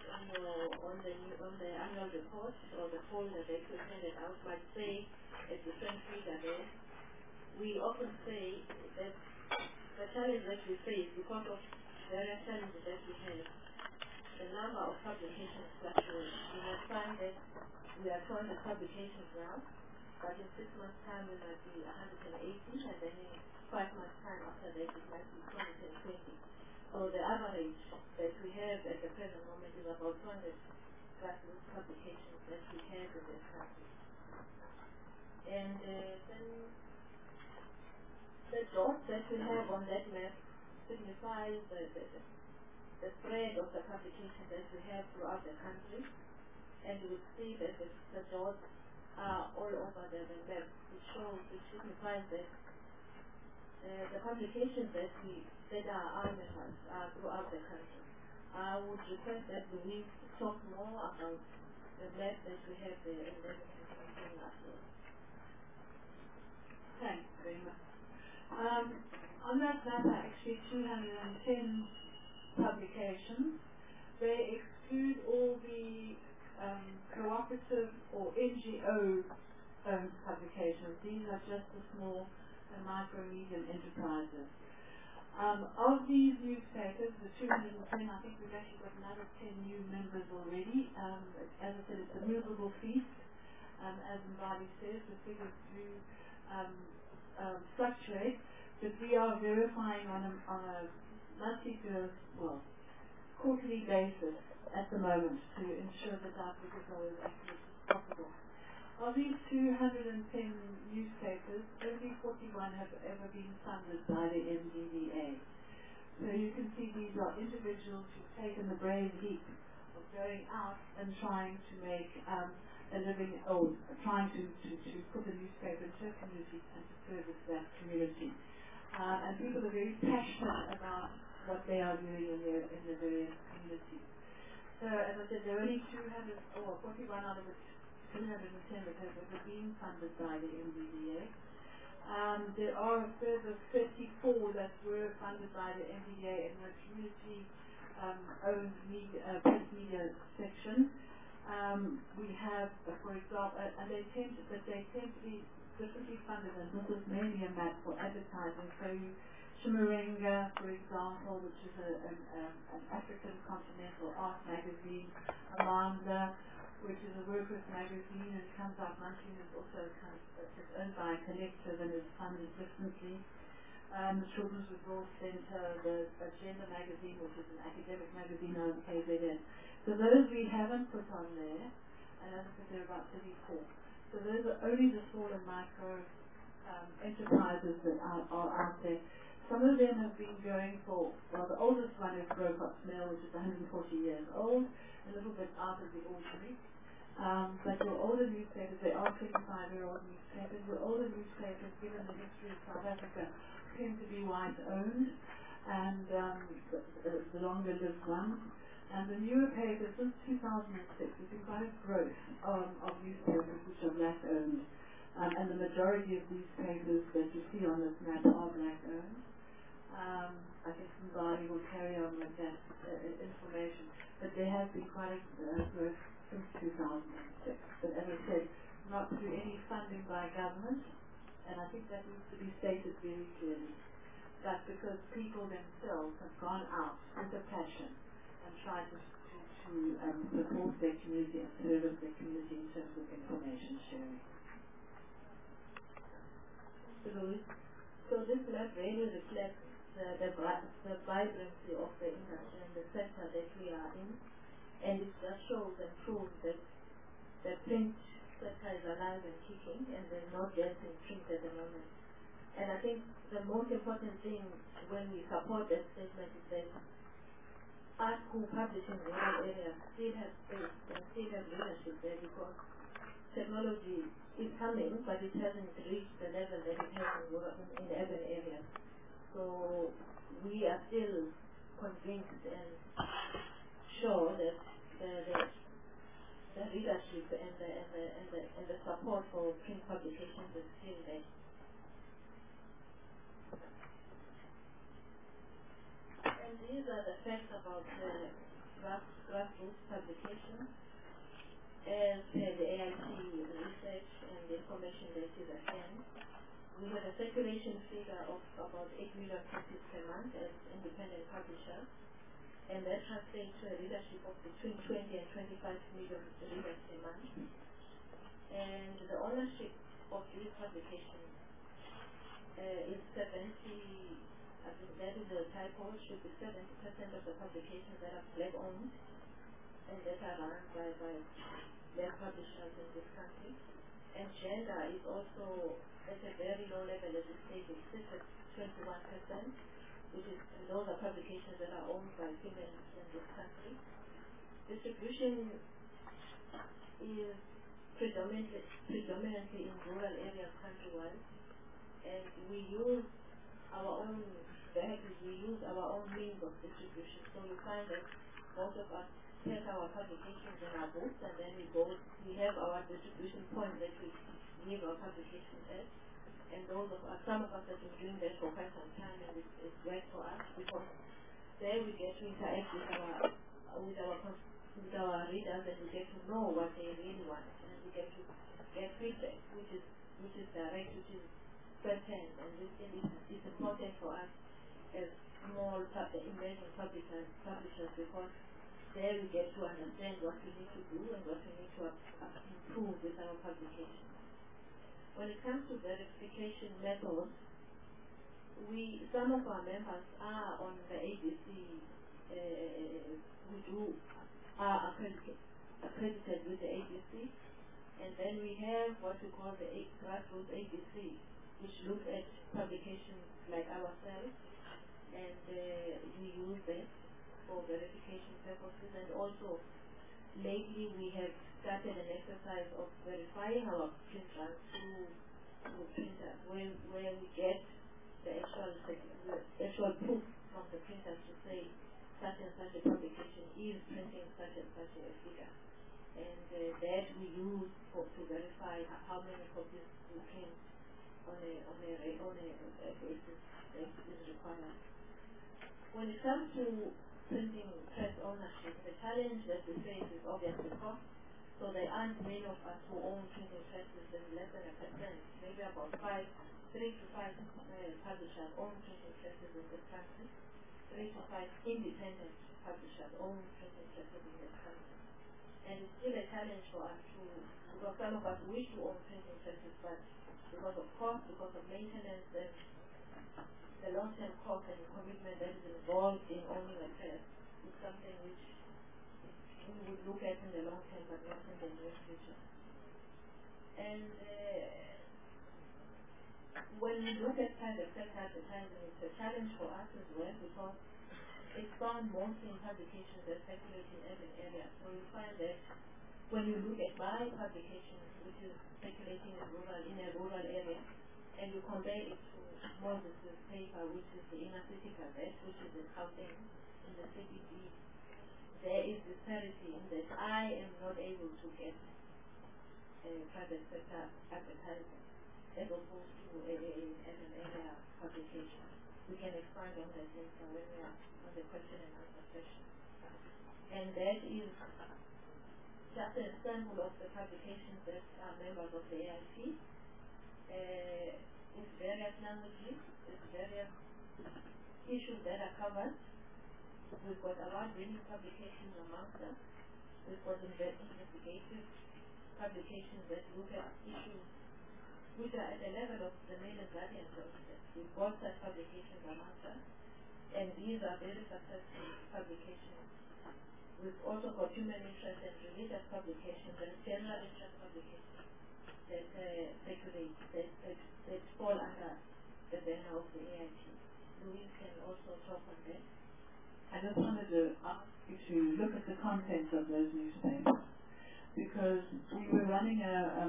the annual report or the folder that you handed out might say a different figure there. We often say that the challenge that we face, because of various challenges that we have, the number of publications fluctuates. You might find that we are 200 publications now, but in 6 months' time we might be 180, and then in 5 months' time after that it might be 220. So the average that we have at the present moment is about 200 grassroots publications that we have in this country. And then the dot that we have on that map signifies the spread of the publications that we have throughout the country. And you will see that the dots are all over the map, which signifies that the publications that are our members are throughout the country. I would request that we talk more about the map that we have there and then we can continue afterwards. Thanks very much. On that map are actually 210 publications. They exclude all the cooperative or NGO publications. These are just the small and micro medium enterprises. Of these newspapers, the 210, I think we've actually got another 10 new members already. As I said, it's a movable feast. As Mbali says, the figures do fluctuate, but we are verifying on a quarterly basis at the moment to ensure that our figures are as accurate as possible. Of these 210 newspapers, only 41 have ever been funded by the MDDA. So you can see these are individuals who've taken the brave leap of going out and trying to make living or trying to put a newspaper into a community and to service that community. And people are very passionate about what they are doing in the various communities. So as I said, there are only 41 out of the 210 that are being funded by the MBDA. There are a further 34 that were funded by the MBDA in the community owned press media section. We have, for example, and they tend to be differently funded, and this is mainly a map for advertising. So Chimurenga, for example, which is an African continental art magazine, Amanda, which is a workers' magazine and comes out monthly, and is also it's owned by a collective and is funded differently. The Children's Resource Centre, the Agenda magazine, which is an academic magazine on KZN. So those we haven't put on there, and as I said, there are about 34. So those are only the small and micro enterprises that are out there. Some of them have been going for, well, the oldest one is Grocott's Mill, which is 140 years old, a little bit out of the ordinary. But your older newspapers, they are 25-year-old newspapers. Your older newspapers, given the history of South Africa, tend to be white-owned, and the longer-lived ones. And the newer papers, since 2006, there's been quite a growth of newspapers which are black-owned. And the majority of these papers that you see on this map are black-owned. I think somebody will carry on with that information. But there has been quite a growth since 2006. But as I said, not through any funding by government, and I think that needs to be stated very clearly. But because people themselves have gone out with a passion and tried to support their community and service their community in terms of information sharing. So this map really reflects the vibrancy of the industry and the sector that we are in, and it just shows and proves that the print sector is alive and kicking, and there's no death in print at the moment. And I think the most important thing when we support that statement is that us who publish in rural areas still have space and still have leadership there, because technology is coming, but it hasn't reached the level that it has in urban areas. So we are still convinced and sure that the leadership and the support for print publications is still there. And these are the facts about grassroots publications. As per the AIT research and the information that is at hand, we have a circulation figure of about 8 million copies per month as independent publishers, and that translates to a readership of between 20 and 25 million readers a month. And the ownership of these publications is 70, I think that is a typo, it should be 70% of the publications that are black-owned and that are run by black publishers in this country. And gender is also at a very low level at this stage. It sits at 21%, which is, those are publications that are owned by females in this country. Distribution is predominantly in rural areas countrywide, and we use our own vehicles, we use our own means of distribution. So you find that most of us take our publications in our books, and then we have our distribution points that we give our publications at. And some of us have been doing that for quite some time, and it's great for us, because there we get to interact with our readers, and we get to know what they really want, and we get to get feedback, which is direct, which is first-hand, and this is important for us as small emerging publishers, because there we get to understand what we need to do and what we need to improve with our publications. When it comes to verification methods, some of our members are on the ABC, are accredited with the ABC, and then we have what we call the grassroots ABC, which looks at publications like ourselves, and we use that for verification purposes, and also lately we have started an exercise of verifying our print runs through printers, where we get the actual proof from the printers to say such and such a publication is printing such and such a figure. And that we use to verify how many copies we print on a basis that is required. When it comes to printing press ownership, the challenge that we face is obviously cost. So there aren't many of us who own printing presses, and less than 1%, maybe about 3 to 5 publishers own printing presses in this country. 3 to 5 independent publishers own printing presses in this country. And it's still a challenge for us because some of us wish to own printing presses, but because of cost, because of maintenance, and the long-term cost and commitment that is involved in owning a press is something which we would look at in the long term, but not in the near future. And when we look at private sector advertising, it's a challenge for us as well, because it's found mostly in publications that circulate in urban areas. So you find that when you look at my publication, which is circulating in a rural area, and you compare it to Moses' paper, which is the Inner City Gazette, which is in Gauteng, in the CBD, there is disparity in that I am not able to get private sector advertising as opposed to an area publication. We can expand on that later when we are on the question and answer session. And that is just a sample of the publications that are members of the AIP. With various languages, with various issues that are covered. We've got award-winning publications amongst us. We've got investigative publications that look at issues which are at the level of the Mail and Guardian, for instance. We've got such publications amongst us, and these are very successful publications. We've also got human interest and religious publications and general interest publications that circulate, that fall under the banner of the AIT. Louise can also talk on that. I just wanted to ask you to look at the contents of those newspapers, because we were running a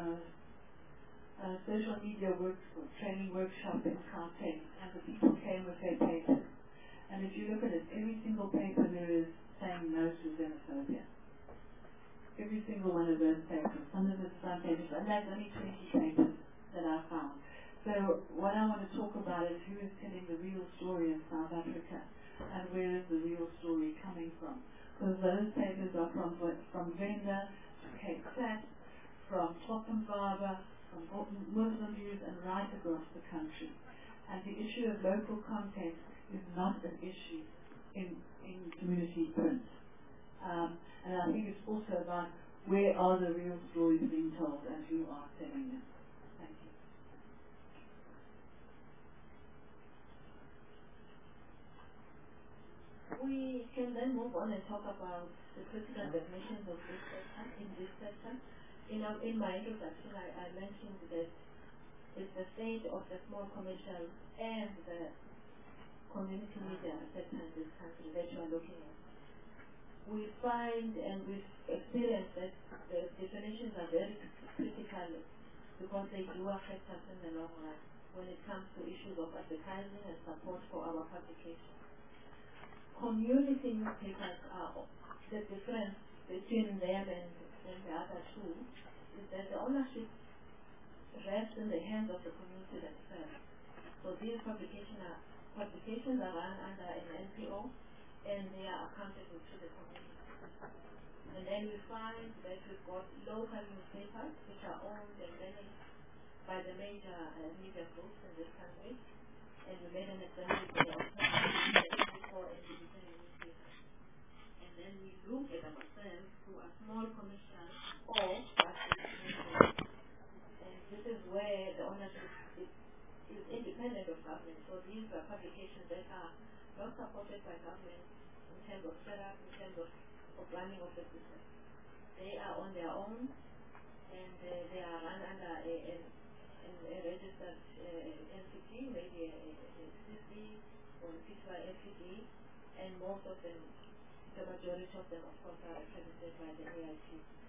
social media training workshop in Gauteng, and the people came with their papers. And if you look at it, every single paper there is saying no to xenophobia. Every single one of those papers, some of it's front pages, and that's only 20 papers that I found. So what I want to talk about is who is telling the real story in South Africa, and where is the real story coming from? Because those papers are from Venda to Cape Flats, from Toppenbarber, from Muslim News, and right across the country. And the issue of local content is not an issue in community print. And I think it's also about where are the real stories being told and who are telling them. Thank you. We can then move on and talk about the critical definitions of this sector, in this sector. In my introduction, I mentioned that it's the state of the small commercial and the community media sector in this country that you are looking at. We find and we've experienced that the definitions are very critical because they do affect us in the long run when it comes to issues of advertising and support for our publication. Community newspapers are the difference between them and the other two is that the ownership rests in the hands of the community themselves. So these publications are run under an NPO, and they are accountable to the community. And then we find that we've got local newspapers which are owned and managed by the major media groups in this country, and we made an example for the and then we look at ourselves who are small commercial or and this is where the ownership is independent of government. So these are publications that are not supported by government in terms of setup, in terms of running of the business. They are on their own, and they are run under a registered entity, maybe a CC or a FTD, and most of them the majority of them, of course, are represented by the AIT.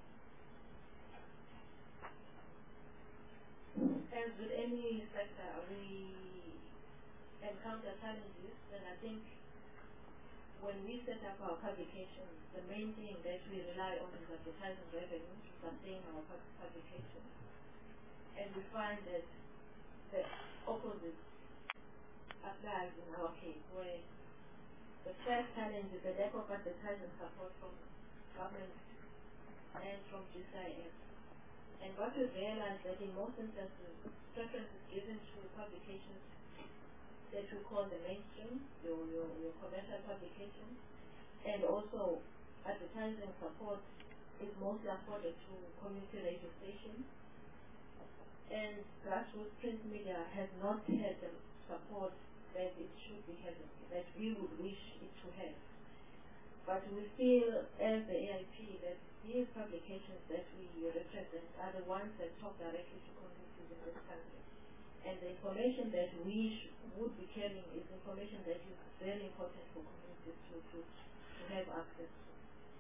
As with any sector, we encounter challenges, and I think when we set up our publications, the main thing that we rely on is advertising revenue to sustain our publications. And we find that the opposite applies in our case, where the first challenge is the lack of advertising support from government and from GCIS. And what we realized that in most instances, preference is given to publications that we call the mainstream, your commercial publications, and also advertising support is mostly afforded to community radio stations. And grassroots print media has not had the support that it should be having, that we would wish it to have. But we feel as the AIP that these publications that we represent are the ones that talk directly to communities in this country. And the information that we would be carrying is information that is very important for communities to have access to.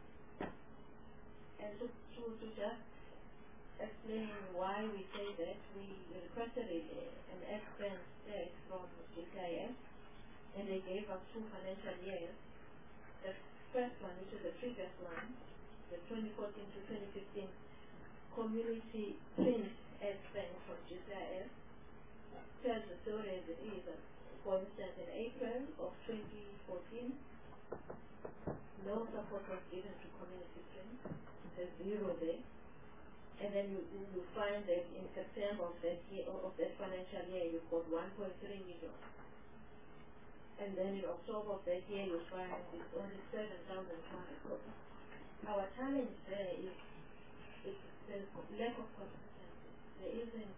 And to just explain why we say that, we requested an expense check from GCIS, and they gave us 2 financial years. The first one, which is the previous one, the 2014 to 2015 community print expense from GCIS, tells the story as it is. For instance, in April of 2014, no support was given to community print. There's 0 there. And then you find that in September of that year, of that financial year, you've got 1.3 million. And then in October of that year, you find it's only 7,200. So our challenge there is there's lack of consistency. There isn't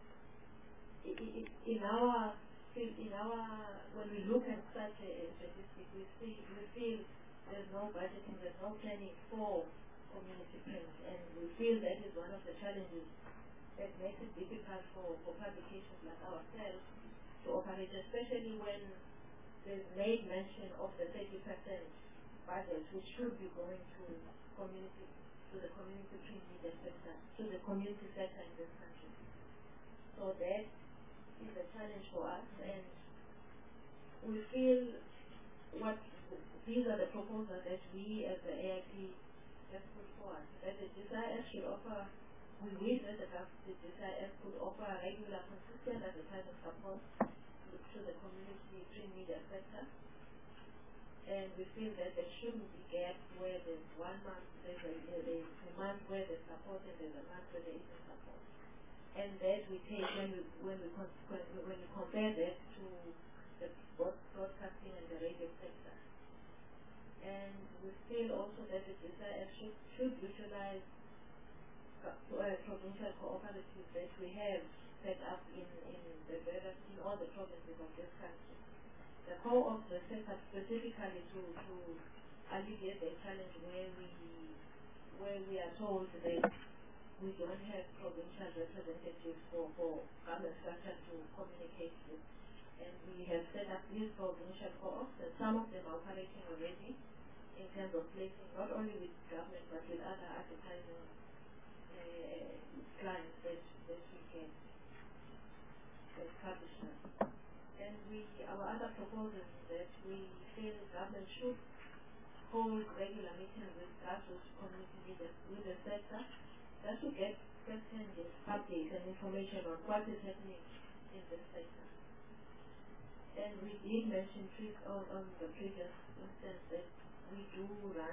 when we look at such a statistic, we feel there's no budgeting, there's no planning for community print, and we feel that is one of the challenges that makes it difficult for publications like ourselves to operate, especially when there's made mention of the 30% budget which should be going to the community print media sector, to the community sector in this country. So that is a challenge for us, and we feel these are the proposals that we as the AIP have put forward, that the GCIS should offer, we wish that the GCIS could offer regular, consistent advertising support to the community print media sector, and we feel that there shouldn't be gaps where there's 1 month, there's a month where there's support and there's a month where there isn't support. And that we take when we compare that to the broadcasting and the radio sector. And we feel also that the GCIS should utilize provincial cooperatives that we have set up in all the provinces of this country. The core of the sector specifically to alleviate the challenge where we are told that we don't have provincial representatives for government structure to communicate with. And we have set up these provincial co-ops, and some of them are operating already in terms of placing not only with government but with other advertising clients that we can as publishers. And our other proposal is that we feel government should hold regular meetings with grassroots community leaders with the sector, just to get first-hand updates and information on what is happening in the sector. And we did mention on the previous instance that we do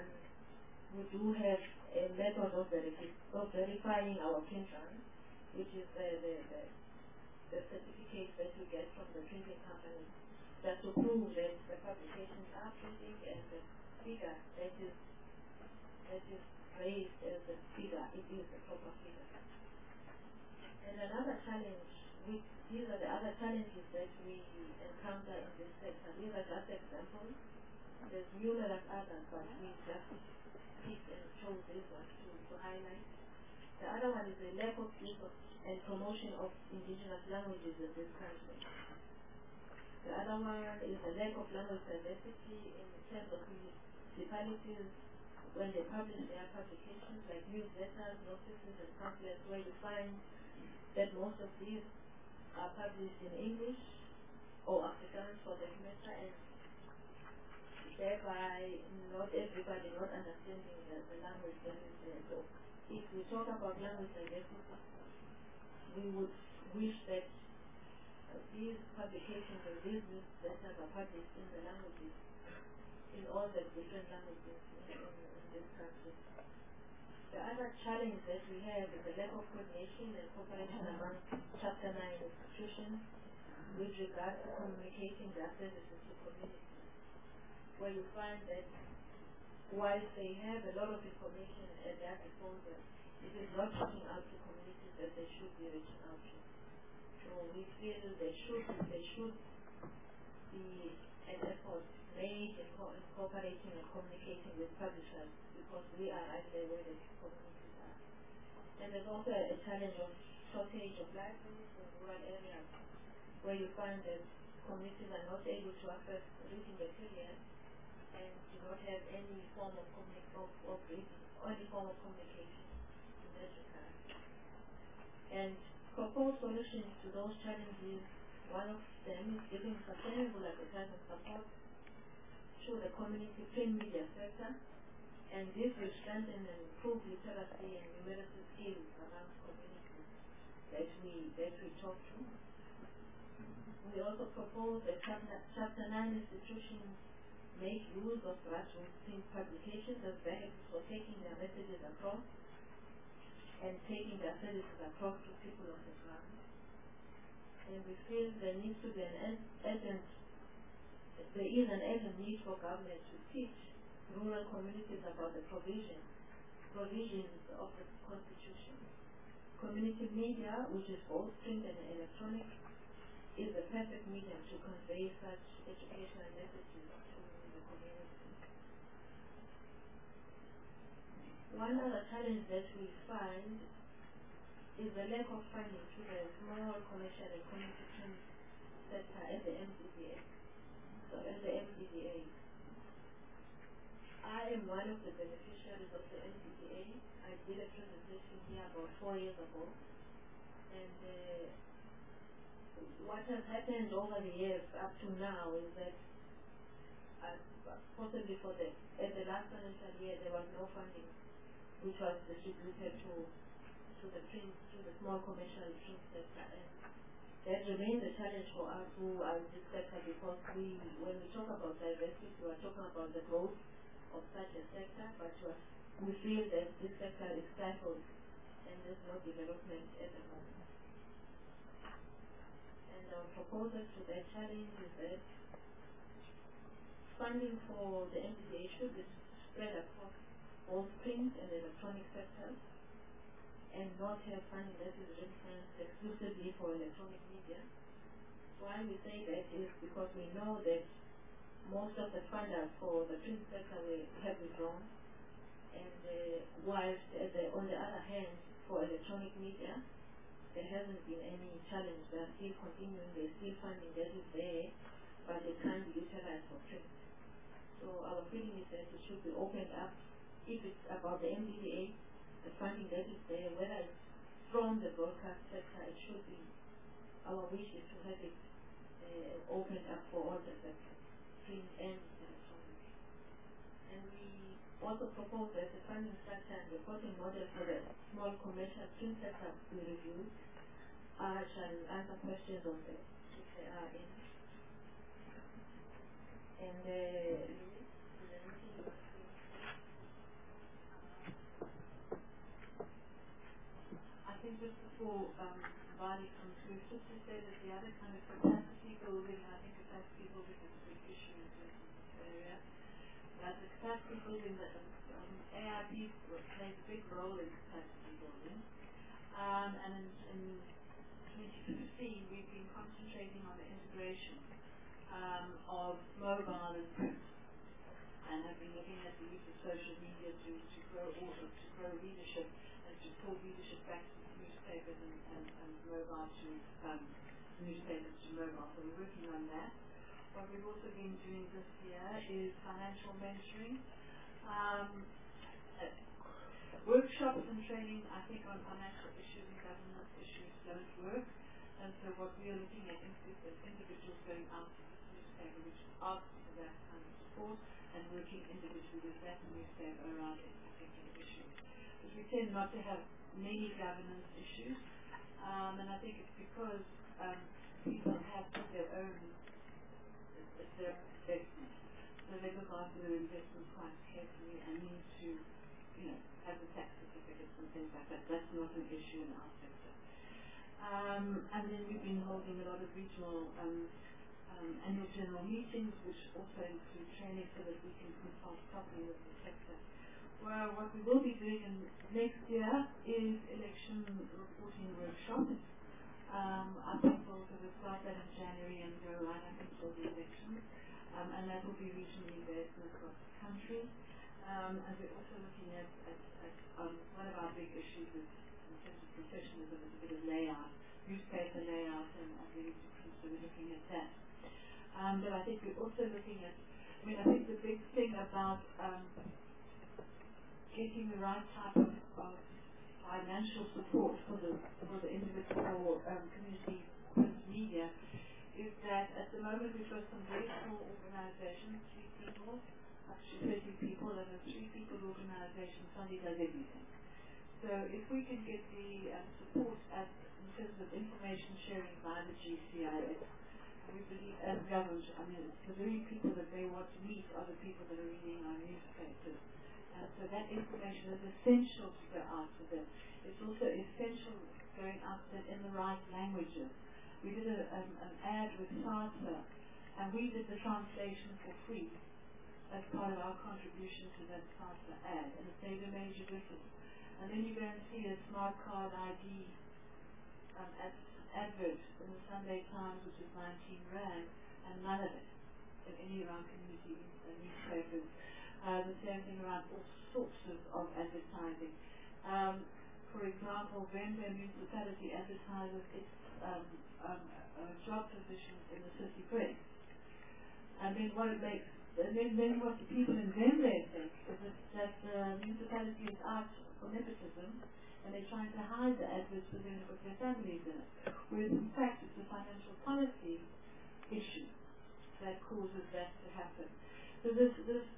have a method of verifying our print run, which is the certificate that we get from the printing company, just to prove that the publications are printing and the figure that is raised as a figure, it is the proper figure. And another challenge, these are the other challenges that we encounter in this sector. These are just examples. There's numerous others, but we just picked and chose this one to highlight. The other one is the lack of use and promotion of indigenous languages in this country. The other one is the lack of language diversity in terms of municipalities when they publish their publications like newsletters, notices, and pamphlets, where you find that most of these are published in English or Afrikaans for that matter, and thereby not everybody not understanding the language that is there. So if we talk about language diversity, we would wish that these publications and these newsletters are published in the languages, in all the different languages in this country. The other challenge that we have is the lack of coordination and cooperation among Chapter 9 institutions with regard to communicating their services to communities, where you find that whilst they have a lot of information at their disposal, it is not reaching out to communities that they should be reaching out to. So we feel they should be an effort made in cooperating and communicating with publishers, because we are right there where the communities are. And there's also a challenge of shortage of libraries in rural areas, where you find that communities are not able to access reading material and do not have any form of communication in that regard. And propose solutions to those challenges. One of them is giving sustainable advertising support to the community print media sector, and this will strengthen and improve literacy and numeracy skills around communities that we talk to. We also propose that Chapter 9 institutions make use of grassroots print publications as vehicles for taking their messages across and taking their services across to people on the ground. And we feel there is an urgent need for government to teach rural communities about the provisions of the Constitution. Community media, which is both print and electronic, is the perfect medium to convey such educational messages to the community. One other challenge that we find is the lack of funding to the small commercial and community print sector at the MDDA. So at the MDDA, I am one of the beneficiaries of the MDDA. I did a presentation here about 4 years ago, and what has happened over the years up to now is that possibly at the last financial year there was no funding which was distributed to the small commercial print sector, and that remains a challenge for us who are in this sector, because when we talk about diversity, we are talking about the growth of such a sector, but we feel that this sector is stifled and there's no development at the moment. And our proposal to that challenge is that funding for the MDDA should be spread across both print and electronic sectors, and not have funding that is ring-fenced exclusively for electronic media. Why we say that is because we know that most of the funders for the print sector have withdrawn, and whilst on the other hand, for electronic media, there hasn't been any challenge. They are still continuing, there's still funding that is there, but it can't be utilized for print. So our feeling is that it should be opened up. If it's about the MDDA, the funding that is there, whether it's from the broadcast sector, it should be, our wish is to have it opened up for all the sectors, print and electronic. And we also propose that the funding structure and reporting model for the small commercial print sector be reviewed. I shall answer questions on that if there are any. And I think just before Bali comes through, just to say that the other kind of capacity building, I think capacity building is a big issue in this area. But the capacity building, ARP plays a big role in capacity building. And in 2015, we've been concentrating on the integration of mobile and print, and have been looking at the use of social media to grow leadership and to pull leadership back to newspapers and mobile to newspapers to mobile. So we're working on that. What we've also been doing this year is financial mentoring. Workshops and training, I think, on financial issues and governance issues don't work. And so what we are looking at is individuals going out to this newspaper which asks for that kind of support and working individually with that newspaper around a particular issue. But we tend not to have many governance issues, and I think it's because people have put their own investments. So they look after their investments quite carefully and need to, have the tax certificates and things like that. That's not an issue in our sector. And then we've been holding a lot of regional annual general meetings, which also include training so that we can consult properly with the sector. Well, what we will be doing next year is election reporting workshops. I think we'll sort of start that in January and go right up until the elections. And that will be regionally based across the country. And we're also looking at one of our big issues is in terms of professionalism is a bit of layout, newspaper layout and really different, so we're looking at that. But I think we're also looking at, I think the big thing about getting the right type of financial support for the individual community print media is that at the moment we've got some very small organizations, 3 people, up to 30 people, and a 3-people organization suddenly does everything. So if we can get the support in terms of information sharing by the GCIS, we believe as government, it's the very people that they want to meet are the people that are reading our newspapers. And so that information is essential to go out to them. It's also essential going out to them in the right languages. We did an ad with SARSA, and we did the translation for free as part of our contribution to that SARSA ad, and it made a major difference. And then you go and see a smart card ID advert in the Sunday Times, which is 19 Rand, and none of it in any of our community newspapers. The same thing around all sorts of advertising. For example, Venda Municipality advertises its job positions in the city press. And then what it makes, then what the people in Venda think is that the municipality is out for nepotism and they're trying to hide the adverts within it with their families in it. Whereas in fact it's a financial policy issue that causes that to happen. So the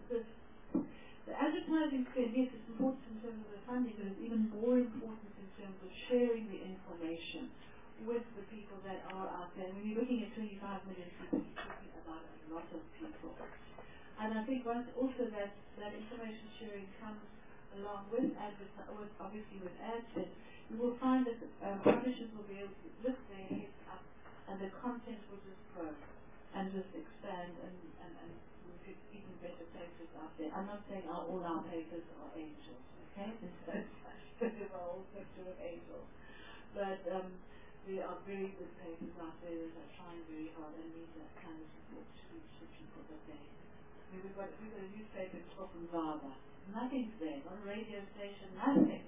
advertising spend, yes, it's important in terms of the funding, but it's even more important in terms of sharing the information with the people that are out there. When you're looking at 25 million people, you're talking about a lot of people. And I think once also that information sharing comes along with obviously with ad spend, you will find that publishers will be able to lift their heads up and the content will just grow and just expand and we'll get even better places out there. I'm not saying all our papers are angels, okay? There's a whole sector of angels. But there are very good papers out there that are trying very hard and need that kind of support to reach the people that they we've got a newspaper in Zava. Nothing's there, not a radio station, nothing.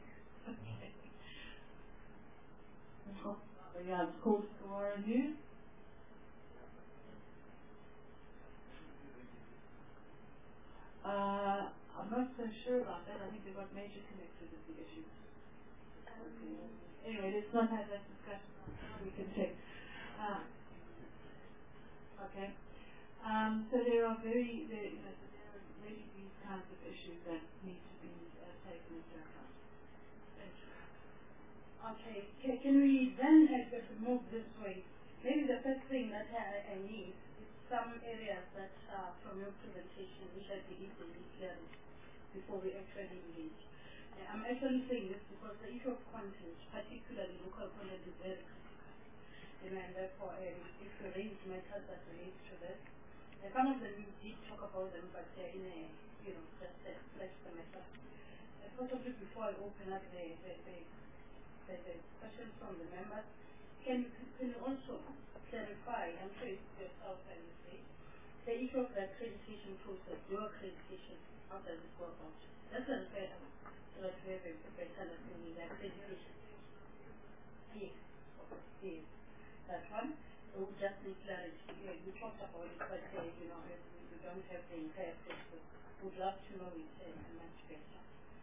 Yeah, it's called Sawara News. I'm not so sure about that. I think they've got major connectivity issues. Okay. Anyway, let's not have that discussion. We can check. Okay. So there are really these kinds of issues that need to be taken into account. Thank you. Okay. Can we then move this way? Maybe the first thing that I need is some areas that from your presentation which I believe they need clearance before we actually engage. I'm actually saying this because the issue of content, particularly local content, is very critical. And therefore, if you raise matters that relate to this, some of them you did talk about them, but they're in a, just a flesh the matter. Possibly before I open up the questions from the members, can you also clarify, I'm sure it's yourself and you say, the issue of the accreditation process, your accreditation, how does it go about? That's a better, so that we have a better understanding the accreditation. Yes, yes, that one. We just need clarity. You talked about it, but we don't have the entire process. We'd love to know it much better.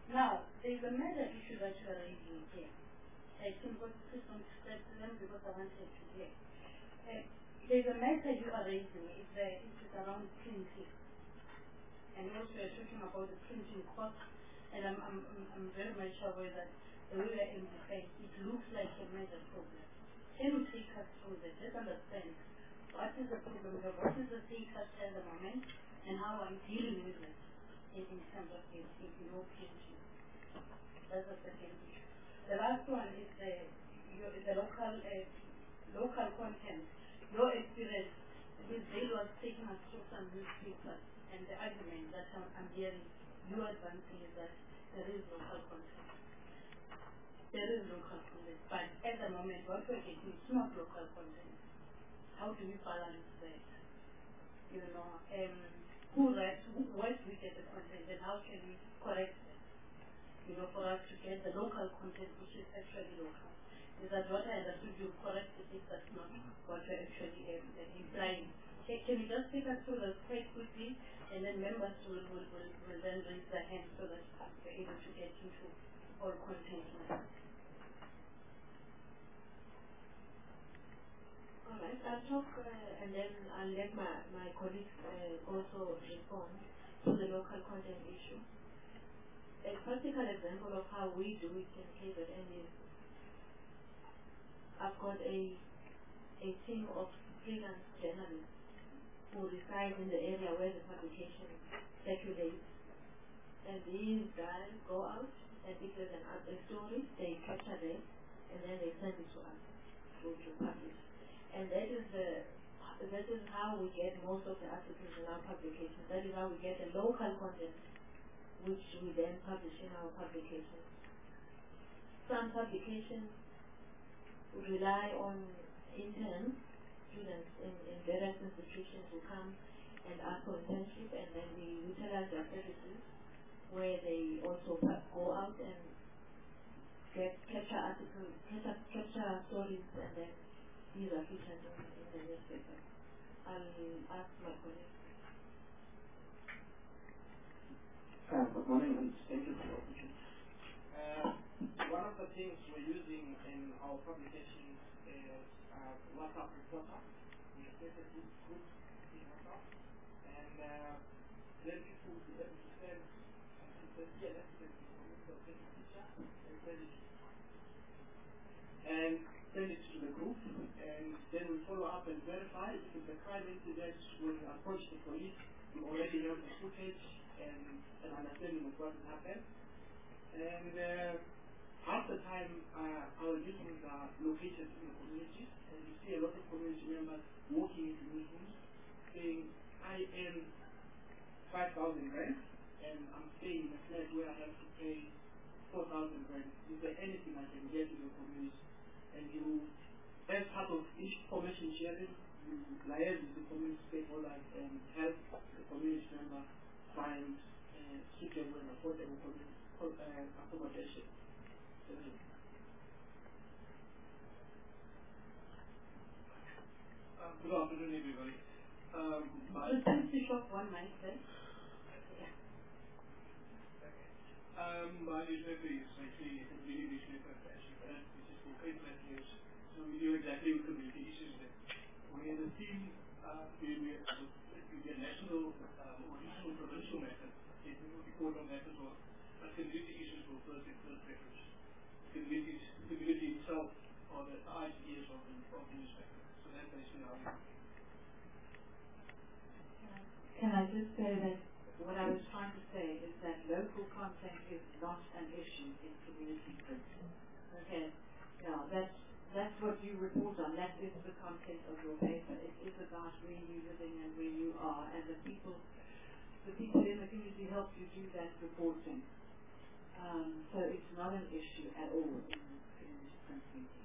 Now, there's a major issue that you are raising here. I think what please don't disturb them because I wanted to hear. There's a matter you are raising, it is around printing. And also you're talking about the printing cost, and I'm very much aware that the way we are in defense, it looks like a major problem. Can you take us through that? Let's understand what is the problem here, what is the status at the moment, and how I'm dealing with it in terms of the printing. That's the second issue. The last one is the local content. Your experience with Dale was taking us through some newspapers, and the argument that I'm hearing you advancing is that there is local content. There is local content, but at the moment what we're getting is not local content. How do we balance that? You know, where do we get the content, and how can we correct it? You know, for us to get the local content which is actually local. Is that what I understood you correctly if that's not what you're actually implying? Can you just take us through this quite quickly, and then members will then raise their hands so that we're able to get into all content now. Alright, I'll talk and then I'll let my colleagues also respond to the local content issue. A practical example of how we do it in KZN is I've got a team of freelance journalists who reside in the area where the publication circulates. And these guys go out, and if there's a story, they capture it, and then they send it to us to publish. And that is how we get most of the articles in our publication. That is how we get the local content, which we then publish in our publications. Some publications rely on interns, students in various institutions who come and ask for internship, and then we utilize their services where they also go out and capture articles, capture stories, and then these are featured in the newspaper. I'll ask my colleague. Good morning, and thank you for the opportunity. One of the things we're using in our publications is WhatsApp Reporter. We create a group in WhatsApp, and then people will be able to send the CLS to the teacher and send it to the group, and then we follow up and verify if it's a crime incident. When we approach the police, we already have the footage and an understanding of what has happened. And half the time our newsrooms are located in the communities, and you see a lot of community members walking into newsrooms saying, I earn 5,000 rand and I'm staying in a flat where I have to pay 4,000 rand. Is there anything I can get in the community? And you, as part of information sharing, you liaise with the community stakeholders and help the community member find suitable and affordable accommodation. Good afternoon, everybody. Just to shop one mic there. My newsletter is actually a community newsletter, actually, but this is for Queensland News. So we do exactly with community issues there. We have a team, we get national or regional provincial matters. We report on that as well. But community issues will first and first preference. The community itself are the eyes and ears of the newspaper. So that's basically how we do it. Can I just say that what I was trying to say is that local content is not an issue in community print. Okay? Now, that's what you report on. That is the content of your paper. It is about where you're living and where you are, and the people in the community help you do that reporting. So it's not an issue at all in community print meetings.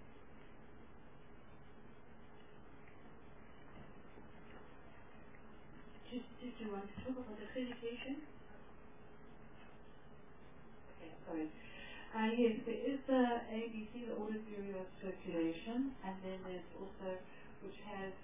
Did you want to talk about accreditation? Okay, sorry. Yes, there is the ABC, the Audit Bureau of Circulation, and then there's also, which has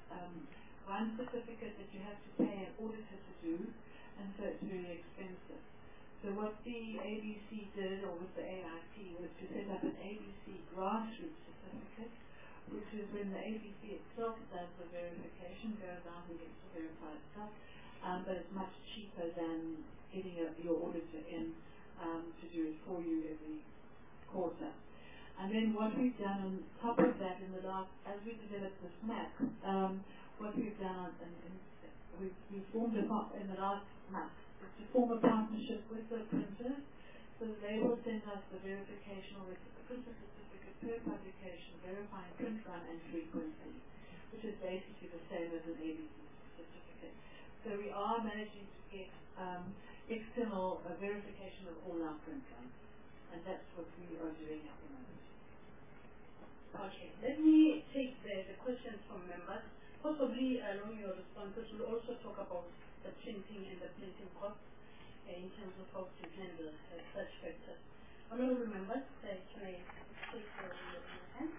one certificate that you have to pay an auditor to do, and so it's very expensive. So what the ABC did, or with the AIP, was to set up an ABC grassroots certificate, which is when the ABC itself does the verification, goes out and gets the verified stuff, but it's much cheaper than getting your auditor in to do it for you every quarter. And then what we've done on top of that in the last, as we developed this map, what we've done, and we've formed in the last month, is to form a partnership with the printers, so they will send us the verification or the printer certificate per publication, verifying print run and frequency, which is basically the same as an ABC certificate. So we are managing to get external verification of all our print runs, and that's what we are doing at the moment. Okay, let me take the questions from members. Possibly along your responses, we'll also talk about the printing and the printing costs in terms of how to handle such factors. Honorable members, can I take your hand?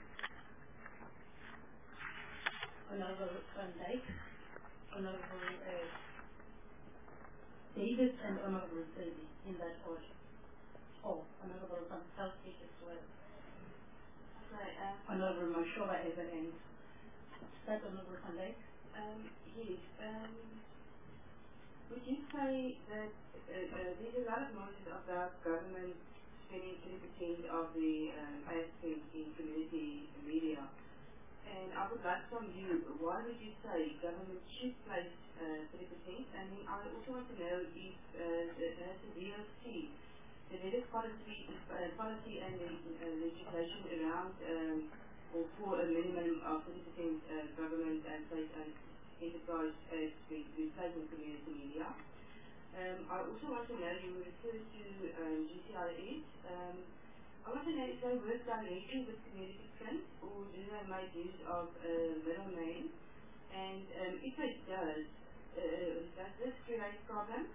Honorable Van Dijk, Honorable Davis, and Honorable Selby, in that order. Oh, Honorable Van Southgate as well. Honorable Mashova as an end. Start, Honorable Van Dijk. Yes. Would you say that there's a lot of noise about government spending 3% of the ad spend in community media? And I would like from you, why would you say government should place 3%? And then I also want to know if the DOC, the latest policy and legislation around or for a minimum of 30% government and state and enterprise as the replacement community media. I also want to know, you refer to GCIS. I want to know if they work directly with community print or do they make use of middlemen? And if it does this create problems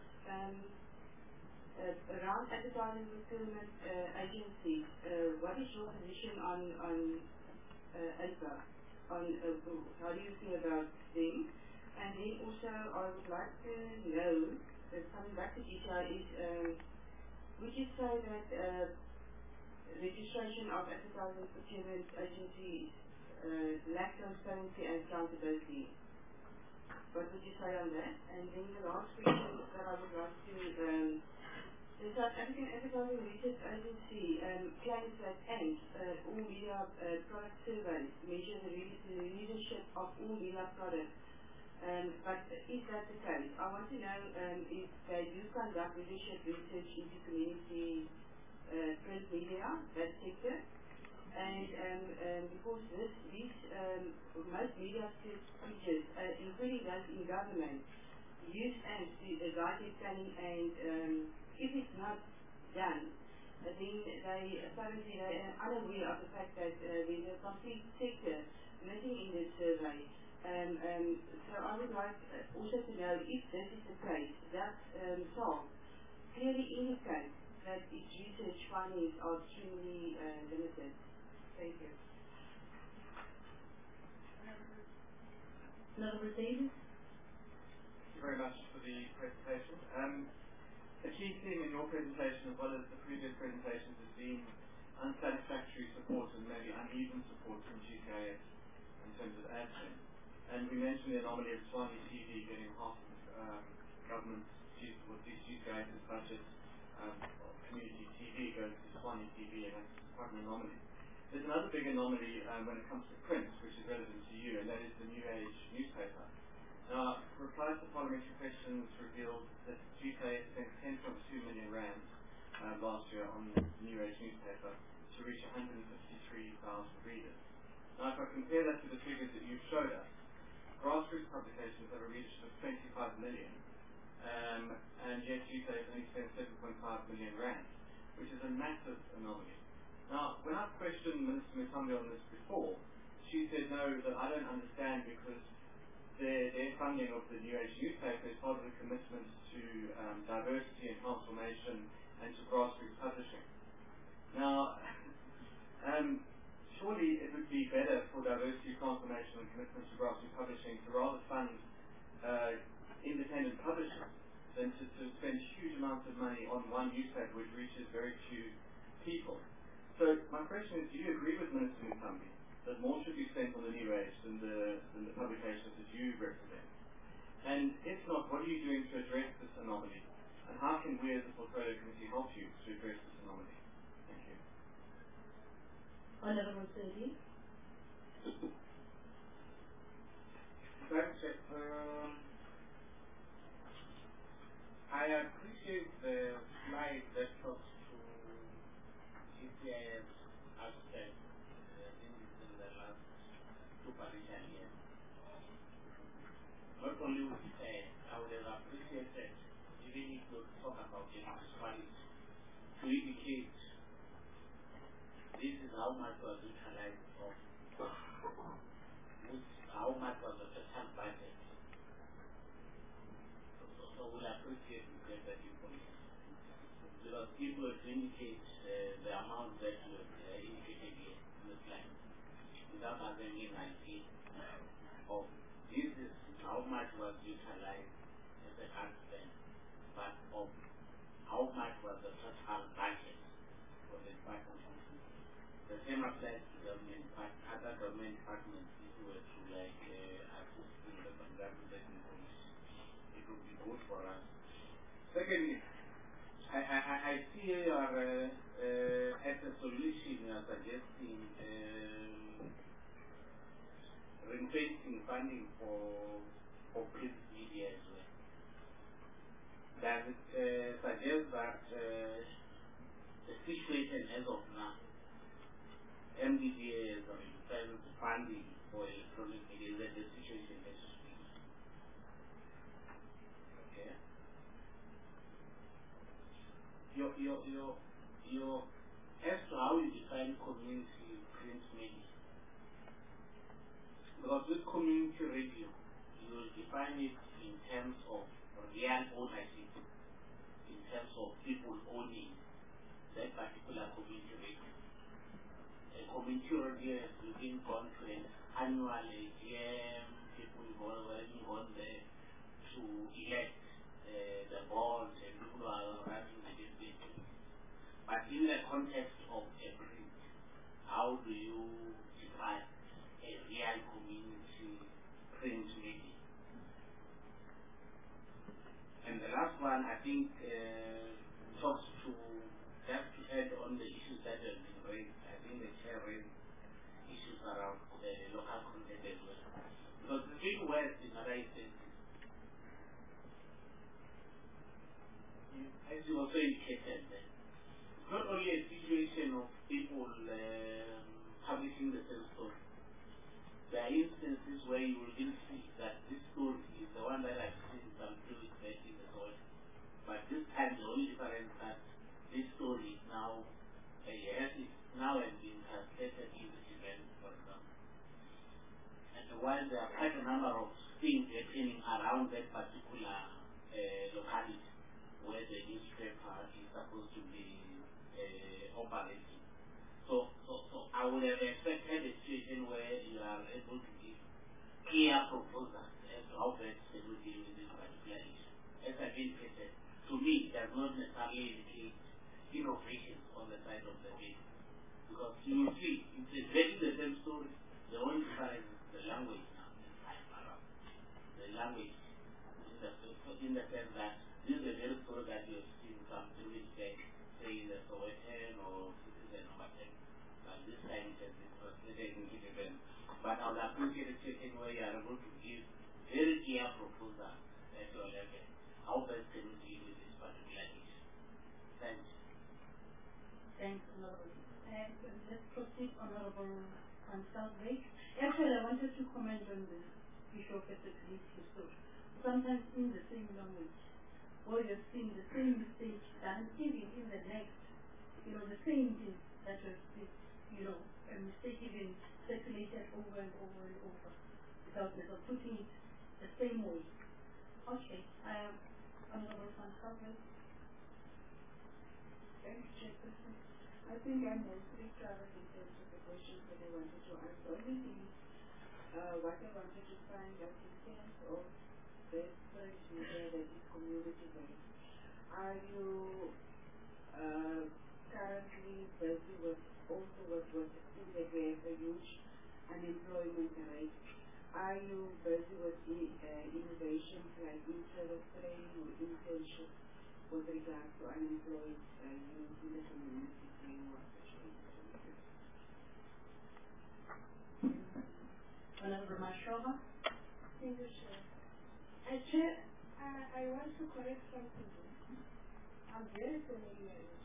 around advertising procurement agencies? What is your position on APA? How do you feel about them? And then also I would like to know, coming back to GCIS, would you say that registration of advertising procurement agencies lack transparency and accountability? What would you say on that? And then the last question that I would like to, the South African Advertising Research Agency claims that ANT, all media product surveys, measure the leadership of all media products. But is that the case? I want to know if they do conduct leadership research into community print media, that sector. And because these most media features, including those in government, use ANT to guide their planning, and if it's not done, then they apparently are unaware of the fact that there's a complete sector missing in this survey. So I would like also to know if this is the case, that SARC clearly indicates that its research findings are extremely limited. Thank you. Honorable Davis. Thank you very much for the presentation. The key theme in your presentation, as well as the previous presentations, has been unsatisfactory support and maybe uneven support from GCIS in terms of ad spend. And we mentioned the anomaly of Swani TV getting half of government's GCIS's budget of community TV goes to Swani TV, and that's quite an anomaly. There's another big anomaly when it comes to print, which is relevant to you, and that is the New Age newspaper. Now, replies to parliamentary questions revealed that GCIS spent 10.2 million rand last year on the New Age newspaper to reach 153,000 readers. Now, if I compare that to the figures that you've showed us, grassroots publications have a readership of 25 million, and yet GCIS only spent 7.5 million rand, which is a massive anomaly. Now, when I've questioned Minister Mutombe on this before, she said, no, that I don't understand because their funding of the New Age newspaper is part of the commitment to diversity and transformation and to grassroots publishing. Now, surely it would be better for diversity, transformation and commitment to grassroots publishing to rather fund independent publishers than to spend huge amounts of money on one newspaper which reaches very few people. So my question is, do you agree with Minister Mukambi that more should be spent on the New Age than the publications that you represent? And if not, what are you doing to address this anomaly? And how can we as a portfolio committee help you to address this anomaly? Thank you. Honorable Sedi. Thanks. I appreciate the slide that talks to GCIS aspect in the last 2 financial years. Not only would I would have appreciated, even if you talk about the municipality, to indicate this is how much was utilized of, how much was the total budget. So we'll appreciate you get that information. Because people will indicate the amount that you have indicated here in the slide. Without having an idea of this is how much was utilized as a ad spend, but of how much was the total budget for the department. The same applies to government, other government departments. If you were to assist in the conducting information, it would be good for us. Secondly, I see you are as a solution you are suggesting ring-fencing funding for print media as well. Does it suggest that the situation as of now, MDDA is funding for electronic media, that the situation has to be? Okay. Your as to how you define community print media. Because with community radio, you will define it in terms of real ownership, in terms of people owning that particular community radio. A community radio has been gone to an annual AGM, people going on there to elect the board and people who are running the district. But in the context of a print, how do you define a real community print media? And the last one, I think, talks to, just to add on the issues that have been raised. I think the chair raised issues around the local content as well. Because the big West is not as you also indicated, it's not only a situation of people publishing the same story. There are instances where you will see that this story is the one that I've seen some 2 weeks back in the soil. But this time the only difference is that this story is now, has been translated into events, for example. And while there are quite a number of things happening around that particular locality where the newspaper is supposed to be operating. So I would have expected a situation where you are able to give clear proposals as to how best to deal with this particular issue. As I've indicated, to me, it does not necessarily indicate innovations on the side of the bill. Because you will see, it's exactly the same story. The only difference is the language now. The language, in the sense that this is a very story that you have seen some 3 weeks back, say in the Sowetan or Citizen or whatever. But this time it has been translated into events. But I would appreciate a situation where you are able to give very clear proposals at your level. How best can we deal with this particular issue? Thanks. Thanks, Honorable. And let's proceed, Honorable Van-Schalkwyk. Actually, I wanted to comment on the issue of accessibility. So sometimes in the same language, or you've seen the same mistake done, even in the next, the same thing that was, a mistake even circulated over and over and over without putting it the same way. Okay, Honorable Van-Schalkwyk. Thank you, Chairperson. I think I mostly covered in terms of the questions that I wanted to ask. The only thing, what I wanted to find out in terms of this French media that is community-based. Are you currently busy with in the a huge unemployment rate? Are you busy with the innovations like in-service training or internship with regards to unemployed youth in the community framework? Honorable Mashova. Thank you, Chair. Chair, I want to correct something. I'm very familiar with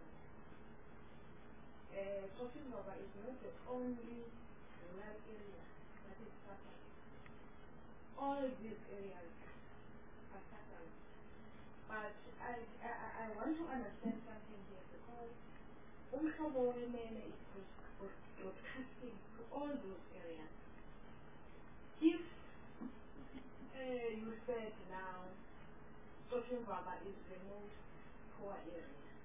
Talking Baba is not the only rural area that is suffering. All these areas are suffering. But I want to understand something here because Umhlobo Wemene is broadcasting to all those areas. If you said now Talking Baba is the most poor area,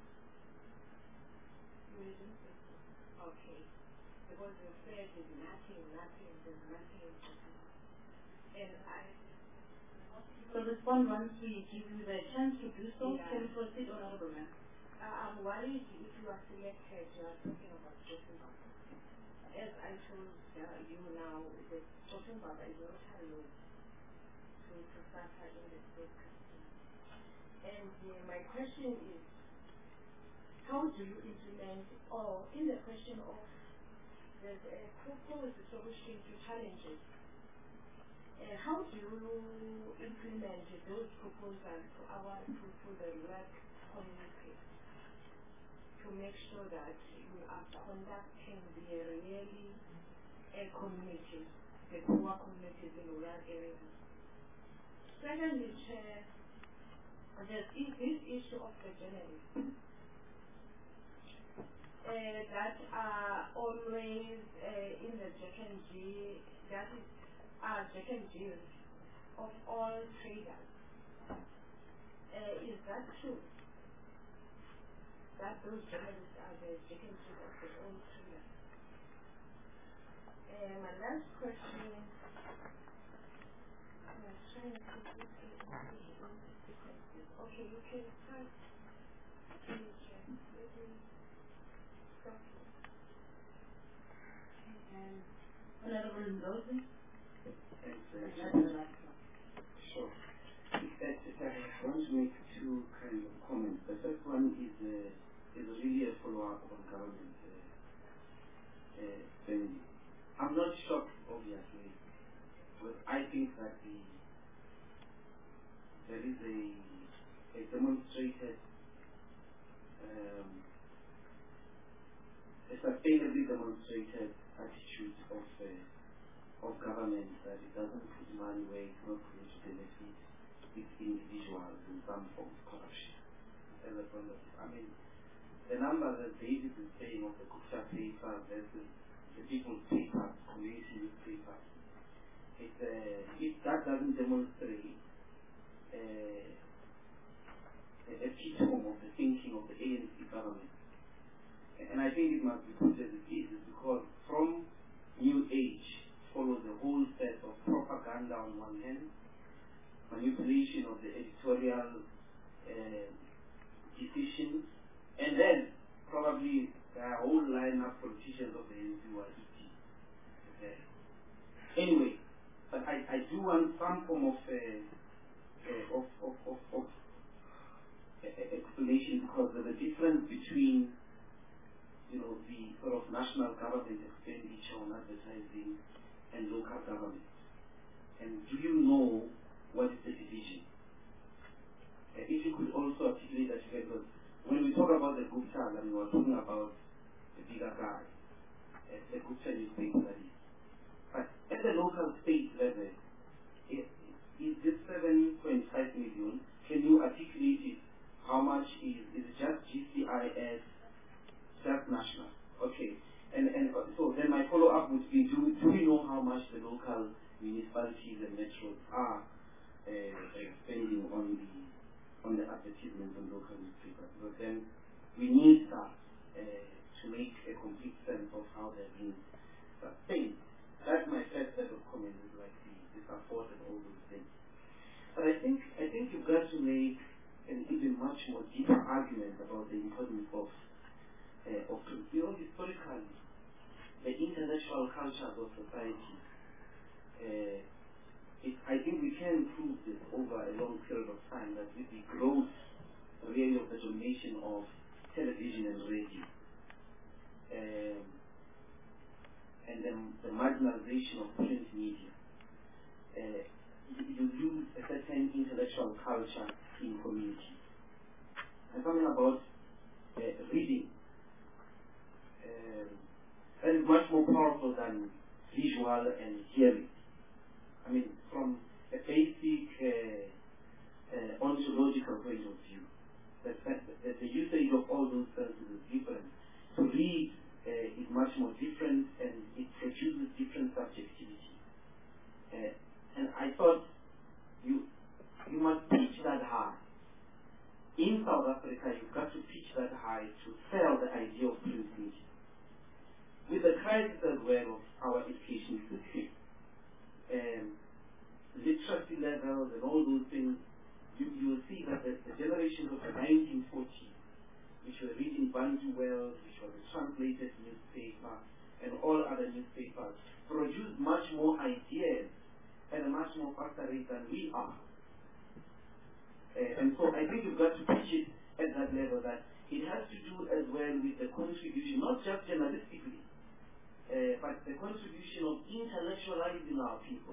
you didn't say so. Okay. Because you said there's nothing. And So respond once we give you the chance to do so. Yeah. Can you proceed, Honorable Ma'am? I'm worried if you are selected, you are talking about Talking Baba. As I told you now, the Talking Baba is not allowed to suffer in the broadcasting. And my question is, how do you implement, or in the question of there's a proposed solution to challenges, how do you implement those proposals to the rural community to make sure that you are conducting the really communities, the poor communities in rural areas? Secondly, Chair, there is this issue of the journalists that are always in the Jack and G, that is Jack and Jill of all traders. Is that true? That those journalists are the Jack and Jill of their own traders? My last question, I'm trying to put this in. Okay, you can start. Honorable Ndozi. Sure. I want to make two kind of comments. The first one is really a follow-up on government spending. I'm not shocked, obviously, but I think that there is a demonstrated, a sustainably demonstrated attitude of government that it doesn't put money where it's not going to benefit its individuals in some form of corruption. As a point of view, I mean, the number that David is saying of the Gupta paper versus the people's papers, community newspapers, if that doesn't demonstrate a epitome of the thinking of the ANC government, and I think it must be put as it is because from New Age follows a whole set of propaganda on one hand, manipulation of the editorial decisions, and then probably there are a whole line of politicians of the ANC who are eating. Okay. Anyway, but I do want some form of explanation because there's a difference between the sort of national government expenditure on advertising and local government. And do you know what is the division? If you could also articulate that, because when we talk about the Gupta, then we're talking about the bigger guy, the Gupta newspaper that is. But at the local state level, is this 7.5 million, can you articulate it? How much is it just GCIS, just national? Okay. And so then my follow-up would be, do we know how much the local municipalities and metros are spending on the advertisements on local newspapers? Because then we need that to make a complete sense of how they're being sustained. That's my first set of comments, is like the support and all those things. more deeper argument about the importance of historically, the intellectual cultures of society. I think we can prove this over a long period of time that with the growth, really, of the domination of television and radio, and then the marginalization of print media, you lose a certain intellectual culture in community. And something about reading that is much more powerful than visual and hearing. I mean, from a basic ontological point of view, the usage of all those senses is different. To read is much more different, and it produces different subjectivity. And I thought you must pitch that high. In South Africa, you've got to pitch that high to sell the idea of print media. With the crisis as well of our education system, literacy levels and all those things, you will see that the generations of the 1940s, which were reading Bantu Wells, which was a translated newspaper, and all other newspapers, produced much more ideas at a much more faster rate than we are. And so I think you've got to pitch it at that level, that it has to do as well with the contribution, not just journalistically, but the contribution of intellectualizing our people.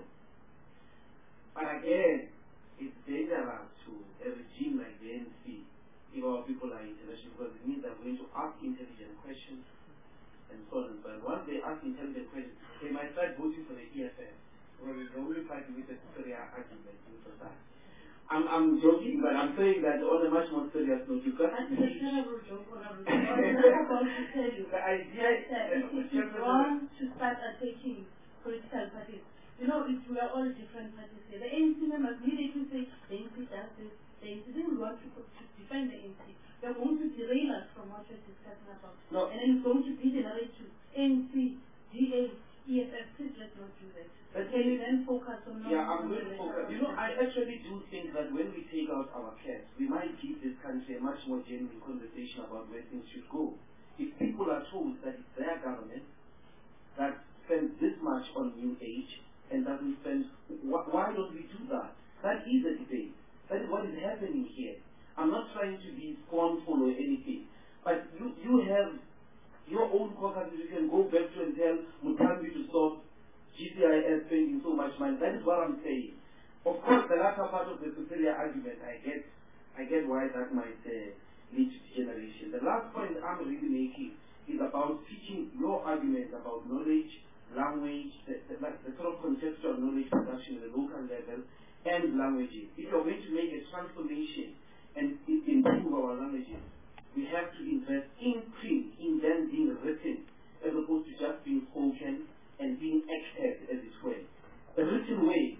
But again, it's dangerous to a regime like the ANC if our people are intellectual, because it means they're going to ask intelligent questions and so on. But once they ask intelligent questions, they might start voting for the EFF, where it's the only party with a superior argument in society. I'm joking, but I'm saying that on a much more serious note, you've got to That's a terrible joke, Honorable. I was about to tell you. The idea it is wrong to start attacking political parties. You know, we are all different parties here. The ANC members immediately say, the ANC does this, the ANC. Then we want to defend the ANC. They're going to derail us from what we're discussing about. No. And then it's going to degenerate to ANC, DA, EFF. Please let's not do that. Can you then focus on... Yeah, I'm going to focus. You know, I actually do think that when we take out our caps, we might give this country a much more genuine conversation about where things should go. If people are told that it's their government that spends this much on new age and doesn't spend... Why don't we do that? That is a debate. That is what is happening here. I'm not trying to be scornful or anything, but you have your own caucus. You can go back to and tell Mutambi to stop GCIS spending so much money. That is what I'm saying. Of course, the latter part of the superior argument, I get why that might lead to degeneration. The last point I'm really making is about teaching your argument about knowledge, language, the sort of conceptual knowledge production at the local level, and languages. If you're going to make a transformation and improve our languages, we have to invest in print, in them being written, as opposed to just being spoken and being acted, as it were. The written way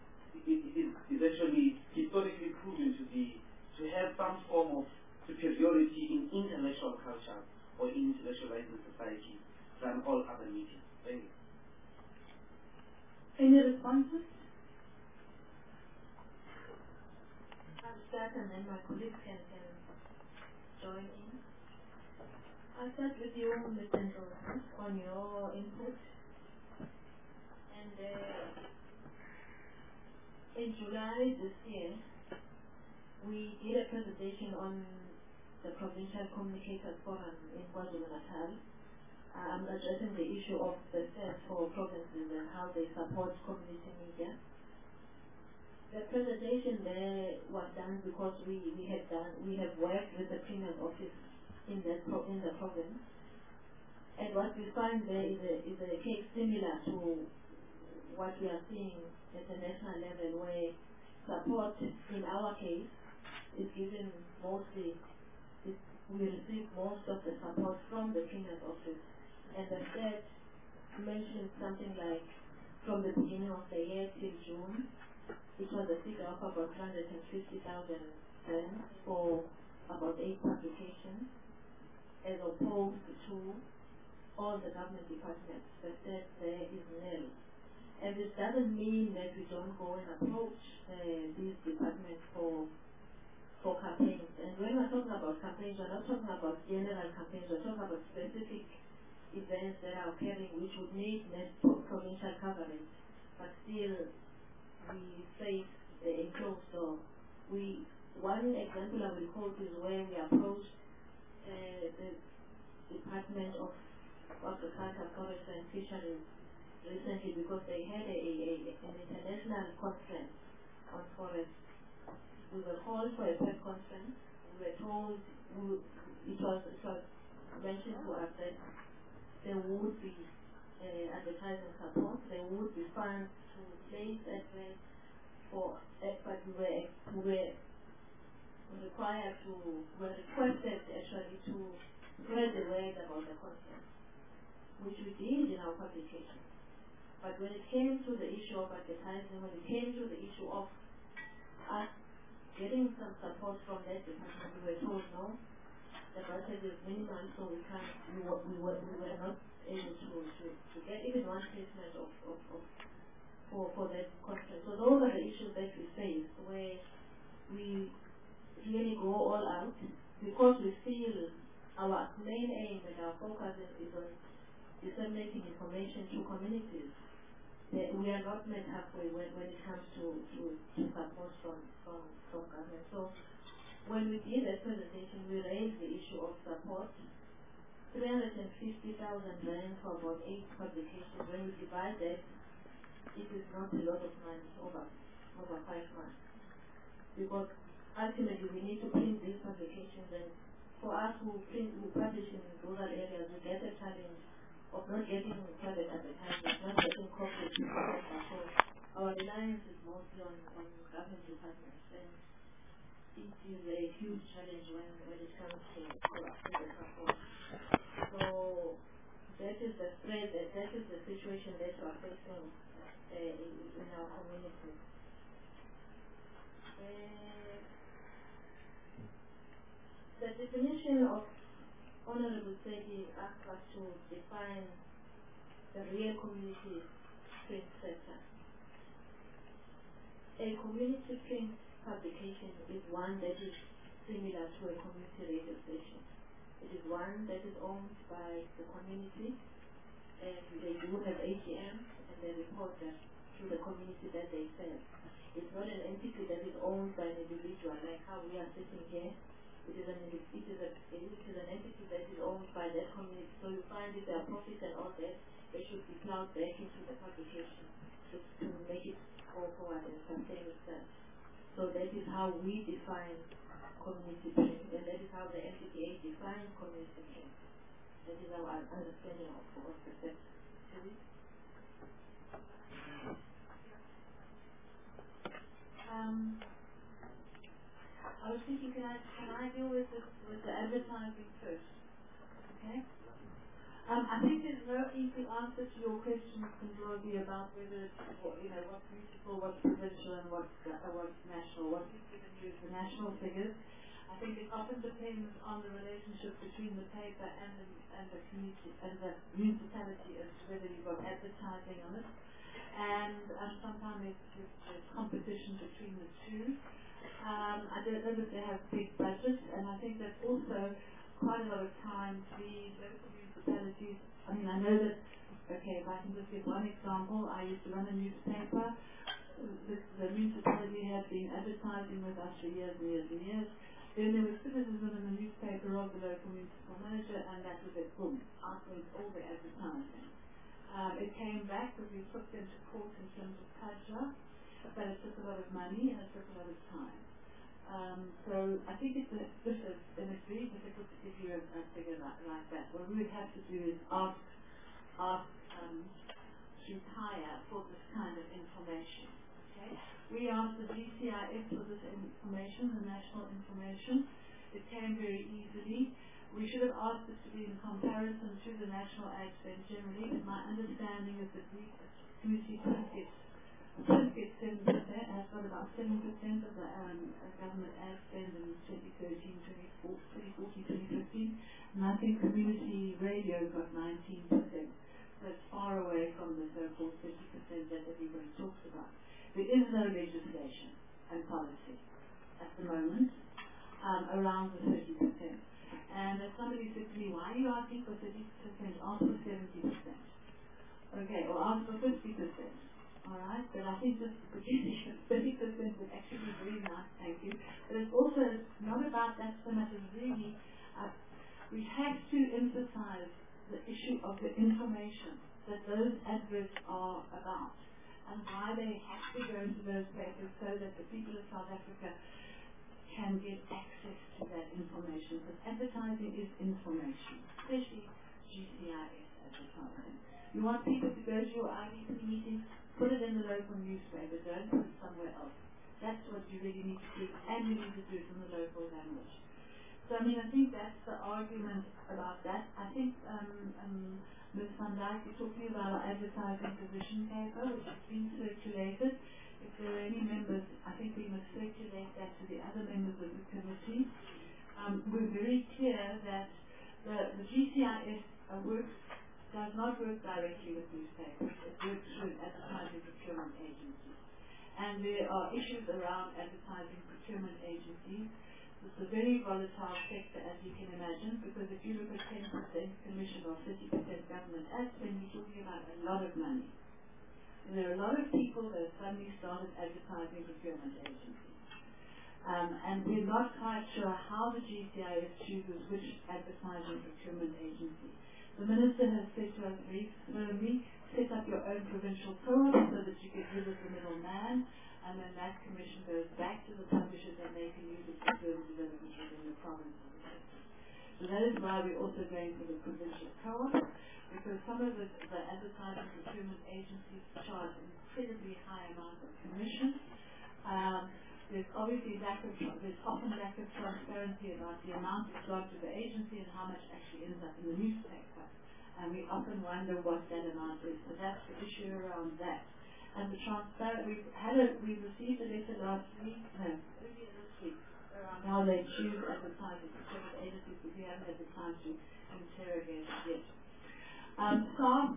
is actually historically proven to have some form of superiority in intellectual culture or in intellectualizing society than all other mediums. Thank you. Any responses? I'll start and then my colleagues can join in. I'll start with you, Ms. Andrews, on your input. And in July this year, we did a presentation on the Provincial Communicators Forum in KwaZulu-Natal, addressing the issue of the sense for provinces and how they support community media. The presentation there was done because we have worked with the Premier's office in the province, and what we find there is a case similar to what we are seeing at the national level, where support in our case is given mostly, we receive most of the support from the Premier's office. And the state mentioned something like from the beginning of the year till June, it was a figure of about 150,000 rands for about 8 publications, as opposed to all the government departments. The state there is nil. And this doesn't mean that we don't go and approach these departments for for campaigns. And when we're talking about campaigns, we're not talking about general campaigns, we're talking about specific events that are occurring which would need provincial coverage, but still we face the enclosed door. One example I will quote is where we approached the Department of Agriculture, Forest and Fisheries recently because they had an international conference on forest. We were called for a press conference. We were told, it was mentioned to us that there would be advertising support, there would be funds to place adverts for, but we were requested actually to spread the word about the conference, which we did in our publication. But when it came to the issue of advertising, when it came to the issue of us getting some support from that department, we were told no, the budget is minimal, so we were not able to get even one placement for that conference. So those are the issues that we face, where we really go all out because we feel our main aim and our focus is on disseminating information to communities. We are not met halfway when it comes to support from government. So when we did that presentation, we raised the issue of support. 350,000 rand for about 8 publications. When we divide that, it is not a lot of money over 5 months. Because ultimately we need to print these publications, and for us who publish in rural areas, we get the challenge of not getting private advertising, not getting corporate support. So our reliance is mostly on government departments, and it is a huge challenge when it comes to support. So that is the spread, that is the situation that we are facing in our community. The definition of Honorable Segi asked us to define the real community print sector. A community print publication is one that is similar to a community radio station. It is one that is owned by the community, and they do have AGM, and they report that to the community that they serve. It's not an entity that is owned by an individual, like how we are sitting here. It is an entity that is owned by that community. So you find if there are profits and all that, they should be plowed back into the publication to make it go forward and sustain itself. So that is how we define community print, and that is how the NCTA defines community print. That is our understanding of the sector. I was thinking, can I deal with the advertising first? Okay. I think there's no easy answer to your question, Ndlovu, about whether what's municipal, what's provincial, and what's national. What we've given you is the national figures. I think it often depends on the relationship between the paper and the community and the municipality as to whether you've got advertising on it. And sometimes there's competition between the two. I don't know that they have big budgets, and I think that also quite a lot of times the local municipalities, I mean, I know that, okay, if I can just give one example, I used to run a newspaper. The municipality had been advertising with us for years and years and years. Then there was criticism in the newspaper of the local municipal manager, and that was it, boom, out went all the advertising. It came back because we took them to court in terms of culture, but it took a lot of money and it took a lot of time. So I think it's very difficult to give you a figure like that. What we would have to do is ask to hire for this kind of information. Okay? We asked the GCIS for this information, the national information. It came very easily. We should have asked it to be in comparison to the national ad spend generally, but my understanding is that we community print gets 7%, has got about 7% of the government ad spend in 2013, 2014, 2015, and I think community radio got 19%. So it's far away from the so-called 50% that everybody talks about. There is no legislation and policy at the moment. around the 30%. And as somebody said to me, why are you asking for 30%? Ask for 70%. Okay, or ask for 50%. Alright, but I think just the 30% would actually be very nice, thank you. But it's also not about that so much as really, we have to emphasize the issue of the information that those adverts are about and why they have to go into those papers so that the people of South Africa can get access to that information. Because advertising is information, especially GCIS advertising. You want people to go to your IDP meetings, put it in the local newspaper, don't put it somewhere else. That's what you really need to do, and you need to do it in the local language. So, I mean, I think that's the argument about that. I think Ms. Van Dyke is talking about our advertising position paper, which has been circulated. If there are any members, I think we must circulate that to the other members of the committee. We're very clear that the GCIS does not work directly with newspapers. It works through an advertising procurement agency. And there are issues around advertising procurement agencies. It's a very volatile sector, as you can imagine, because if you look at 10% commission or 30% government ad spend, you're talking about a lot of money. And there are a lot of people that have suddenly started advertising procurement agencies. And we're not quite sure how the GCIS chooses which advertising procurement agency. The Minister has said to us very firmly, set up your own provincial co-op so that you get rid of the middleman, and then that commission goes back to the publishers and they can use it for further development within the province. So that is why we're also going for the provincial co-op, because some of the advertising procurement agencies charge an incredibly high amount of commission. There's obviously there's often lack of transparency about the amount that's charged to the agency and how much actually ends up in the newspaper. And we often wonder what that amount is. So that's the issue around that. And the we received a letter earlier this week, around how they choose advertising procurement agencies, but we haven't had the time to interrogate it yet. Staff,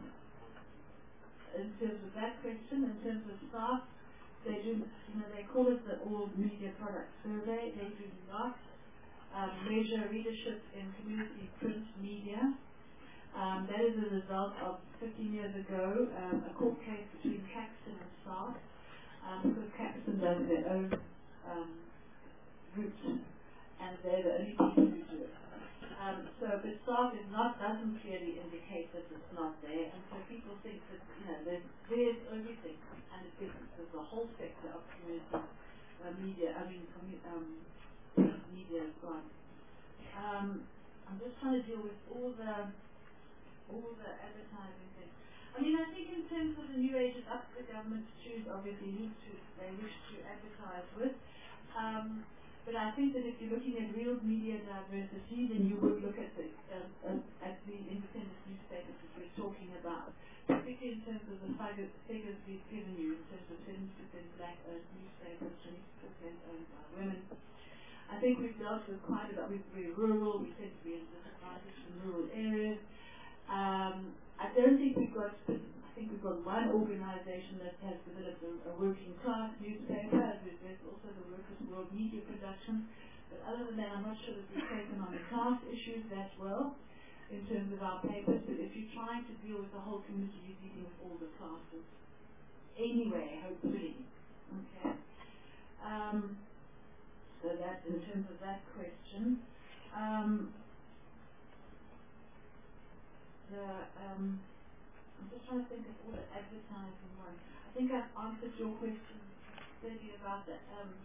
in terms of that question, in terms of staff, they do, they call it the All Media Product Survey. They do not measure readership in community print media. That is a result of 15 years ago, a court case between Caxton and SARS, because Caxton does their own route, and they're the only people who do it. But SARS doesn't clearly indicate that it's not there, and so people think that, there's everything, and it isn't. There's a whole sector of community media, media as well. I'm just trying to deal with all the advertising things. I mean, I think in terms of the new age, it's up to the government to choose, obviously, who they wish to advertise with. But I think that if you're looking at real media diversity, then you would look at the independent newspapers that we're talking about, particularly in terms of the figures we've given you, in terms of 70% black-owned newspapers, 20% owned by women. I think we've dealt with quite a lot. We're rural, we tend to be in disadvantaged in rural areas. I don't think we've got one organization that has developed a working class newspaper. There's also the Workers' World Media Production. But other than that, I'm not sure that we've taken on the class issues that well in terms of our papers. But if you're trying to deal with the whole community, you're dealing with all the classes. Anyway, hopefully. Okay. So that's in terms of that question. I'm just trying to think of all the advertising ones. I think I've answered your question clearly about the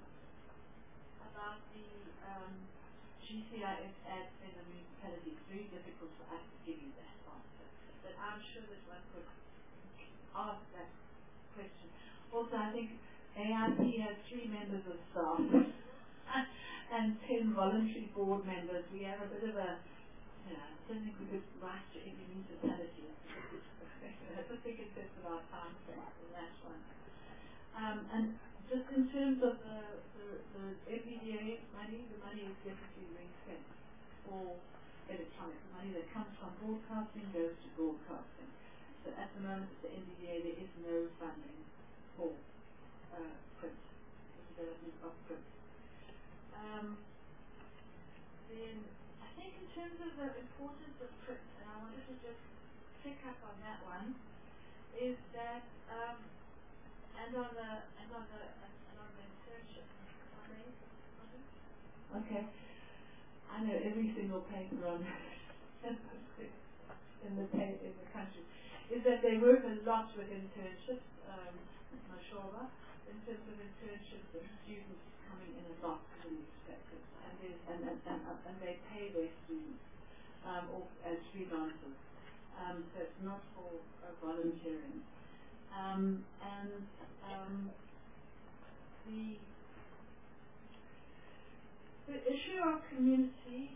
GCIS ads in the municipality. It's very difficult for us to give you that answer. But I'm sure that one could ask that question. Also, I think AIP has 3 members of staff and 10 voluntary board members. We have a bit of a, I don't think we could write to every municipality. That's a big interest of our time frame in that one. And just in terms of the MBDA money, the money is definitely ring-fenced for electronic. The money that comes from broadcasting goes to broadcasting. So at the moment, at the MBDA, there is no funding for print, the development of print. then I think in terms of the importance of print, and I wanted to just pick up on that one, is that and on the internship. Okay. I know every single paper on in the country is that they work a lot with internships. Mashallah, in terms of internships, the students coming in a lot to the newspapers, and they pay their students as freelancers. So it's not for volunteering. The issue of community,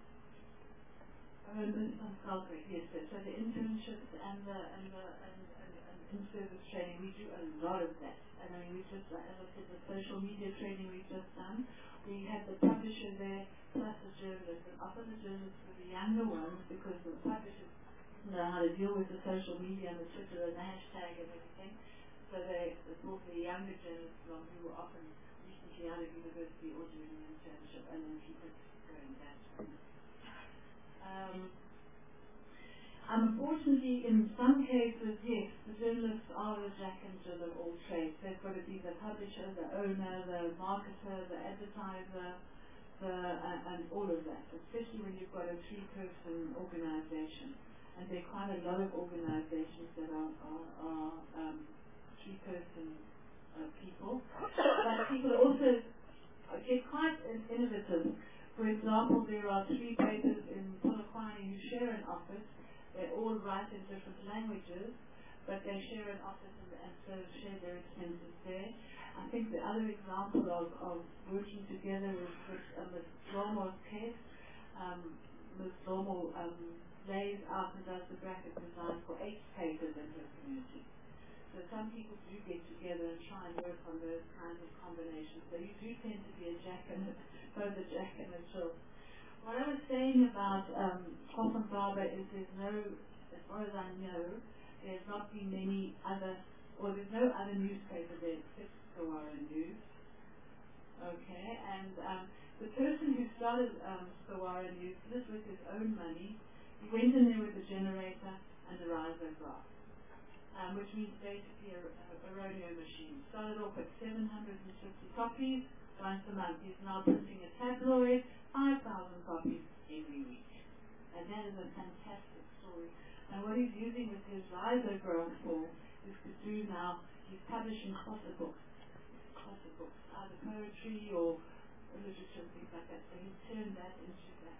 yes, so the internships and in-service training, we do a lot of that. And I mean, we just, as I said, the social media training we've just done, we had the publisher there, plus the journalists, and often the journalists were the younger ones, because the publishers know how to deal with the social media and the Twitter and the hashtag and everything. So they brought the younger journalists along who were often recently out of university or doing an internship, and then keep it going that way. Unfortunately, in some cases, yes, the journalists are the Jack and Jill of all trades. They've got to be the publisher, the owner, the marketer, the advertiser, and all of that, especially when you've got a three-person organization. And there are quite a lot of organizations that are three-person people. But people also get quite innovative. For example, there are 3 papers in Polokwane who share an office. They all write in different languages, but they share an office and so share their expenses there. I think the other example of working together is with Ms. Lomo's case. Ms. Lomo lays out and does the graphic design for 8 papers in her community. So some people do get together and try and work on those kinds of combinations. So you do tend to be both a Jack and a Jill. What I was saying about Hoffman Barber is there's no, as far as I know, there's not been many other, or there's no other newspaper there except Skawara News. Okay, and the person who started Skawara News did it with his own money. He went in there with a generator and a risograph, which means basically a rodeo machine. Started off at 750 copies once a month. He's now printing a tabloid, 5,000 copies every week. And that is a fantastic story. And what he's using with his risograph for is to do now, he's publishing Xhosa books, either poetry or literature, things like that. So he's turned that into that.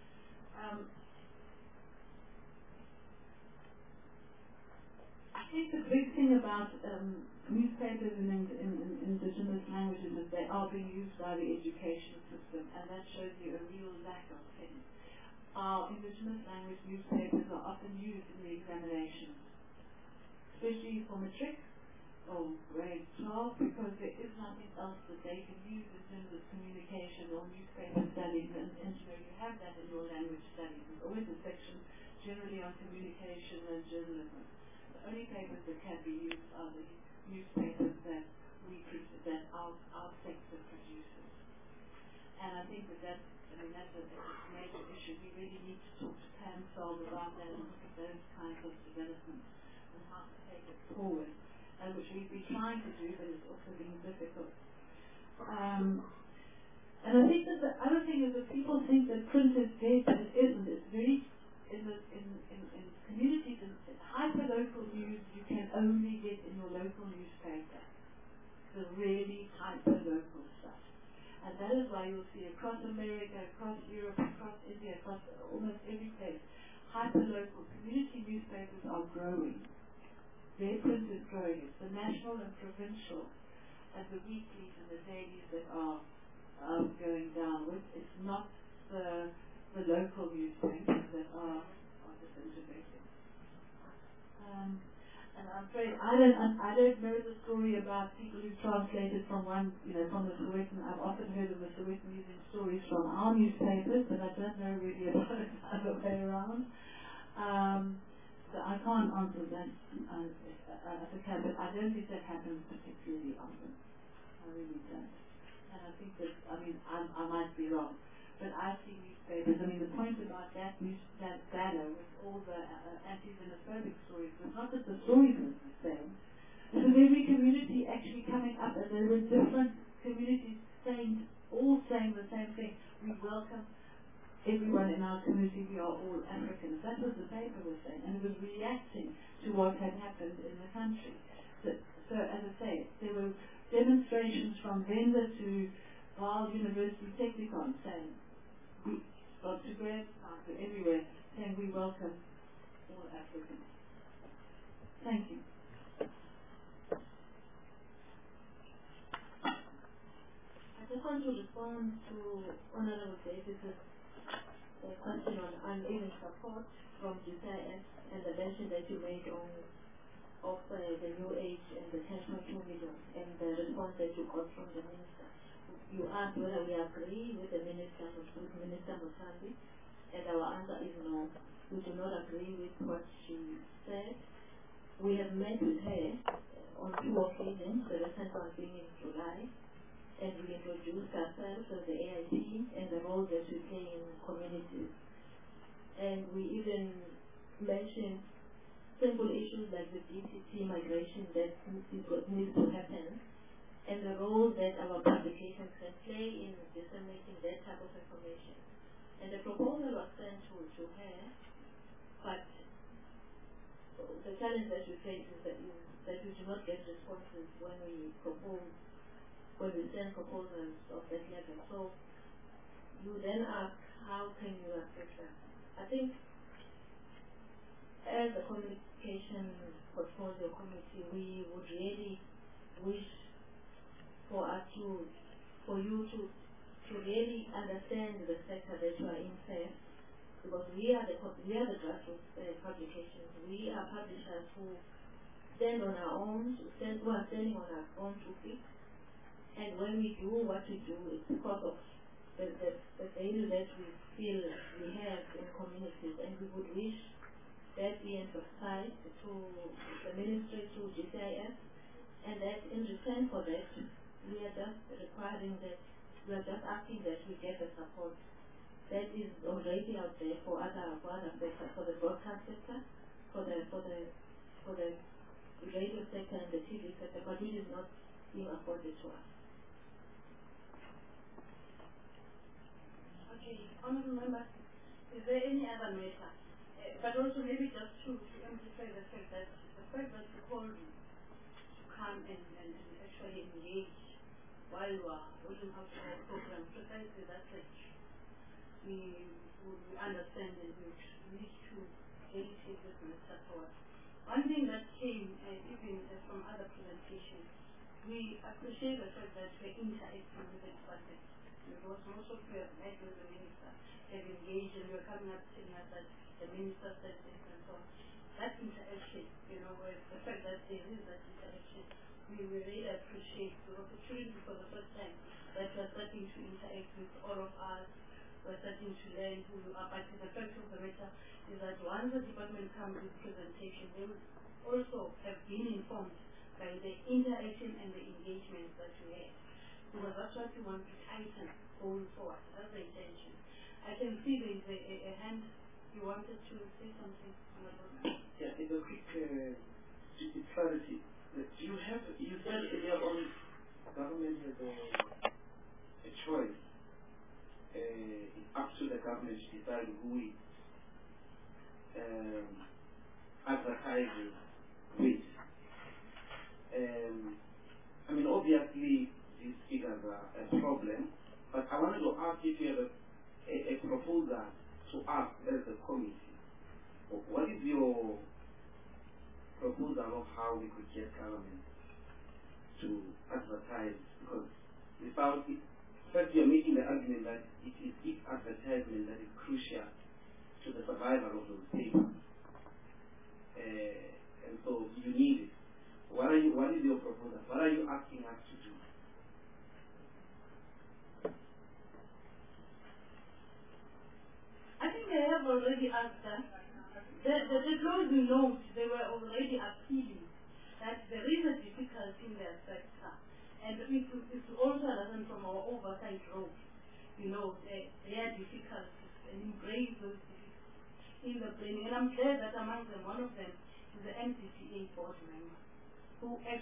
I think the big thing about newspapers in indigenous languages is they are being used by the education system, and that shows you a real lack of things. Our indigenous language newspapers are often used in the examinations, especially for matric or grade 12, because there is nothing else that they can use in terms of communication or newspaper studies, and you have that in your language studies. There's always a section generally on communication and journalism. The only papers that can be used are the newspapers that our sector produces. And I think that's a major issue. We really need to talk to Pam Solve about that and look at those kinds of developments and how to take it forward, which we've been trying to do, but it's also been difficult. And I think that the other thing is that people think that print is dead, but it isn't. It's very, in communities, in hyper-local news, you can only get in your local newspaper the really hyper-local stuff. And that is why you'll see across America, across Europe, across India, across almost every place, hyper-local community newspapers are growing. Their print is growing. It's the national and provincial and the weeklies and the dailies that are going downwards. It's not the local newspapers that are disintegrating. And I'm afraid I don't know the story about people who translated from from the Sowetan. I've often heard of the Sowetan using stories from our newspapers, but I don't know really about it the other way around. So I can't answer that as a cat, but I don't think that happens particularly often. I really don't. And I think that, I might be wrong, but I see newspapers. I mean, the point about that banner with all the anti-xenophobic stories was not that the stories were the same. It was every community actually coming up, and there were different communities all saying the same thing. We welcome everyone in our community. We are all Africans. That was the paper was saying, and it was reacting to what had happened in the country. So as I say, there were demonstrations from Venda to Vaal University Technikon saying, to Grahamstown, to everywhere, saying we welcome all Africans. Thank you. I just want to respond to Honorable Davis's question on uneven support from GCIS and the mention that you made of the New Age and the 10.2 million and the response that you got from the minister. You asked whether we agree with the Minister Musambi, and our answer is no. We do not agree with what she said. We have met with her on 2 occasions, the recent one being in July, and we introduced ourselves as the AIT and the role that we play in communities. And we even mentioned simple issues like the DCT migration that needs to happen, and the role that our publications can play in disseminating that type of information. And the proposal was sent to her, but the challenge that we face is that we do not get responses when we send proposals of that level. So you then ask, how can you assess that? I think as a communication portfolio committee, we would really wish for you to really understand the sector that you are in first, because we are the grassroots publications. We are publishers who stand on our own, who are standing on our own 2 feet. And when we do what we do, it's because of the value that we feel we have in communities, and we would wish that be emphasized to the ministry, to GCIS, and that in return for that, we are just asking that we get the support that is already out there for other sectors, for the broadcast sector, for the radio sector and the TV sector, but it is not being afforded to us. Okay, honourable members, is there any other matter? But also maybe just to emphasize the fact that you called to come and actually engage while you are working out our program, precisely that we understand and we need to really take this matter forward. One thing that came even from other presentations, we appreciate the fact that we're interacting with the department. Because most of you have met with the minister, have engaged, and we're coming up telling us that the minister said this and so on. That interaction, the fact that there is that interaction, we really appreciate the opportunity for the first time that we're starting to interact with all of us, we're starting to learn who you are. But the fact of the matter is that once the department comes with presentation, they will also have been informed by the interaction and the engagement that we have. Because that's what we want to tighten going forward. That's the intention. I can see there is a hand. You wanted to say something? Yeah, it's a quick clarity. You said earlier on, government has a choice. It's up to the government to decide who it advertises with. I mean, obviously, these figures are a problem, but I wanted to ask if you have a proposal to us as a committee. What is your proposal of how we could get government to advertise? Because without it, first you're making the argument that it is this advertisement that is crucial to the survival of those papers. And so you need it. What is your proposal? What are you asking us to do? I think they have already asked that. The closing note, they were already appealing that there is a difficulty in their sector. And it's also understand from our oversight role. They are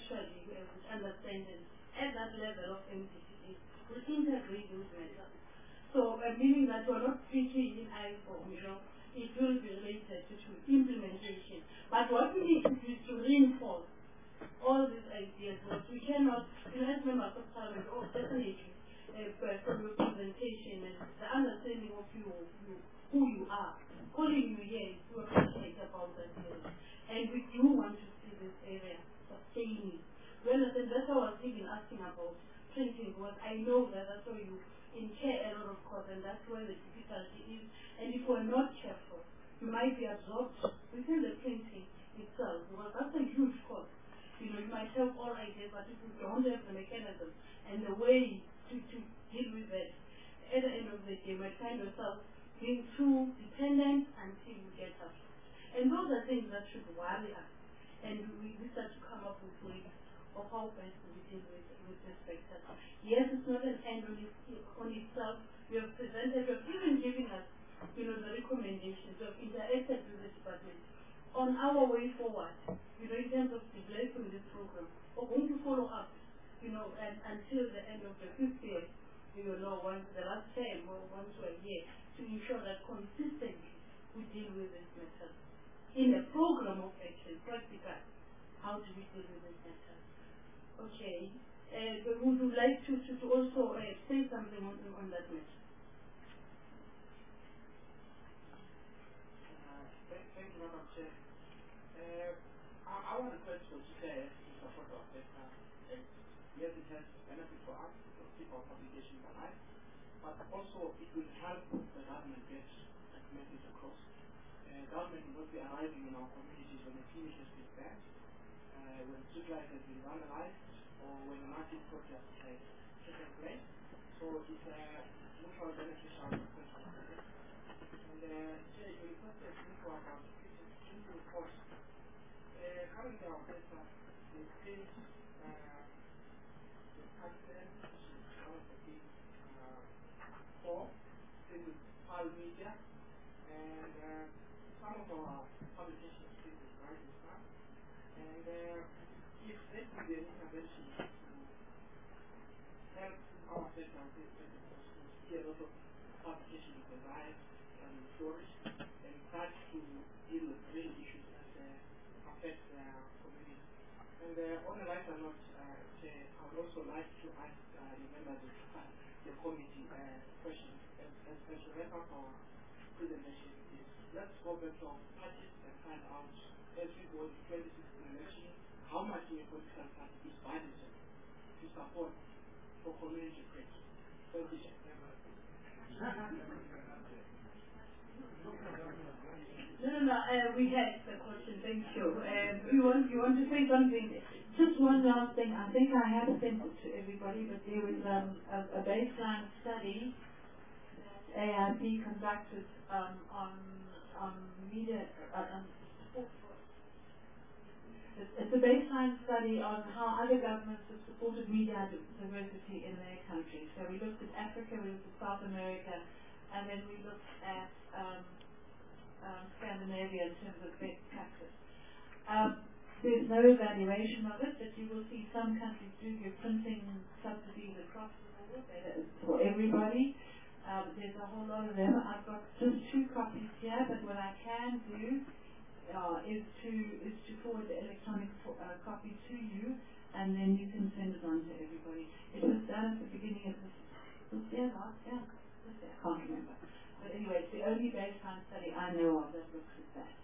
actually understand it at that level of MDCs will integrate those matters. So, meaning that we're not speaking in iPhone, it will be related to implementation. But what we need to do is to reinforce all these ideas, because we cannot, as members of Parliament, definitely from your presentation and the understanding of you, who you are, calling you here is to appreciate about that area. And we do want to see this area sustaining. You understand, that's why I was even asking about printing, because I know that that's where you incur a lot of cost, and that's where the difficulty is. And if we're not careful, you might be absorbed within the printing itself, because that's a huge cost. You might have all ideas, but if you don't have the mechanism and the way to deal with it, at the end of the day, you might find yourself being too dependent until you get up. And those are things that should worry us. And we start to come up with ways of how best we deal with this sector. Yes, it's not an end on itself. We have presented, we have even given us, the recommendations. We have interacted with the department on our way forward, in terms of developing this program. We're going to follow up, and until the end of the 5th year, once the last term, or once we're here, to ensure that consistently we deal with this matter. In a program of action, practical, how do we deal with this matter? Okay. But would you like to also say something on that matter? Thank you, Madam Chair. I want to first to say to support our sector. Yes, it has benefit for us to keep our publications alive, but also it will help the government get the message across. Government will not be arriving in our communities when the finish has been spent, when street light has been vandalized, or when the market protest has taken place. So it's mutual beneficial. And you requested me for about 15 reports. Currently our data increase the confidence, which is one of the big four in the PAL media, and some of our publications is rising fast. And if there could be an intervention to help our sector, we see a lot of publications that rise and flourish and start to deal with real issues that affect their community. And on a lighter note, I would also like to ask the members of the committee questions. As we wrap up our presentation, let's go back to our parties and find out, as we go to 2016 election, how much the political party is budgeted to support for community press. Thank you. No, we had the question, thank you. You want to say something? Just one last thing. I think I have sent it to everybody, but there was a baseline study that AIB conducted on media. It's a baseline study on how other governments have supported media diversity in their countries. So we looked at Africa, we looked at South America, and then we looked at Scandinavia in terms of best practice. There's no evaluation of it, but you will see some countries do give printing subsidies across the board for everybody. There's a whole lot of them. I've got just 2 copies here, but what I can do is to forward the electronic copy to you, and then you can send it on to everybody. It was done at the beginning of this year, last year? This year, I can't remember. But anyway, it's the only baseline study I know of that looks at that.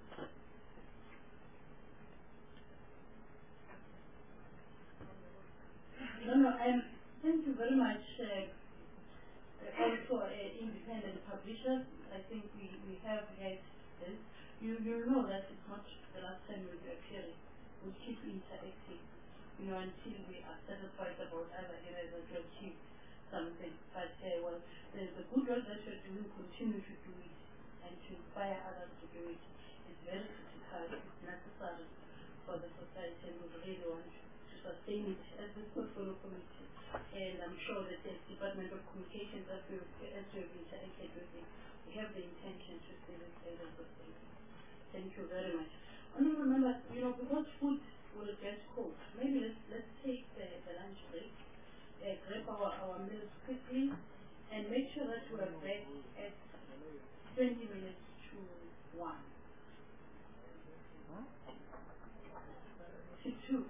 No, thank you very much. Also, independent publishers, I think we have had this. You know that it's not the last time we'll be appearing. We'll keep interacting, until we are satisfied about other areas that we achieve something. But, there's a good work that you're doing, continue to do it, and to inspire others to do it. It's very critical, it's necessary for the society, and we really want to sustain it as this portfolio committee. And I'm sure that the Department of Communications, as we have interacted with it, we have the intention to see this as a sustainable. Thank you very much. Honourable members, because food will get cold. Maybe let's take the lunch break, grab our meals quickly, and make sure that we are back at 20 minutes to 1. To 2.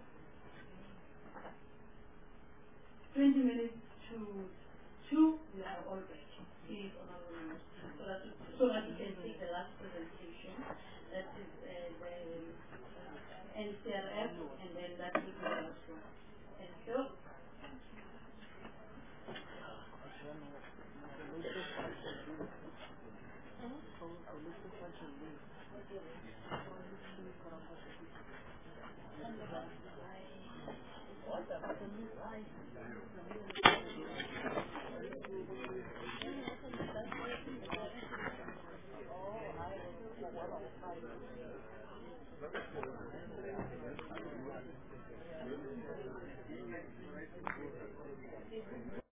20 minutes to 2, we are all back. Please, honorable members, so that we can take the last presentation. That is the NCRF, and then that will be the last one. Thank you.